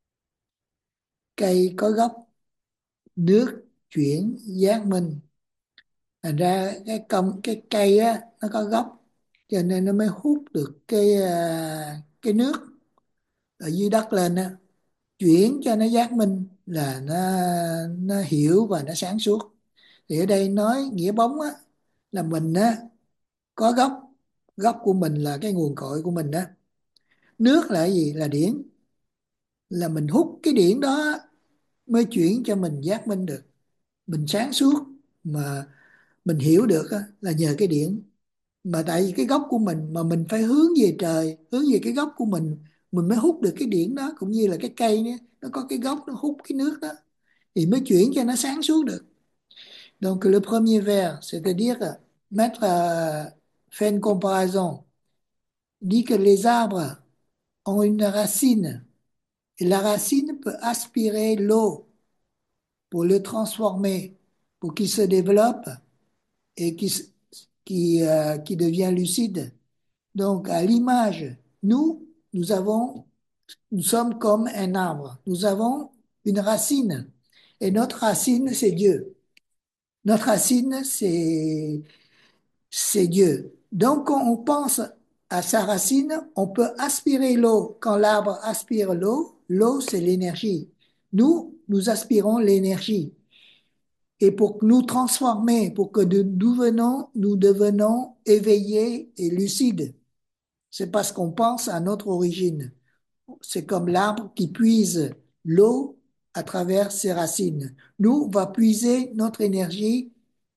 Cây có gốc, nước chuyển giác minh. Thành ra cái công cái cây á nó có gốc, cho nên nó mới hút được cái à, cái nước ở dưới đất lên á, chuyển cho nó giác minh là nó nó hiểu và nó sáng suốt. Thì ở đây nói nghĩa bóng á, là mình á có gốc, gốc của mình là cái nguồn cội của mình đó. Nước là cái gì? Là điển, là mình hút cái điển đó mới chuyển cho mình giác minh được. Mình sáng suốt mà mình hiểu được á, là nhờ cái điển. Mà tại vì cái gốc của mình mà mình phải hướng về trời, hướng về cái gốc của mình mình mới hút được cái điển đó. Cũng như là cái cây đó, nó có cái gốc nó hút cái nước đó thì mới chuyển cho nó sáng suốt được. Donc le premier vers, c'est-à-dire mettre euh, fait une comparaison, dit que les arbres ont une racine et la racine peut aspirer l'eau pour le transformer, pour qu'il se développe et qui, qui, euh, qui devient lucide. Donc, à l'image, nous, nous avons, nous sommes comme un arbre. Nous avons une racine. Et notre racine, c'est Dieu. Notre racine, c'est, c'est Dieu. Donc, quand on pense à sa racine, on peut aspirer l'eau. Quand l'arbre aspire l'eau, l'eau, c'est l'énergie. Nous, nous aspirons l'énergie. Et pour nous transformer, pour que nous devenons, nous devenons éveillés et lucides. C'est parce qu'on pense à notre origine. C'est comme l'arbre qui puise l'eau à travers ses racines. Nous, on va puiser notre énergie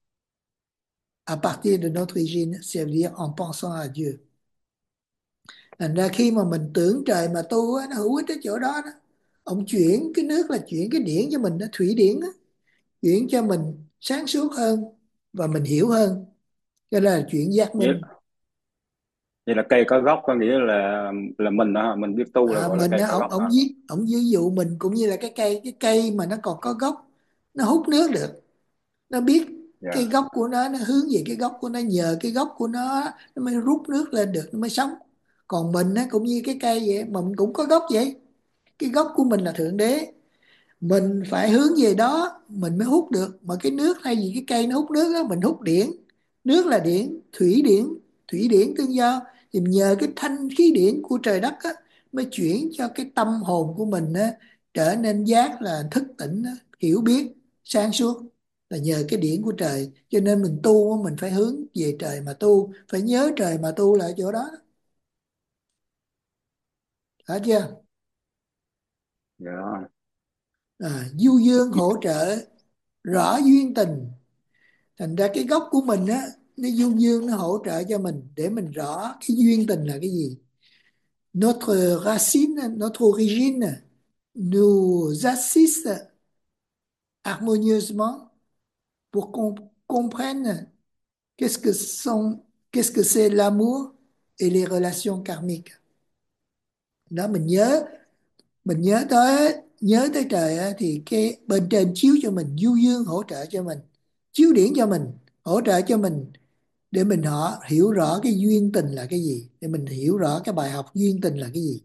à partir de notre origine, c'est-à-dire en pensant à Dieu. Thành ra khi mà mình tưởng trời mà tu á, nó hữu ích ở chỗ đó đó. Ông chuyển cái nước là chuyển cái điển cho mình, nó thủy điển á, chuyển cho mình sáng suốt hơn và mình hiểu hơn. Cho nên là chuyển giác Vậy, minh. vậy là cây có gốc có nghĩa là là mình đó, mình biết tu là À, gọi là mình cây á, có ông gốc hả? ông ví ông ví dụ mình cũng như là cái cây cái cây mà nó còn có gốc, nó hút nước được, nó biết cái Dạ. gốc của nó nó hướng về cái gốc của nó, nhờ cái gốc của nó nó mới rút nước lên được, nó mới sống. Còn mình á, cũng như cái cây vậy mà mình cũng có gốc vậy. Cái gốc của mình là thượng đế, mình phải hướng về đó mình mới hút được. Mà cái nước hay gì cái cây nó hút nước đó, mình hút điển, nước là điển, thủy điển, thủy điển tương giao. Thì nhờ cái thanh khí điển của trời đất á, mới chuyển cho cái tâm hồn của mình á, trở nên giác là thức tỉnh á, hiểu biết sáng suốt, là nhờ cái điển của trời. Cho nên mình tu mình phải hướng về trời mà tu, phải nhớ trời mà tu là ở chỗ đó. Hả chưa? Dạ. À, du dương hỗ trợ, rõ duyên tình. Thành ra cái gốc của mình á, nó du dương nó hỗ trợ cho mình để mình rõ cái duyên tình là cái gì. Notre racine, notre origine nous assiste harmonieusement pour qu'on comprenne qu'est-ce que sont, qu'est-ce que c'est l'amour et les relations karmiques. Đó mình nhớ, mình nhớ tới nhớ tới trời á, thì cái bên trên chiếu cho mình, du dương hỗ trợ cho mình, chiếu điển cho mình, hỗ trợ cho mình để mình họ hiểu rõ cái duyên tình là cái gì, để mình hiểu rõ cái bài học duyên tình là cái gì.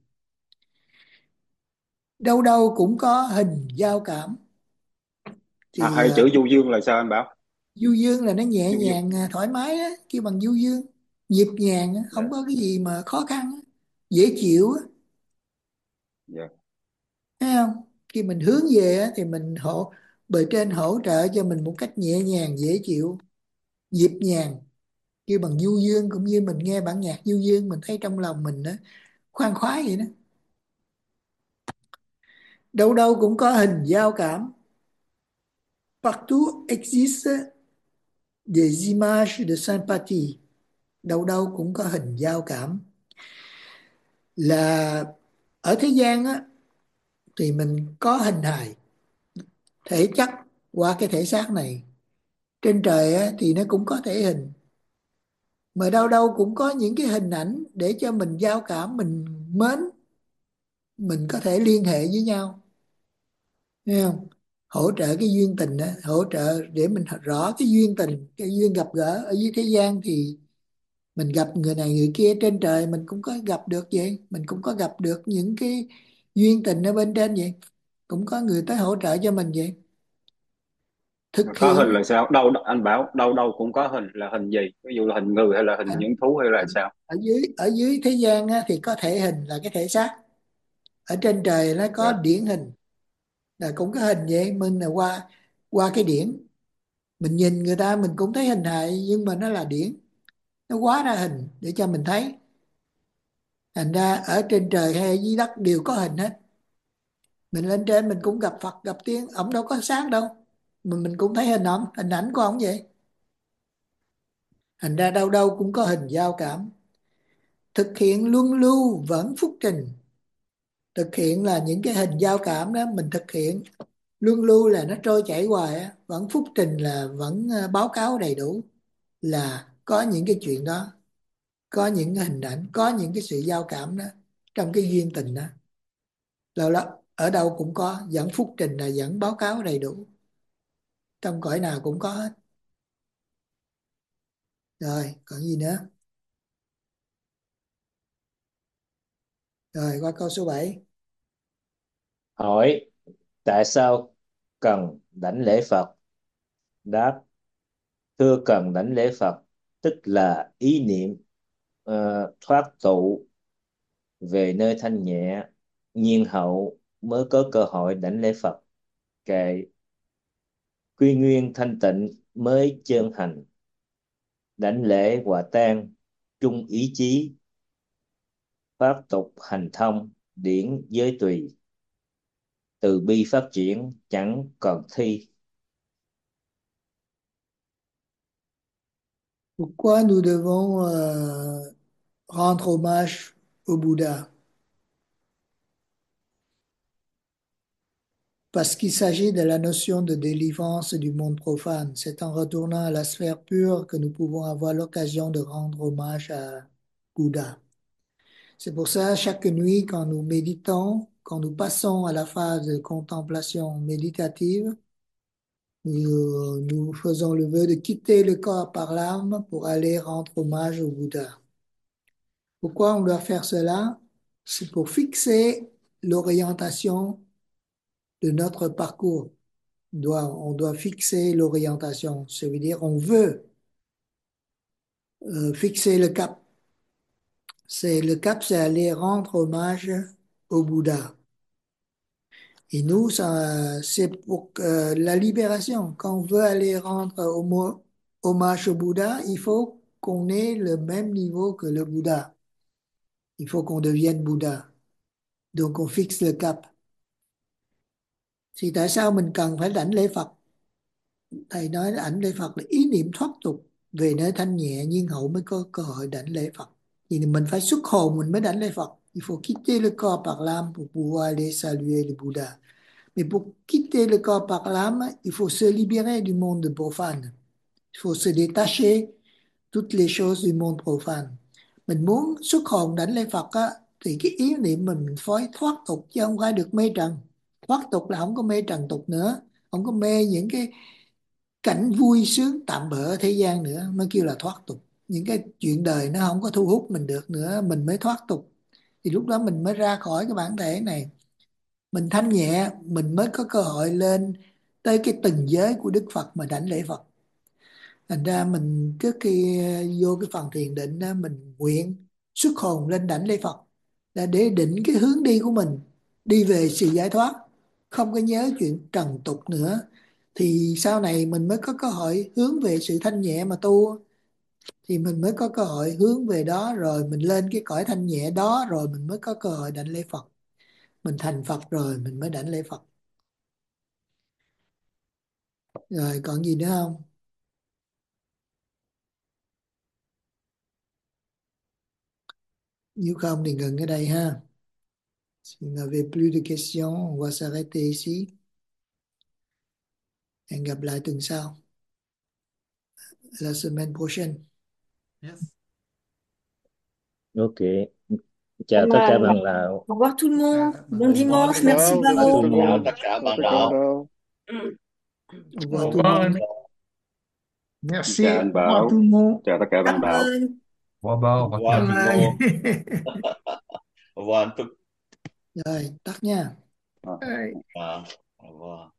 Đâu đâu cũng có hình giao cảm. À, Thì hay uh, chữ du dương là sao anh bảo? du dương là nó nhẹ Du dương. nhàng, à, thoải mái á, kêu bằng du dương, nhịp nhàng á, Dạ. không có cái gì mà khó khăn á, dễ chịu á, Dạ. thấy không? Khi mình hướng về á, thì mình hỗ bề trên hỗ trợ cho mình một cách nhẹ nhàng, dễ chịu, nhịp nhàng, kêu bằng du dương. Cũng như mình nghe bản nhạc du dương, mình thấy trong lòng mình á khoan khoái vậy đó. Đâu đâu cũng có hình giao cảm. Partout existe des images de sympathie. Đâu đâu cũng có hình giao cảm. Là ở thế gian á, thì mình có hình hài, thể chất qua cái thể xác này. Trên trời á, thì nó cũng có thể hình, mà đâu đâu cũng có những cái hình ảnh để cho mình giao cảm, mình mến, mình có thể liên hệ với nhau, thấy không? Hỗ trợ cái duyên tình đó, hỗ trợ để mình rõ cái duyên tình, cái duyên gặp gỡ ở dưới thế gian thì mình gặp người này người kia, trên trời mình cũng có gặp được vậy, mình cũng có gặp được những cái duyên tình ở bên trên vậy, cũng có người tới hỗ trợ cho mình vậy. Thực Có hiện hình là sao? Đâu anh bảo đâu đâu cũng có hình, là hình gì? Ví dụ là hình người hay là hình ở, những thú hay là sao? ở dưới ở dưới thế gian á, thì có thể hình là cái thể xác, ở trên trời nó có Dạ. điển hình là cũng có hình vậy, mình là qua qua cái điển, mình nhìn người ta mình cũng thấy hình hài nhưng mà nó là điển, nó hóa ra hình để cho mình thấy. Thành ra ở trên trời hay ở dưới đất đều có hình hết. Mình lên trên mình cũng gặp Phật gặp tiên, ổng đâu có xác đâu, mình mình cũng thấy hình ổng, hình ảnh của ổng vậy. Thành ra đâu đâu cũng có hình giao cảm. Thực hiện luân lưu vẫn phúc trình. Thực hiện là những cái hình giao cảm đó mình thực hiện, luân lưu là nó trôi chảy hoài á, vẫn phúc trình là vẫn ờ, báo cáo đầy đủ, là có những cái chuyện đó, có những cái hình ảnh, có những cái sự giao cảm đó trong cái duyên tình đó. Đâu đó ở đâu cũng có, vẫn phúc trình là vẫn báo cáo đầy đủ, trong cõi nào cũng có hết. Rồi còn gì nữa? Rồi qua câu số bảy. Hỏi tại sao cần đảnh lễ Phật? Đáp: thưa, cần đảnh lễ Phật tức là ý niệm ờ, thoát tụ về nơi thanh nhẹ, nhiên hậu mới có cơ hội đảnh lễ Phật. Kệ quy nguyên thanh tịnh mới chân hành, đảnh lễ hòa tan chung ý chí, pháp tục hành thông điển giới tùy, từ bi phát triển chẳng còn thi. Pourquoi nous devons euh, rendre hommage au Bouddha? Parce qu'il s'agit de la notion de délivrance du monde profane. C'est en retournant à la sphère pure que nous pouvons avoir l'occasion de rendre hommage à Bouddha. C'est pour ça, chaque nuit, quand nous méditons, quand nous passons à la phase de contemplation méditative, nous, nous faisons le vœu de quitter le corps par l'âme pour aller rendre hommage au Bouddha. Pourquoi on doit faire cela? C'est pour fixer l'orientation de notre parcours. On doit, on doit fixer l'orientation. Ça veut dire on veut euh, fixer le cap. C'est le cap, c'est aller rendre hommage au Bouddha. Et nous, ça, c'est pour euh, la libération. Quand on veut aller rendre homo- hommage au Bouddha, il faut qu'on ait le même niveau que le Bouddha. Il faut qu'on devienne Bouddha. Donc on fixe le cap. Thì tại sao mình cần phải đảnh lễ Phật? Thầy nói đảnh lễ Phật là ý niệm thoát tục về nơi thanh nhẹ, nhiên hậu mới có cơ hội đảnh lễ Phật. Thì mình phải xuất hồn mình mới đảnh lễ Phật. Il faut quitter le corps par l'âme pour pouvoir aller saluer le Bouddha. Mais pour quitter le corps par l'âme, il faut se libérer du monde profane. Il faut se détacher toutes les choses du monde profane. Mình muốn xuất hồn đảnh lễ Phật á, thì cái ý niệm mình mình phải thoát tục chứ không phải được mê trần. Thoát tục là không có mê trần tục nữa, không có mê những cái cảnh vui sướng tạm bợ ở thế gian nữa, mới kêu là thoát tục. Những cái chuyện đời nó không có thu hút mình được nữa, mình mới thoát tục. Thì lúc đó mình mới ra khỏi cái bản thể này, mình thanh nhẹ, mình mới có cơ hội lên tới cái từng giới của Đức Phật mà đảnh lễ Phật. Thành ra mình trước khi vô cái phần thiền định đó, mình nguyện xuất hồn lên đảnh lễ Phật là để định cái hướng đi của mình, đi về sự giải thoát, không có nhớ chuyện trần tục nữa, thì sau này mình mới có cơ hội hướng về sự thanh nhẹ mà tu. Thì mình mới có cơ hội hướng về đó, rồi mình lên cái cõi thanh nhẹ đó, rồi mình mới có cơ hội đảnh lễ Phật. Mình thành Phật rồi mình mới đảnh lễ Phật. Rồi còn gì nữa không? Nếu không thì ngừng ở đây ha. Si vous n'avez plus de questions, on va s'arrêter ici. Hẹn gặp lại tuần sau, la semaine prochaine. Yes. Ok. Chào tất cả bạn đạo. Au revoir tout le monde. Bon Au dimanche. revoir. Merci Chào tất cả Bao. tout le Chào monde. tất cả Chào bạn tất cả đạo. đâu. Au revoir Au tout le revoir. monde. Merci, Chào au anh revoir Bảo. tout le monde. Chào tất cả bạn đạo. Bye. Au revoir, au Au revoir. revoir tout le Bye. monde. Au revoir anh Tuấn. Rồi, tắt nha. À. Bye. À, au revoir.